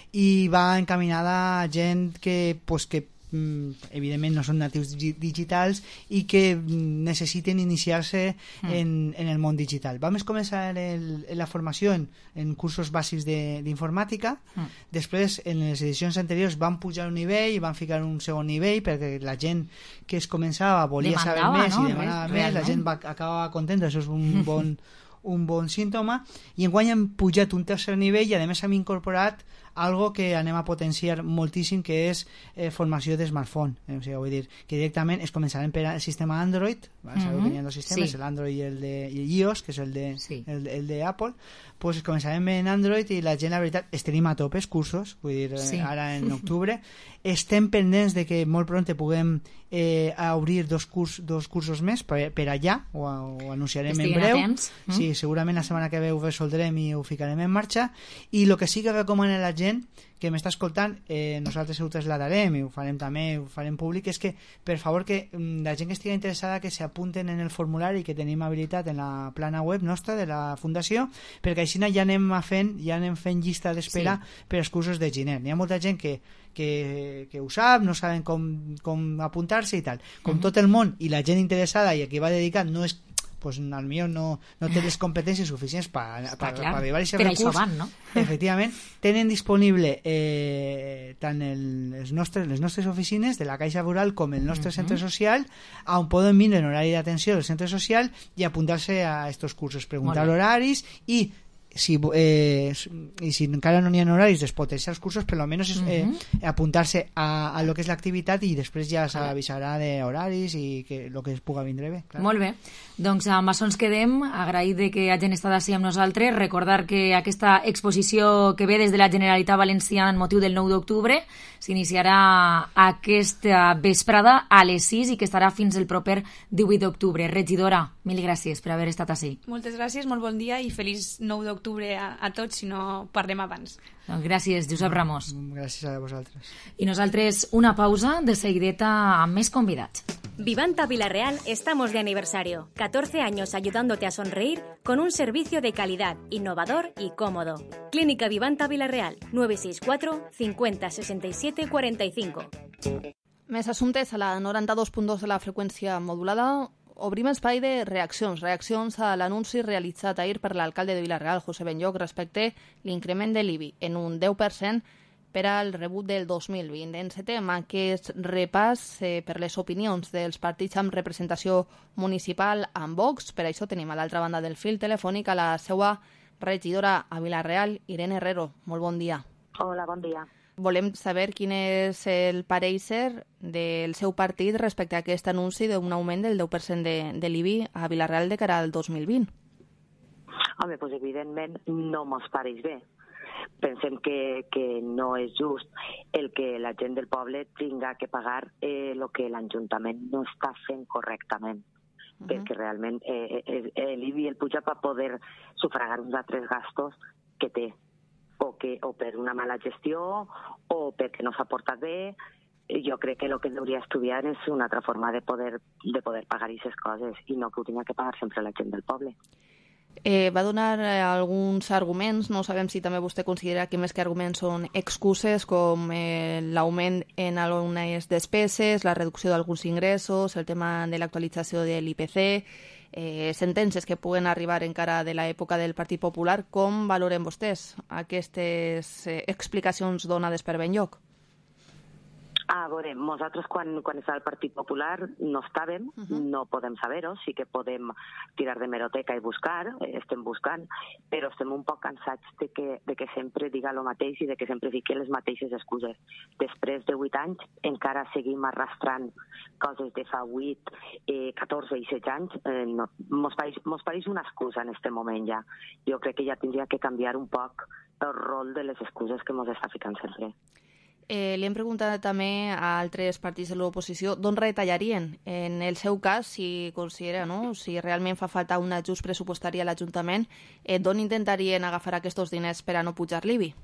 i va encaminada a gent que, pues, que evidentment no són natius digitals i que necessiten iniciar-se mm. en, en el món digital. Vam començar el, en la formació en, en cursos bàsics d'informàtica, mm. després en les edicions anteriors van pujar un nivell i van ficar un segon nivell perquè la gent que es començava volia demanava, saber més, no? i demanava Realment. més, la gent va acabar contenta, això és un bon, un bon símptoma, i enguany hem pujat un tercer nivell i a més hem incorporat algo que anem a potenciar moltíssim, que és eh, formació de smartphone. Eh, o sigui, vull dir que directament es començarem per el sistema Android, ¿vale? Sabeu que hi ha dos sistemes, sí. el Android i el de i el iOS, que és el de, sí. el, el de Apple, pues començarem en Android, i la gent, la veritat, es tenim a tope els cursos, vull dir, sí. ara en octubre. Estem pendents de que molt pront puguem eh, obrir dos, curs, dos cursos més per, per allà, o, o anunciarem en breu. Mm. Sí, segurament la setmana que ve ho resoldrem i ho ficarem en marxa. I el que sí que recomana la gent que m'està escoltant, eh, nosaltres ho traslladarem i ho farem també, ho farem públic, és que, per favor, que la gent que estigui interessada que s'apunten en el formulari que tenim habilitat en la plana web nostra de la Fundació, perquè així ja anem fent, ja anem fent llista d'espera sí. per als cursos de gener. Hi ha molta gent que, que, que ho sap, no saben com, com apuntar-se i tal. Com uh-huh. tot el món, i la gent interessada i a qui va dedicat no és pues al millor no, no té les competències suficients per pa, pa arribar a aquest recurs. Van, no? Efectivament, tenen disponible eh, tant el, els nostres, les nostres oficines de la Caixa Rural com el nostre uh-huh. centre social, on poden vindre en horari d'atenció del centre social i apuntar-se a estos cursos, preguntar horaris i si, eh, i si encara no n'hi ha horaris despotenciar els cursos, per almenys eh, uh-huh. apuntar-se a, a lo que és l'activitat, i després ja s'avisarà d'horaris i que el que es puga vindre bé. Clar. Molt bé, doncs amb això ens quedem, agraït de que hagin estat així amb nosaltres, recordar que aquesta exposició que ve des de la Generalitat Valenciana en motiu del nou d'octubre s'iniciarà aquesta vesprada a les sis i que estarà fins el proper divuit d'octubre. Regidora, mil gràcies per haver estat així. Moltes gràcies, molt bon dia i feliç nou d'octubre a, a tots, si no parlem abans. Doncs gràcies, Josep Ramos. Gràcies a vosaltres. I nosaltres una pausa, de seguideta amb més convidats. Vivanta Villarreal estamos de aniversario. catorce años ayudándote a sonreír con un servicio de calidad, innovador y cómodo. Clínica Vivanta Villarreal, nueve seis cuatro cincuenta sesenta y siete cuarenta y cinco. Més assumptes a la noranta-dos punt dos de la freqüència modulada. Obrim espai de reaccions. Reaccions a l'anunci realitzat ahir per l'alcalde de Vila-real, José Benlloch, respecte l'increment de l'I B I en un deu per cent per al rebut del dos mil vint. Encetem aquest repàs eh, per les opinions dels partits amb representació municipal amb Vox. Per això tenim a l'altra banda del fil telefònic a la seva regidora a Vila-real, Irene Herrero. Molt bon dia. Hola, bon dia. Volem saber quin és el pareixer del seu partit respecte a aquest anunci d'un augment del deu per cent de, de l'I B I a Vila-real de cara al dos mil vint. Home, doncs evidentment no mos pareix bé. Pensem que, que no és just el que la gent del poble tinga que pagar el eh, que l'Ajuntament no està fent correctament. Uh-huh. Perquè realment eh, eh, l'I B I el puja per poder sufragar uns altres gastos que té. O, que, o per una mala gestió, o perquè no s'ha portat bé. Jo crec que el que hauria estudiar és una altra forma de poder, de poder pagar aquestes coses i no que ho tinga que pagar sempre la gent del poble. Eh, va donar eh, alguns arguments, no sabem si també vostè considera que més que arguments són excuses, com eh, l'augment en algunes despeses, la reducció d'alguns ingressos, el tema de l'actualització de l'I P C, eh, sentències que puguen arribar encara de l'època del Partit Popular. Com valoren vostès aquestes eh, explicacions donades per Benlloc? A veure, nosaltres quan, quan estava el Partit Popular no estàvem, uh-huh. no podem saber-ho, sí que podem tirar de meroteca i buscar, eh, estem buscant, però estem un poc cansats de que, de que sempre diga el mateix i de que sempre fiqui les mateixes excuses. Després de vuit anys encara seguim arrastrant coses de fa vuit, eh, catorze i setze anys, eh, no, mos, pareix, mos pareix una excusa en aquest moment ja. Jo crec que ja tindria que canviar un poc el rol de les excuses que mos està ficant sempre. Eh, li hem preguntat també a altres partits de l'oposició d'on retallarien. En el seu cas, si considera, no?, si realment fa falta un ajust pressupostari a l'Ajuntament, eh, d'on intentarien agafar aquests diners per a no pujar l'I B I?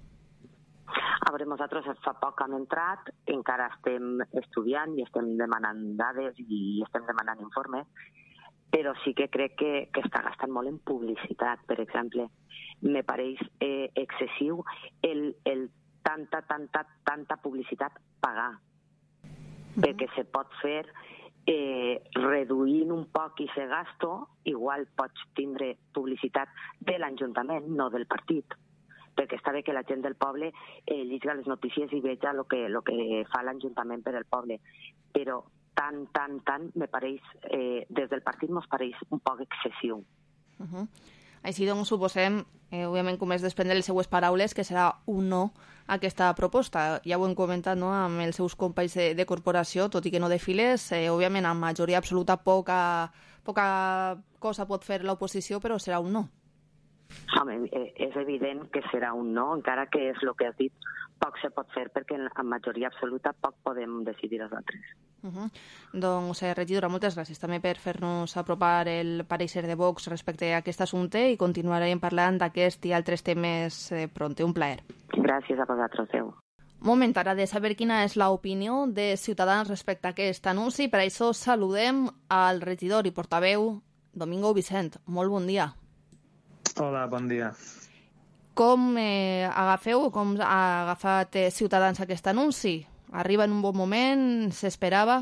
A veure, nosaltres fa poc hem entrat, encara estem estudiant i estem demanant dades i estem demanant informes, però sí que crec que, que està gastant molt en publicitat, per exemple. Me pareix eh, excessiu el, el tanta, tanta, tanta publicitat pagar. Uh-huh. Perquè se pot fer eh, reduint un poc i se gasto, igual pots tindre publicitat de l'Ajuntament, no del partit. Perquè està bé que la gent del poble eh, lliga les notícies i veja el que, lo que fa l'Ajuntament per al poble. Però tant, tant, tant, me pareix, eh, des del partit mos pareix un poc excessiu. Uh-huh. Així doncs suposem, eh, òbviament, com es desprèn de les seues paraules, que serà un no a aquesta proposta. Ja ho hem comentat, no?, amb els seus companys de, de corporació, tot i que no de files, eh, òbviament, amb majoria absoluta poca, poca cosa pot fer l'oposició, però serà un no. Home, és evident que serà un no, encara que és el que has dit, poc se pot fer perquè en majoria absoluta poc podem decidir els altres. Uh-huh. Doncs, eh, regidora, moltes gràcies també per fer-nos apropar el pareixer de Vox respecte a aquest assumpte i continuarem parlant d'aquest i altres temes eh, pronte. Un plaer. Gràcies a vosaltres, Déu. Moment ara de saber quina és l'opinió de Ciutadans respecte a aquest anunci. Per això saludem al regidor i portaveu Domingo Vicent. Molt bon dia. Hola, bon dia. Com eh, agafeu, com ha agafat eh, Ciutadans aquest anunci? Arriba en un bon moment? S'esperava?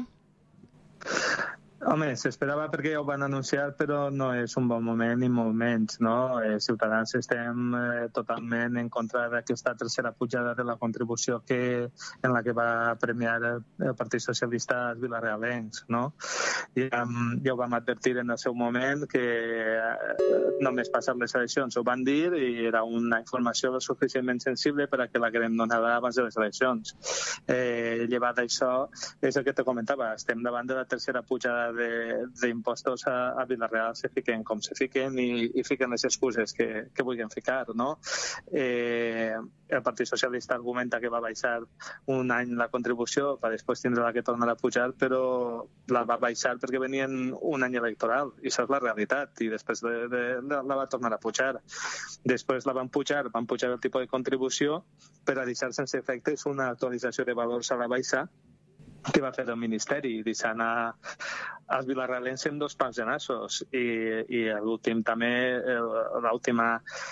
Home, s'esperava perquè ja ho van anunciar, però no és un bon moment ni molt menys, no? Eh, Ciutadans estem eh, totalment en contra d'aquesta tercera pujada de la contribució que, en la que va premiar el, el Partit Socialista als vilarealencs, no? I, um, ja ho vam advertir en el seu moment que eh, només passar les eleccions ho van dir i era una informació suficientment sensible per a que la querem donar abans de les eleccions. Eh, llevat d'això, és el que te comentava, estem davant de la tercera pujada d'impostos a, a Vila-real, se fiquen com se fiquen i, i fiquen les excuses que, que vulguin ficar, no? Eh, el Partit Socialista argumenta que va baixar un any la contribució per després tindre la que tornar a pujar, però la va baixar perquè venien un any electoral, i això és la realitat, i després de, de, de, la va tornar a pujar. Després la van pujar, van pujar el tipus de contribució per a deixar sense efectes una actualització de valors a la baixa què va fer el Ministeri, deixar anar els vilarrealencs amb dos pams de nassos i, i l'últim també, l'última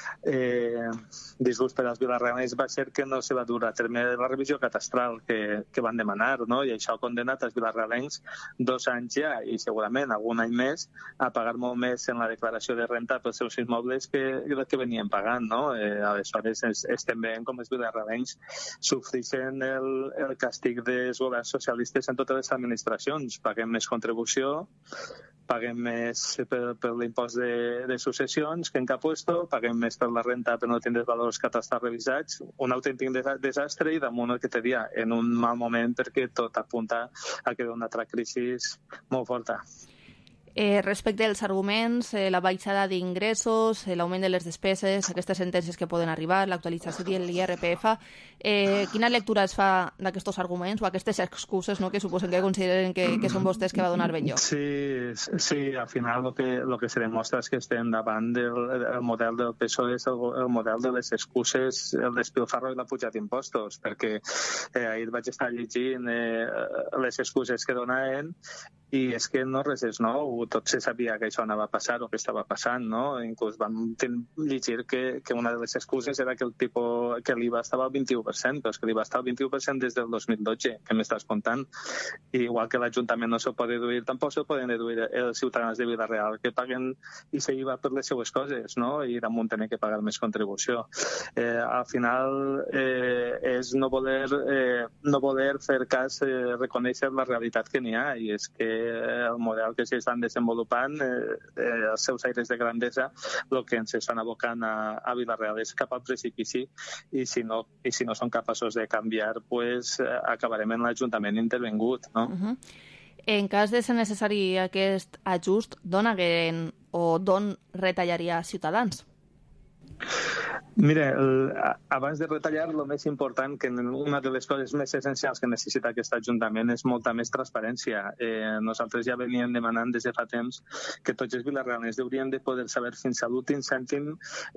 eh, disgust per als vilarrealencs va ser que no se va dur a terme la revisió catastral que, que van demanar, no? I això ha condenat els vilarrealencs dos anys ja i segurament algun any més a pagar molt més en la declaració de renta pels seus immobles que, que venien pagant, no? Eh, aleshores estem veient com els vilarrealencs sofreixen el, el càstig dels governs socialistes en totes les administracions. Paguem més contribució, paguem més per, per l'impost de, de successions que en cap puesto, paguem més per la renta per no tindre valors catastrals revisats, un autèntic desastre i damunt el que te dia, en un mal moment perquè tot apunta a que una altra crisi molt forta. Eh, respecte als arguments, eh, la baixada d'ingressos, eh, l'augment de les despeses, aquestes sentències que poden arribar, l'actualització de l'I R P F, eh, quina lectura es fa d'aquests arguments o aquestes excuses, no?, que suposen que consideren que, que són vostès que va donar ben lloc? Sí, sí, al final el que, lo que se demostra és que estem davant del el model del P S O E, és el, el model de les excuses, el despilfarro i la pujada d'impostos, perquè eh, ahir vaig estar llegint eh, les excuses que donaven i és que no res és nou, tot se sabia que això anava a passar o que estava passant, no? Inclús vam llegir que, que una de les excuses era que el tipus, que l'I V A estava al vint-i-u per cent, però és que l'I V A està al vint-i-u per cent des del dos mil dotze, que m'estàs contant. I igual que l'Ajuntament no se'l pot deduir, tampoc se'l poden deduir els ciutadans de Vila-real, que paguen i se I V A per les seues coses, no? I damunt tenen que pagar més contribució. Eh, al final eh, és no voler, eh, no voler fer cas, eh, reconèixer la realitat que n'hi ha, i és que el model que s'estan desenvolupant, eh, eh, els seus aires de grandesa, el que ens estan abocant a, a Vila-real és cap al precipici, i si no, i si no són capaços de canviar, pues, eh, acabarem en l'Ajuntament intervengut, no? Uh-huh. En cas de ser necessari aquest ajust, d'on hagueren o d'on retallaria Ciutadans? Mira, el, abans de retallar, el més important, que una de les coses més essencials que necessita aquest Ajuntament és molta més transparència. Eh, nosaltres ja veníem demanant des de fa temps que tots els vilarrealens haurien de poder saber fins a l'últim cèntim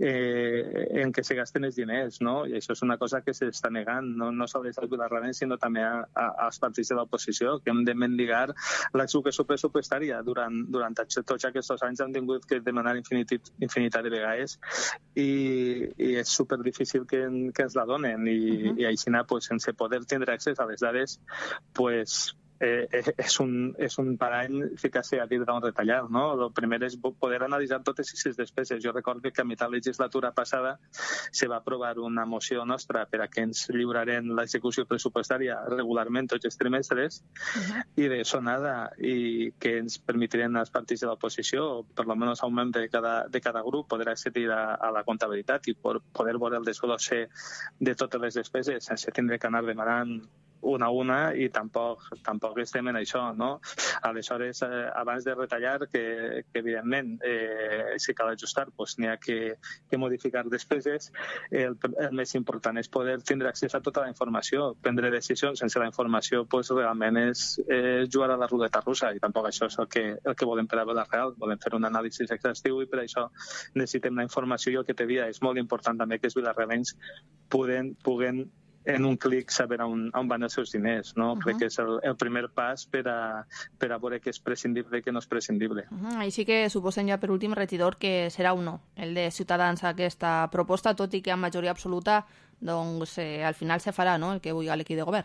eh, en què se gasten els diners, no? I això és una cosa que s'està negant, no, no sols als vilarrealens, sinó també a, a, als partits de l'oposició, que hem de mendigar l'execució pressupostària. Durant, durant tots aquests anys hem tingut que demanar infinitat, infinitat de vegades i, i és superdifícil que, que ens la donen i, uh-huh. i així, pues, sense poder tindre accés a les dades, pues, eh, és, un, és un parany ficar-se a dir d'on retallar, no? El primer és poder analitzar totes aquestes despeses. Jo recordo que a mitjà legislatura passada se va aprovar una moció nostra per a que ens lliuraren l'execució pressupostària regularment tots els trimestres uh-huh. i d'això nada, i que ens permetirien als partits de l'oposició, per almenys a un membre de cada, de cada grup, poder accedir a, a la comptabilitat i por, poder veure el desglosser de totes les despeses sense tindre que anar demanant una a una, i tampoc, tampoc estem en això, no? Aleshores, eh, abans de retallar, que, que evidentment, eh, si cal ajustar, doncs n'hi ha que, que modificar despeses, el, el més important és poder tindre accés a tota la informació, prendre decisions sense la informació, doncs realment és eh, jugar a la ruleta russa, i tampoc això és el que, el que volem per a Vila-real. Volem fer un anàlisi exhaustiu i per això necessitem la informació, i el que te dia és molt important també que els vilarrealencs puguen, puguen en un clic saber on, on van els seus diners, no? Uh-huh. Crec que és el, el primer pas per a, per a veure què és prescindible i què no és prescindible. Uh-huh. Així que suposem ja per últim, regidor, que serà un no, el de Ciutadans, aquesta proposta, tot i que amb majoria absoluta, doncs eh, al final se farà, no?, el que vulgui l'equip de govern.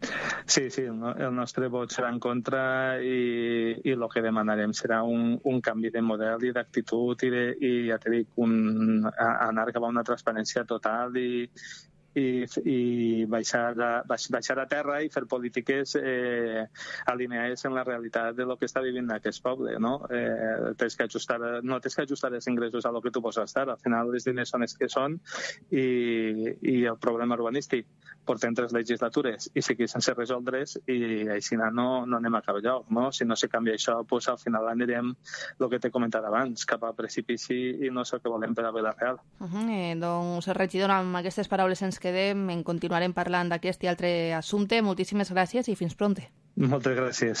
Sí, sí, el nostre vot serà en contra, i, i el que demanarem serà un, un canvi de model i d'actitud, i, de, i ja te dic, un, a, anar cap a una transparència total i i, i baixar, a, baixar a terra i fer polítiques eh, alineades en la realitat de lo que està vivint aquest poble, no? Eh, tens que ajustar, no tens que ajustar els ingressos a lo que tu pots gastar. Al final els diners són els que són, i, i el problema urbanístic portem tres legislatures i seguir sense resoldre's, i així no, no anem a cap lloc, no? Si no se canvia això, pues, al final anirem el que t'he comentat abans, cap al precipici, i no és el que volem per a Vila-real. Uh-huh. eh, doncs, regidor, amb aquestes paraules ens quedem, en continuarem parlant d'aquest i altre assumpte. Moltíssimes gràcies i fins pronte. Moltes gràcies.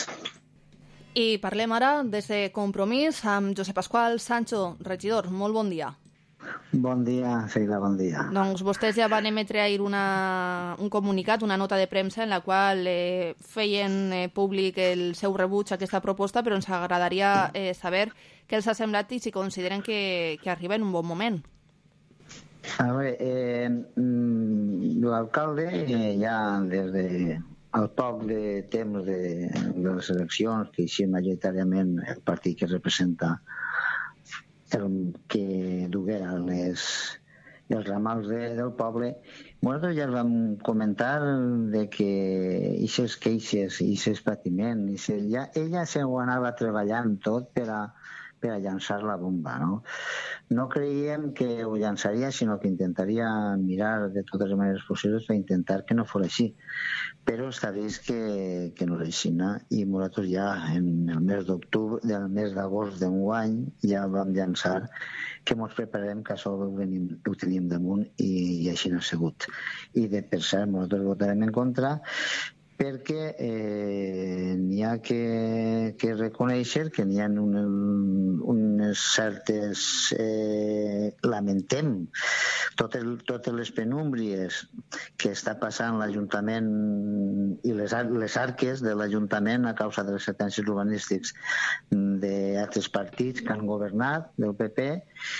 I parlem ara des de Compromís amb Josep Pasqual Sancho. Regidor, molt bon dia. Bon dia, Sheila, bon dia. Doncs vostès ja van emetre ahir una, un comunicat, una nota de premsa en la qual eh, feien eh, públic el seu rebuig a aquesta proposta, però ens agradaria eh, saber què els ha semblat i si consideren que, que arriba en un bon moment. A veure, eh, l'alcalde eh, ja des de al poc de temps de, de les eleccions, que així majoritàriament el partit que representa el que duguera les, els ramals de, del poble, nosaltres ja vam comentar de que aquestes queixes, aquests patiments, ja, ella se ho anava treballant tot per a, per a llançar la bomba, no? No creiem que ho llançaria, sinó que intentaria mirar de totes les maneres possibles per intentar que no fos així. Però està vist que, que no és així, no? I nosaltres ja en el mes d'octubre, del mes d'agost d'enguany, ja vam llançar que ens prepararem que això ho, venim, ho teníem damunt i, i així no ha sigut. I de per cert, nosaltres votarem en contra perquè eh, n'hi ha que, que reconèixer que n'hi ha un, unes certes... Eh, lamentem totes, totes les penúmbries que està passant l'Ajuntament i les, les arques de l'Ajuntament a causa de les sentències urbanístics d'altres partits que han governat, del P P,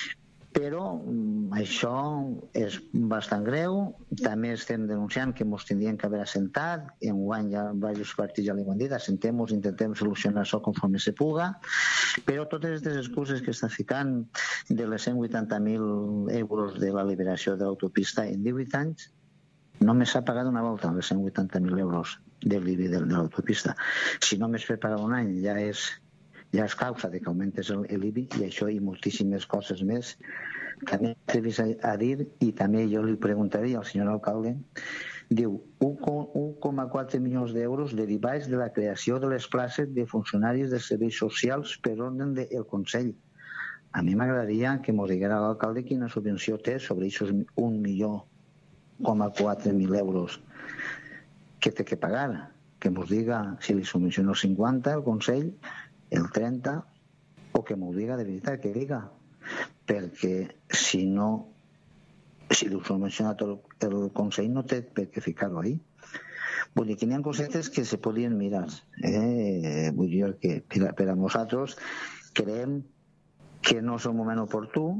però això és bastant greu. També estem denunciant que ens tindrien que haver assentat, i enguany ja diversos partits ja li ho han dit, assentem-nos, intentem solucionar això conforme se puga, però totes aquestes excuses que està ficant de les cent vuitanta mil euros de la liberació de l'autopista en divuit anys, només s'ha pagat una volta les cent vuitanta mil euros de l'I B I de, de l'autopista. Si només fer pagar un any ja és ja és causa de que augmentes l'I B I, i això i moltíssimes coses més. També t'he a dir, i també jo li preguntaria al senyor alcalde, diu un coma quatre milions d'euros derivats de la creació de les places de funcionaris de serveis socials per ordre del Consell. A mi m'agradaria que mos diguera l'alcalde quina subvenció té sobre aquests un milió coma quatre mil euros que té que pagar, que mos diga si li subvenciona el cinquanta el Consell, el trenta, o que m'ho diga de veritat, que diga, perquè si no, si ho subvenciona tot el Consell no té per què ficar-ho ahí. Vull dir que n'hi ha cosetes que se podien mirar. Eh? Vull dir que per a, per a nosaltres creiem que no és un moment oportú.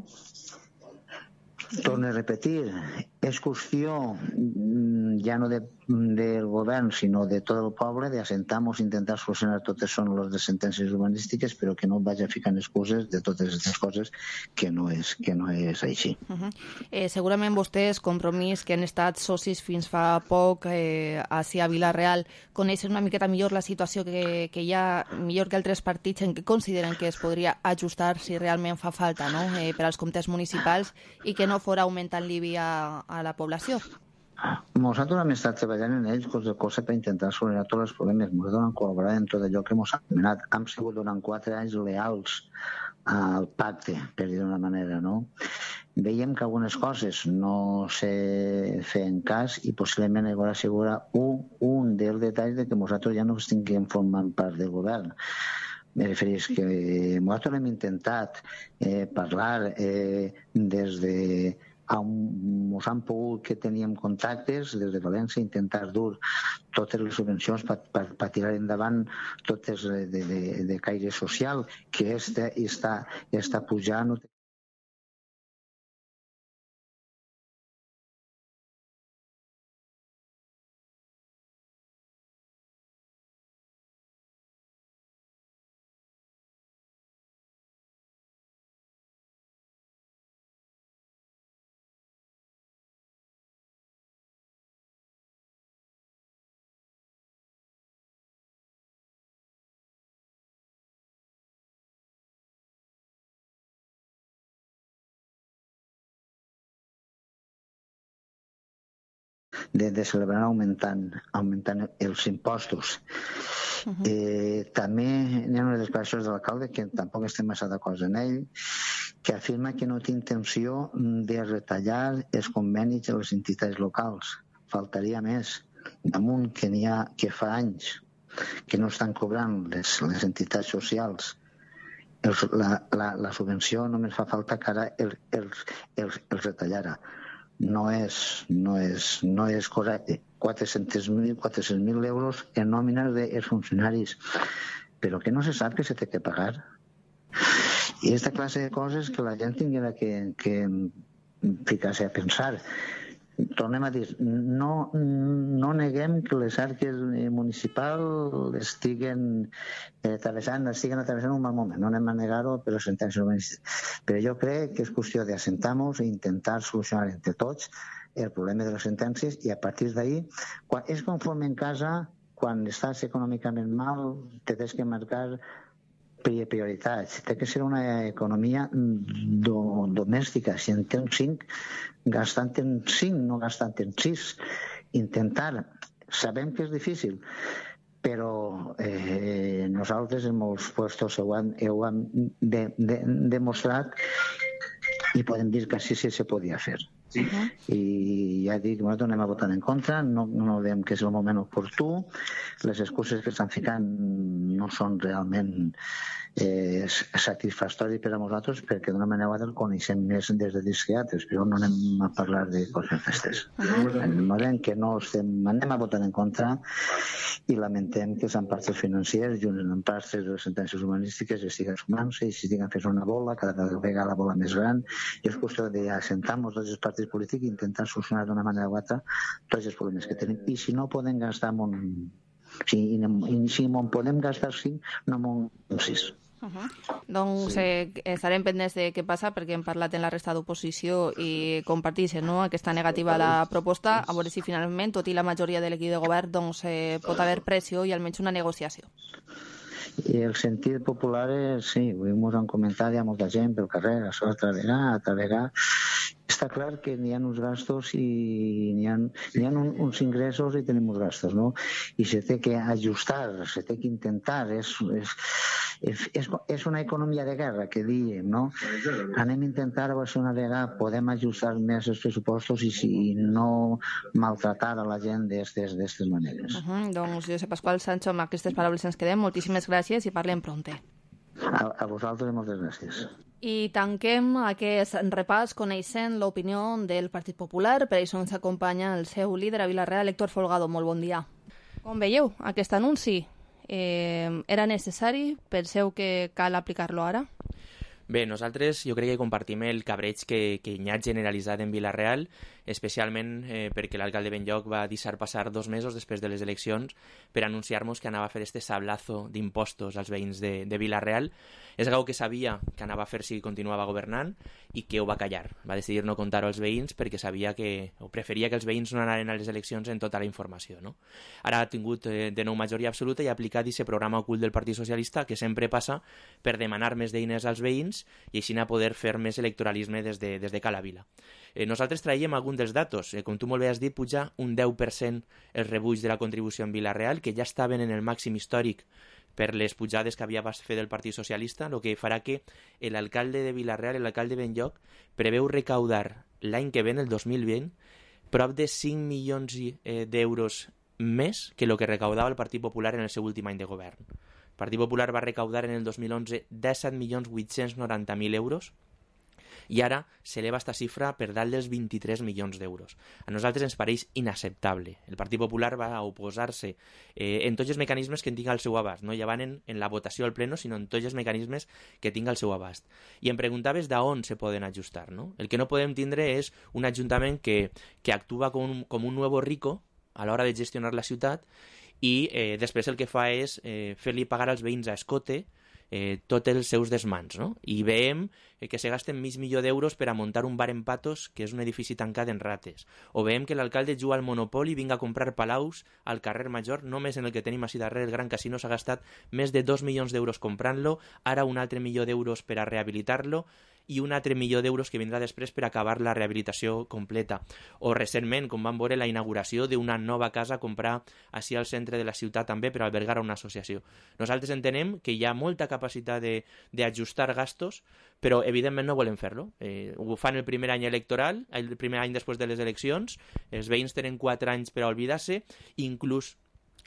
Torno a repetir, és qüestió ja no de, del govern, sinó de tot el poble, d'assentar-nos i intentar solucionar totes són les de sentències urbanístiques, però que no vagi ficant excuses de totes aquestes coses que no és, que no és així. Uh -huh. eh, segurament vostès, Compromís, que han estat socis fins fa poc eh, a Vila-real, coneixen una miqueta millor la situació que, que hi ha, millor que altres partits, en què consideren que es podria ajustar si realment fa falta, no? eh, per als comptes municipals, i que no fora augmentant l'I B I a, a la població. Nosaltres hem estat treballant en ells cosa, cosa per intentar solucionar tots els problemes. Nosaltres hem col·laborat en tot allò que hem anomenat. Hem sigut durant quatre anys leals al pacte, per dir d'una manera, no? Veiem que algunes coses no se feien cas i possiblement hi haurà un, un dels detalls de que nosaltres ja no estiguem formant part del govern. Me referís que nosaltres hem intentat eh, parlar eh, des de on ens han pogut que teníem contactes des de València, intentar dur totes les subvencions per, per, per tirar endavant totes de, de, de caire social, que este està, està pujant. De, de celebrar augmentant, augmentant els impostos. Uh -huh. eh, també hi ha unes declaracions de l'alcalde que tampoc estem massa d'acord en ell, que afirma que no té intenció de retallar els convenis de les entitats locals. Faltaria més. Damunt que n'hi ha que fa anys que no estan cobrant les, les entitats socials els, la, la, la subvenció només fa falta que ara els, els, els, els retallara. No és, no és, no és correcte. quatre-cents mil euros en nòmines dels funcionaris, però que no se sap que se té que pagar. I aquesta classe de coses que la gent tinguera que, que ficar-se a pensar. Tornem a dir, no, no neguem que les arques municipals estiguen travessant, estiguen atravessant un mal moment. No anem a negar-ho per les sentències urbanístiques. Però jo crec que és qüestió d'assentar-nos i intentar solucionar entre tots el problema de les sentències i a partir d'ahir, quan és conforme en casa, quan estàs econòmicament mal, te tens que marcar prioritats. Té que ser una economia do, domèstica. Si en té un cinc, gastant en cinc, no gastant en sis. Intentar. Sabem que és difícil, però eh, nosaltres en molts puestos ho hem, ho hem de, de, demostrat i podem dir que sí, sí se podia fer. Sí. I ja dic, nosaltres anem a votar en contra, no, no veiem que és el moment oportú, les excuses que estan ficant no són realment eh, satisfactòries per a nosaltres perquè d'una manera o altra el coneixem més des de disquiatres, però no anem a parlar de coses festes. Uh-huh. En el moment que no estem, anem a votar en contra i lamentem que les empartes financers i les empartes de les sentències humanístiques estiguen sumant-se i estiguen fent una bola, cada vegada la bola més gran, i és qüestió d'assentar-nos tots els partits polítics i intentar solucionar d'una manera o altra tots els problemes que tenim. I si no podem gastar amb un... Si, i, si en podem gastar cinc, no amb un sis. Uh-huh. Doncs sí. eh, estarem pendents de què passa perquè hem parlat en la resta d'oposició i comparteixen, no?, aquesta negativa a la proposta, a veure si finalment, tot i la majoria de l'equip de govern, doncs eh, pot haver pressió i almenys una negociació. I el sentit popular és, sí, ho hem comentat, hi ha molta gent pel carrer, això a travegar, a travegar. Està clar que n'hi ha uns gastos i n'hi ha, n'hi ha un, uns ingressos i tenim uns gastos, no? I se té que ajustar, se té que intentar, és, és, és, és, és una economia de guerra, que diem, no? Anem a intentar, a veure si una vegada podem ajustar més els pressupostos i, si, i no maltratar a la gent d'aquestes maneres. Uh-huh. Doncs, Josep Pasqual Sancho, amb aquestes paraules ens quedem. Moltíssimes gràcies i parlem pronte. A, a vosaltres moltes gràcies. I tanquem aquest repàs coneixent l'opinió del Partit Popular. Per això ens acompanya el seu líder a Vila-real, Héctor Folgado. Molt bon dia. Com veieu, aquest anunci eh, era necessari? Penseu que cal aplicar-lo ara? Bé, nosaltres jo crec que compartim el cabreig que, que hi ha generalitzat en Vila-real, especialment eh, perquè l'alcalde Benlloc va deixar passar dos mesos després de les eleccions per anunciar-nos que anava a fer este sablazo d'impostos als veïns de, de Vila-real. És algo que sabia que anava a fer si continuava governant i que ho va callar. Va decidir no contar-ho als veïns perquè sabia que, o preferia que els veïns no anaren a les eleccions en tota la informació, no? Ara ha tingut eh, de nou majoria absoluta i ha aplicat aquest programa ocult del Partit Socialista que sempre passa per demanar més d'eines als veïns i així a poder fer més electoralisme des de, des de Cala Vila. Eh, nosaltres traiem algun dels datos. Eh, com tu molt bé has dit, puja un deu per cent els rebuig de la contribució en Vila-real, que ja estaven en el màxim històric per les pujades que havia fet del Partit Socialista, el que farà que l'alcalde de Vila-real, l'alcalde Benlloc, preveu recaudar l'any que ve, el dos mil vint, prop de cinc milions eh, d'euros més que el que recaudava el Partit Popular en el seu últim any de govern. El Partit Popular va recaudar en el dos mil onze disset milions vuit-cents noranta mil euros i ara s'eleva aquesta xifra per dalt dels vint-i-tres milions d'euros. A nosaltres ens pareix inacceptable. El Partit Popular va a oposar-se eh, en tots els mecanismes que tinga al seu abast, no ja van en, en la votació al pleno, sinó en tots els mecanismes que tinga al seu abast. I em preguntaves d'on se poden ajustar, no? El que no podem tindre és un ajuntament que, que actua com un, com un nuevo rico a l'hora de gestionar la ciutat i eh, després el que fa és eh, fer-li pagar als veïns a escote eh, tots els seus desmans, no? I veiem eh, que se gasten mig milió d'euros per a muntar un bar en Patos, que és un edifici tancat en Rates. O veiem que l'alcalde juga al Monopoli i vinga a comprar palaus al carrer Major, només en el que tenim així darrere el Gran Casino s'ha gastat més de dos milions d'euros comprant-lo, ara un altre milió d'euros per a rehabilitar-lo, i un altre milió d'euros que vindrà després per acabar la rehabilitació completa. O recentment, com vam veure, la inauguració d'una nova casa a comprar així al centre de la ciutat també per albergar una associació. Nosaltres entenem que hi ha molta capacitat d'ajustar gastos, però evidentment no volem fer-lo. Eh, ho fan el primer any electoral, el primer any després de les eleccions, els veïns tenen quatre anys per a oblidar-se, inclús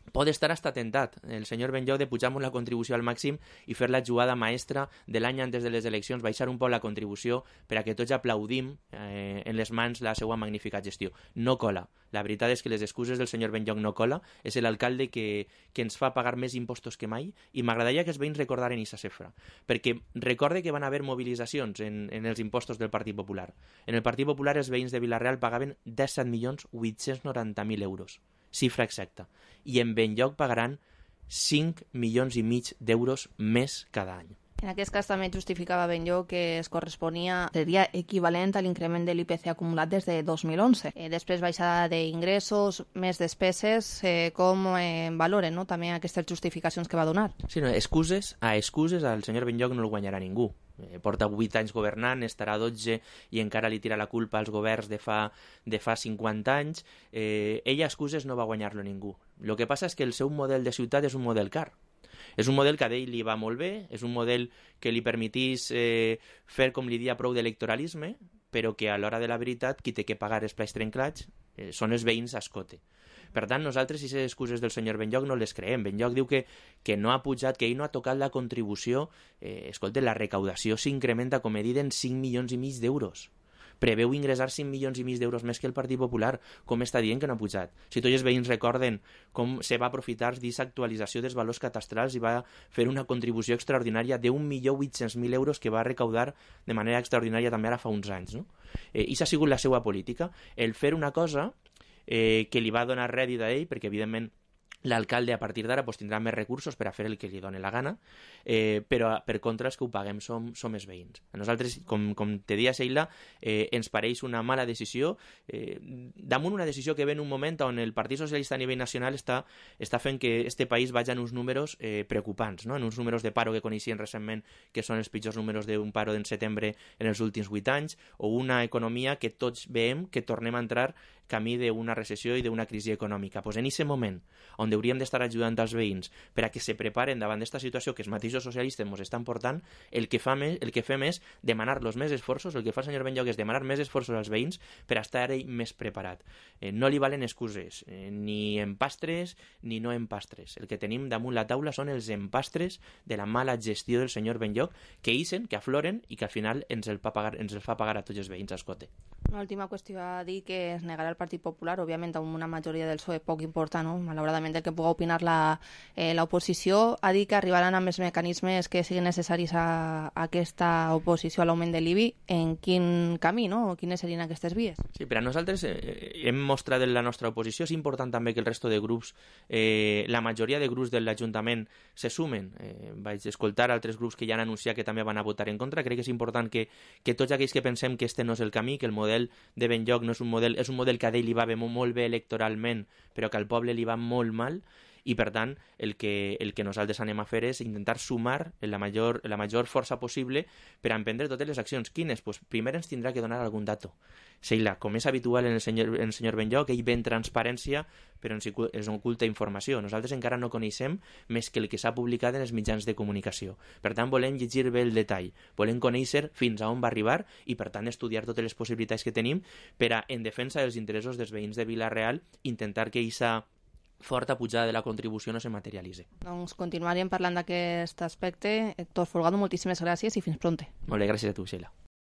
pot estar hasta tentat el senyor Benlloc de pujar-nos la contribució al màxim i fer la jugada maestra de l'any antes de les eleccions, baixar un poc la contribució per a que tots aplaudim eh, en les mans la seva magnífica gestió. No cola. La veritat és que les excuses del senyor Benlloc no cola. És l'alcalde que, que ens fa pagar més impostos que mai i m'agradaria que els veïns recordaren aquesta xifra, perquè recorde que van haver mobilitzacions en, en els impostos del Partit Popular. En el Partit Popular els veïns de Vila-real pagaven disset milions vuit-cents noranta mil euros. Xifra exacta. I en Benlloc pagaran cinc milions i mig d'euros més cada any. En aquest cas també justificava Benlloc que es corresponia, seria equivalent a l'increment de l'I P C acumulat des de dos mil onze. Eh, després baixada d'ingressos, més despeses, eh, com eh, valoren no? també aquestes justificacions que va donar? Sí, no, excuses, a excuses al senyor Benlloc no el guanyarà ningú. Eh, porta vuit anys governant, estarà dotze i encara li tira la culpa als governs de fa, de fa cinquanta anys. Eh, ella excuses no va guanyar-lo ningú. El que passa és que el seu model de ciutat és un model car. És un model que a ell li va molt bé, és un model que li permetís eh, fer, com li dia, prou d'electoralisme, però que a l'hora de la veritat qui té que pagar els plats trenclats eh, són els veïns a escote. Per tant, nosaltres, si les excuses del senyor Benlloc no les creem. Benlloc diu que, que no ha pujat, que ell no ha tocat la contribució. Eh, escolta, la recaudació s'incrementa, com he dit, en cinc milions i mig d'euros. Preveu ingressar cinc milions i mig d'euros més que el Partit Popular. Com està dient que no ha pujat? Si tots els veïns recorden com se va aprofitar d'aquesta actualització dels valors catastrals i va fer una contribució extraordinària d'un milió vuit-cents mil euros que va recaudar de manera extraordinària també ara fa uns anys. No? Eh, I s'ha sigut la seva política. El fer una cosa eh, que li va donar rèdit a ell, perquè evidentment l'alcalde a partir d'ara pues, tindrà més recursos per a fer el que li doni la gana, eh, però per contra els que ho paguem som, som els veïns. A nosaltres, com, com te dia Sheila, eh, ens pareix una mala decisió, eh, damunt una decisió que ve en un moment on el Partit Socialista a nivell nacional està, està fent que este país vagi en uns números eh, preocupants, no? En uns números de paro que coneixien recentment, que són els pitjors números d'un paro d'en setembre en els últims vuit anys, o una economia que tots veiem que tornem a entrar camí d'una recessió i d'una crisi econòmica. Pues en aquest moment, on hauríem d'estar ajudant als veïns per a que se preparen davant d'esta situació que els mateixos socialistes ens estan portant, el que, fa més, el que fem és demanar-los més esforços, el que fa el senyor Benlloc és demanar més esforços als veïns per a estar ell més preparat. Eh, no li valen excuses, eh, ni empastres ni no empastres. El que tenim damunt la taula són els empastres de la mala gestió del senyor Benlloc, que ixen, que afloren i que al final ens el fa pagar, ens el fa pagar a tots els veïns a escote. Una última qüestió a dir que es negarà el Partit Popular, òbviament amb una majoria del P S O E poc important, no? Malauradament el que puga opinar la, eh, l'oposició, ha dit que arribaran amb els mecanismes que siguin necessaris a, a aquesta oposició a l'augment de l'I B I. En quin camí, no? Quines serien aquestes vies? Sí, per a nosaltres eh, hem mostrat en la nostra oposició. És important també que el resto de grups, eh, la majoria de grups de l'Ajuntament se sumen. Eh, vaig escoltar altres grups que ja han anunciat que també van a votar en contra. Crec que és important que, que tots aquells que pensem que este no és el camí, que el model de Benlloc no és un model, és un model que a ell li va bé molt bé electoralment, però que al poble li va molt mal, i per tant el que, el que nosaltres anem a fer és intentar sumar la major, la major força possible per a emprendre totes les accions. Quines? Pues primer ens tindrà que donar algun dato. Sheila, com és habitual en el senyor, en el senyor Benlloc, ell ve en transparència però ens, ens oculta informació. Nosaltres encara no coneixem més que el que s'ha publicat en els mitjans de comunicació. Per tant, volem llegir bé el detall, volem conèixer fins a on va arribar i per tant estudiar totes les possibilitats que tenim per a, en defensa dels interessos dels veïns de Vila-real, intentar que aquesta forta pujada de la contribució no se materialitzi. Doncs continuaríem parlant d'aquest aspecte. Héctor Folgado, moltíssimes gràcies i fins pronte. Molt bé, gràcies a tu, Sheila.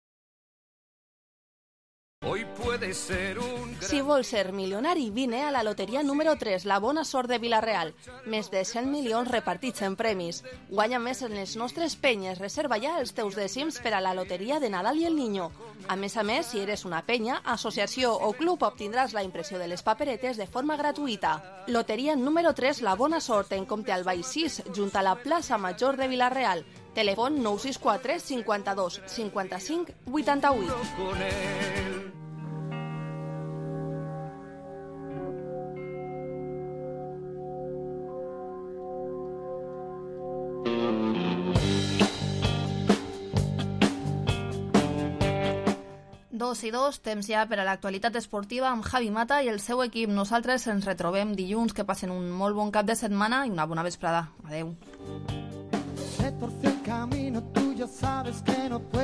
Hoy puede ser un gran... Si vols ser milionari, vine a la loteria número tres, la bona sort de Vila-real. Més de cent milions repartits en premis. Guanya més en les nostres penyes. Reserva ja els teus dècims per a la loteria de Nadal i el Niño. A més a més, si eres una penya, associació o club, obtindràs la impressió de les paperetes de forma gratuïta. Loteria número tres, la bona sort, en compte al Baix sis, junt a la plaça Major de Vila-real. Telèfon nou sis quatre cinquanta-dos cinquanta-cinc vuitanta-vuit. Dos i dos, temps ja per a l'actualitat esportiva amb Javi Mata i el seu equip. Nosaltres ens retrobem dilluns, que passen un molt bon cap de setmana i una bona vesprada. Adeu.